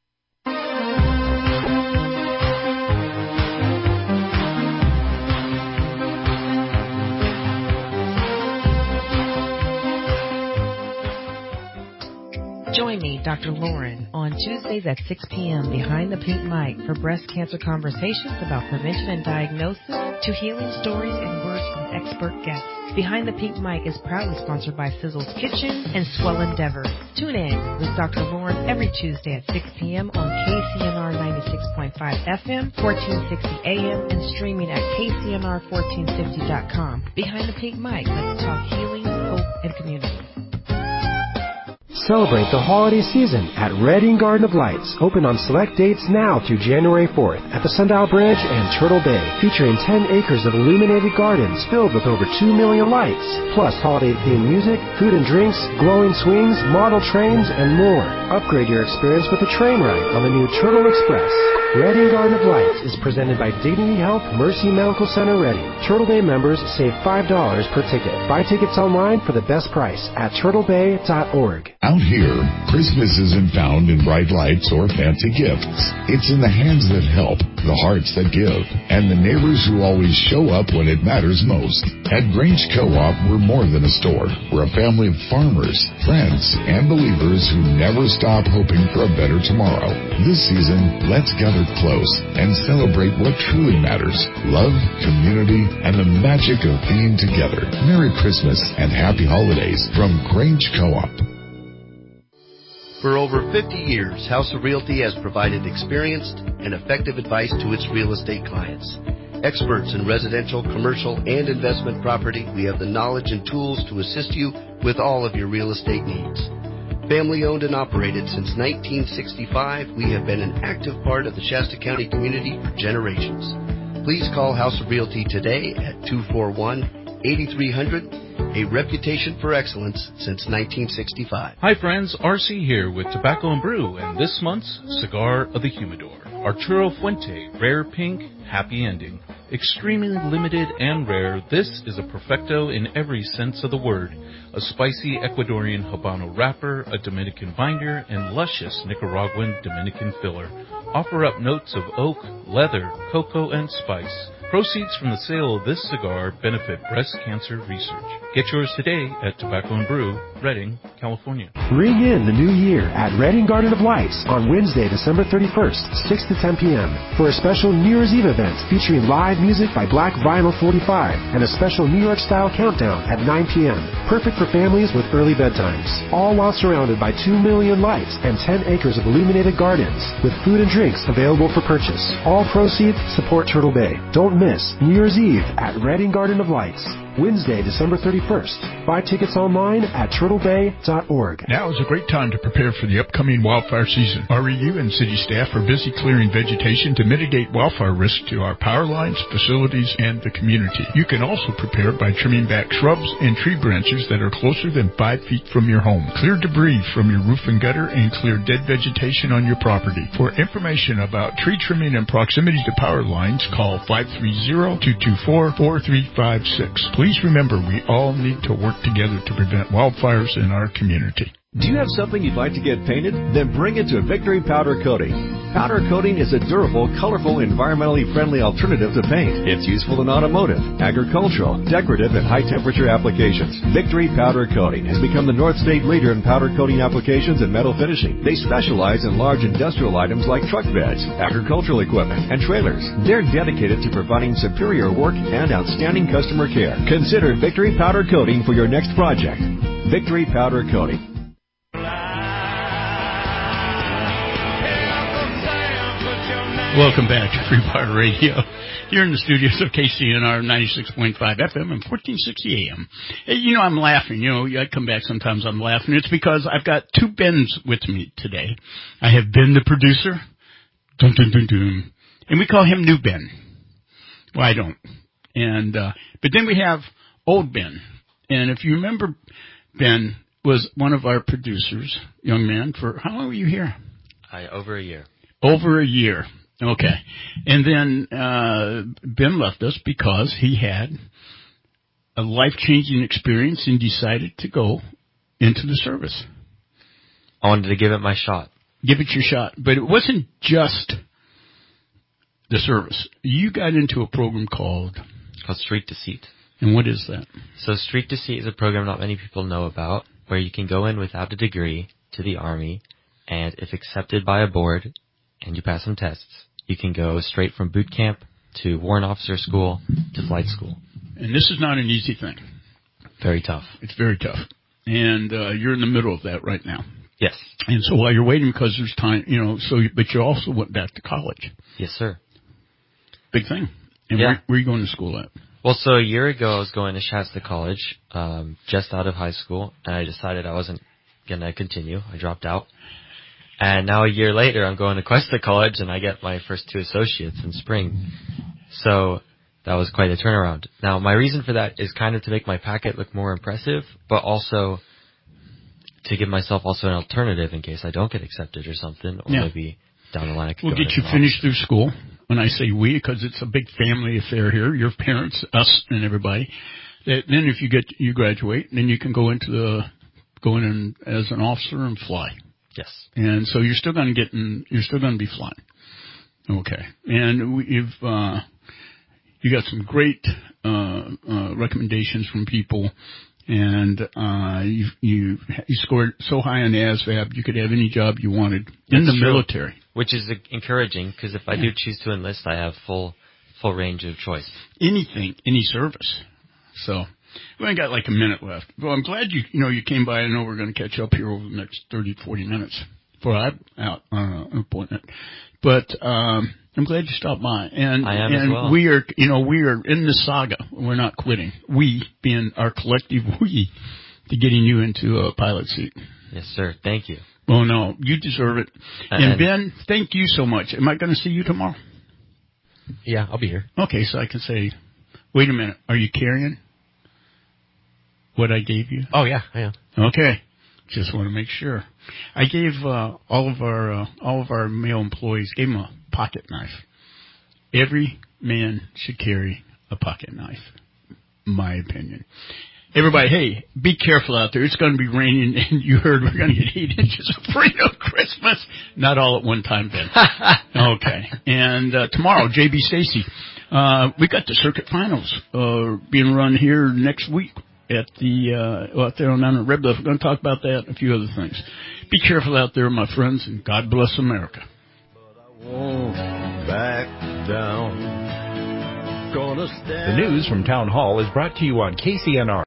Join me, Doctor Lauren, on Tuesdays at six p.m. behind the pink mic for breast cancer conversations about prevention and diagnosis to healing stories and words from expert guests. Behind the Pink Mic is proudly sponsored by Sizzle's Kitchen and Swell Endeavor. Tune in with Doctor Lauren every Tuesday at six p.m. on K C N R ninety-six point five F M, fourteen sixty A M, and streaming at K C N R fourteen fifty dot com. Behind the Pink Mic, let's talk healing, hope, and community. Celebrate the holiday season at Redding Garden of Lights, open on select dates now through January fourth at the Sundial Bridge and Turtle Bay, featuring ten acres of illuminated gardens filled with over two million lights, plus holiday-themed music, food and drinks, glowing swings, model trains, and more. Upgrade your experience with a train ride on the new Turtle Express. Redding Garden of Lights is presented by Dignity Health Mercy Medical Center Redding. Turtle Bay members save five dollars per ticket. Buy tickets online for the best price at turtle bay dot org. Out here, Christmas isn't found in bright lights or fancy gifts. It's in the hands that help, the hearts that give, and the neighbors who always show up when it matters most. At Grange Co-op, we're more than a store. We're a family of farmers, friends, and believers who never stop hoping for a better tomorrow. This season, let's gather close and celebrate what truly matters: love, community, and the magic of being together. Merry Christmas and Happy Holidays from Grange Co-op. For over fifty years, House of Realty has provided experienced and effective advice to its real estate clients. Experts in residential, commercial, and investment property, we have the knowledge and tools to assist you with all of your real estate needs. Family owned and operated since nineteen sixty-five, we have been an active part of the Shasta County community for generations. Please call House of Realty today at two four one, eight three zero zero. A reputation for excellence since nineteen sixty-five. Hi friends, R C here with Tobacco and Brew and this month's Cigar of the Humidor. Arturo Fuente, Rare Pink, Happy Ending. Extremely limited and rare, this is a perfecto in every sense of the word. A spicy Ecuadorian Habano wrapper, a Dominican binder, and luscious Nicaraguan Dominican filler. Offer up notes of oak, leather, cocoa, and spice. Proceeds from the sale of this cigar benefit breast cancer research. Get yours today at Tobacco and Brew, Redding, California. Ring in the new year at Redding Garden of Lights on Wednesday, December thirty-first, six to ten p.m. for a special New Year's Eve event featuring live music by Black Vinyl forty-five and a special New York-style countdown at nine p.m. Perfect for families with early bedtimes. All while surrounded by two million lights and ten acres of illuminated gardens with food and drinks available for purchase. All proceeds support Turtle Bay. Don't miss New Year's Eve at Redding Garden of Lights, Wednesday, December thirty-first. Buy tickets online at turtle bay dot org. Now is a great time to prepare for the upcoming wildfire season. R E U and city staff are busy clearing vegetation to mitigate wildfire risk to our power lines, facilities, and the community. You can also prepare by trimming back shrubs and tree branches that are closer than five feet from your home. Clear debris from your roof and gutter and clear dead vegetation on your property. For information about tree trimming and proximity to power lines, call five three zero, two two four, four three five six. Please remember, we all need to work together to prevent wildfires in our community. Do you have something you'd like to get painted? Then bring it to Victory Powder Coating. Powder coating is a durable, colorful, environmentally friendly alternative to paint. It's useful in automotive, agricultural, decorative, and high-temperature applications. Victory Powder Coating has become the North State leader in powder coating applications and metal finishing. They specialize in large industrial items like truck beds, agricultural equipment, and trailers. They're dedicated to providing superior work and outstanding customer care. Consider Victory Powder Coating for your next project. Victory Powder Coating. Welcome back to Free Bar Radio. Here in the studios of K C N R ninety-six point five F M and fourteen sixty A M. Hey, you know, I'm laughing. You know, I come back sometimes, I'm laughing. It's because I've got two Bens with me today. I have Ben, the producer, dun, dun, dun, dun, and we call him New Ben. Well, I don't. And uh, but then we have Old Ben. And if you remember, Ben was one of our producers, young man, for how long were you here? I, over a year. Over a year. Okay. And then uh Ben left us because he had a life-changing experience and decided to go into the service. I wanted to give it my shot. Give it your shot. But it wasn't just the service. You got into a program called... Called Street Deceit. And what is that? So Street Deceit is a program not many people know about, where you can go in without a degree to the Army, and if accepted by a board and you pass some tests, you can go straight from boot camp to warrant officer school to flight school. And this is not an easy thing. Very tough. It's very tough. And uh, you're in the middle of that right now. Yes. And so while you're waiting, because there's time, you know, so but you also went back to college. Yes, sir. Big thing. And yeah. where, where are you going to school at? Well, so a year ago I was going to Shasta College, um, just out of high school, and I decided I wasn't going to continue. I dropped out. And now a year later, I'm going to Cuesta College, and I get my first two associates in spring. So that was quite a turnaround. Now, my reason for that is kind of to make my packet look more impressive, but also to give myself also an alternative in case I don't get accepted or something, or yeah. maybe down the line I could we'll go get you finished through school. When I say we, because it's a big family affair here, your parents, us, and everybody. Then if you get you graduate, then you can go into the go in as an officer and fly. Yes. And so you're still going to get in, you're still going to be flying. Okay. And we've uh, you got some great uh, uh, recommendations from people. And uh, you, you you scored so high on the A S V A B, you could have any job you wanted in That's the true. military. Which is encouraging, because if I yeah. do choose to enlist, I have full full range of choice. Anything, any service. So we only got like a minute left. Well, I'm glad you you know you came by. I know we're going to catch up here over the next thirty, forty minutes before I'm out on an appointment. But um, I'm glad you stopped by. And, I am and as well. we are, you know, we are in the saga. We're not quitting. We, being our collective we, to getting you into a pilot seat. Yes, sir. Thank you. Well, no, you deserve it. And, and Ben, thank you so much. Am I going to see you tomorrow? Yeah, I'll be here. Okay, so I can say, wait a minute, are you carrying what I gave you? Oh, yeah, I am. Okay. Just want to make sure. I gave uh, all of our uh, all of our male employees gave them a pocket knife. Every man should carry a pocket knife, my opinion. Everybody, hey, be careful out there. It's going to be raining, and you heard we're going to get eight inches of rain on Christmas. Not all at one time, Ben. Okay. And uh, tomorrow, J B Stacy, uh, we got the circuit finals uh, being run here next week. At the, uh, out there on down at Red Bluff. We're going to talk about that and a few other things. Be careful out there, my friends, and God bless America. Back down. The news from Town Hall is brought to you on K C N R.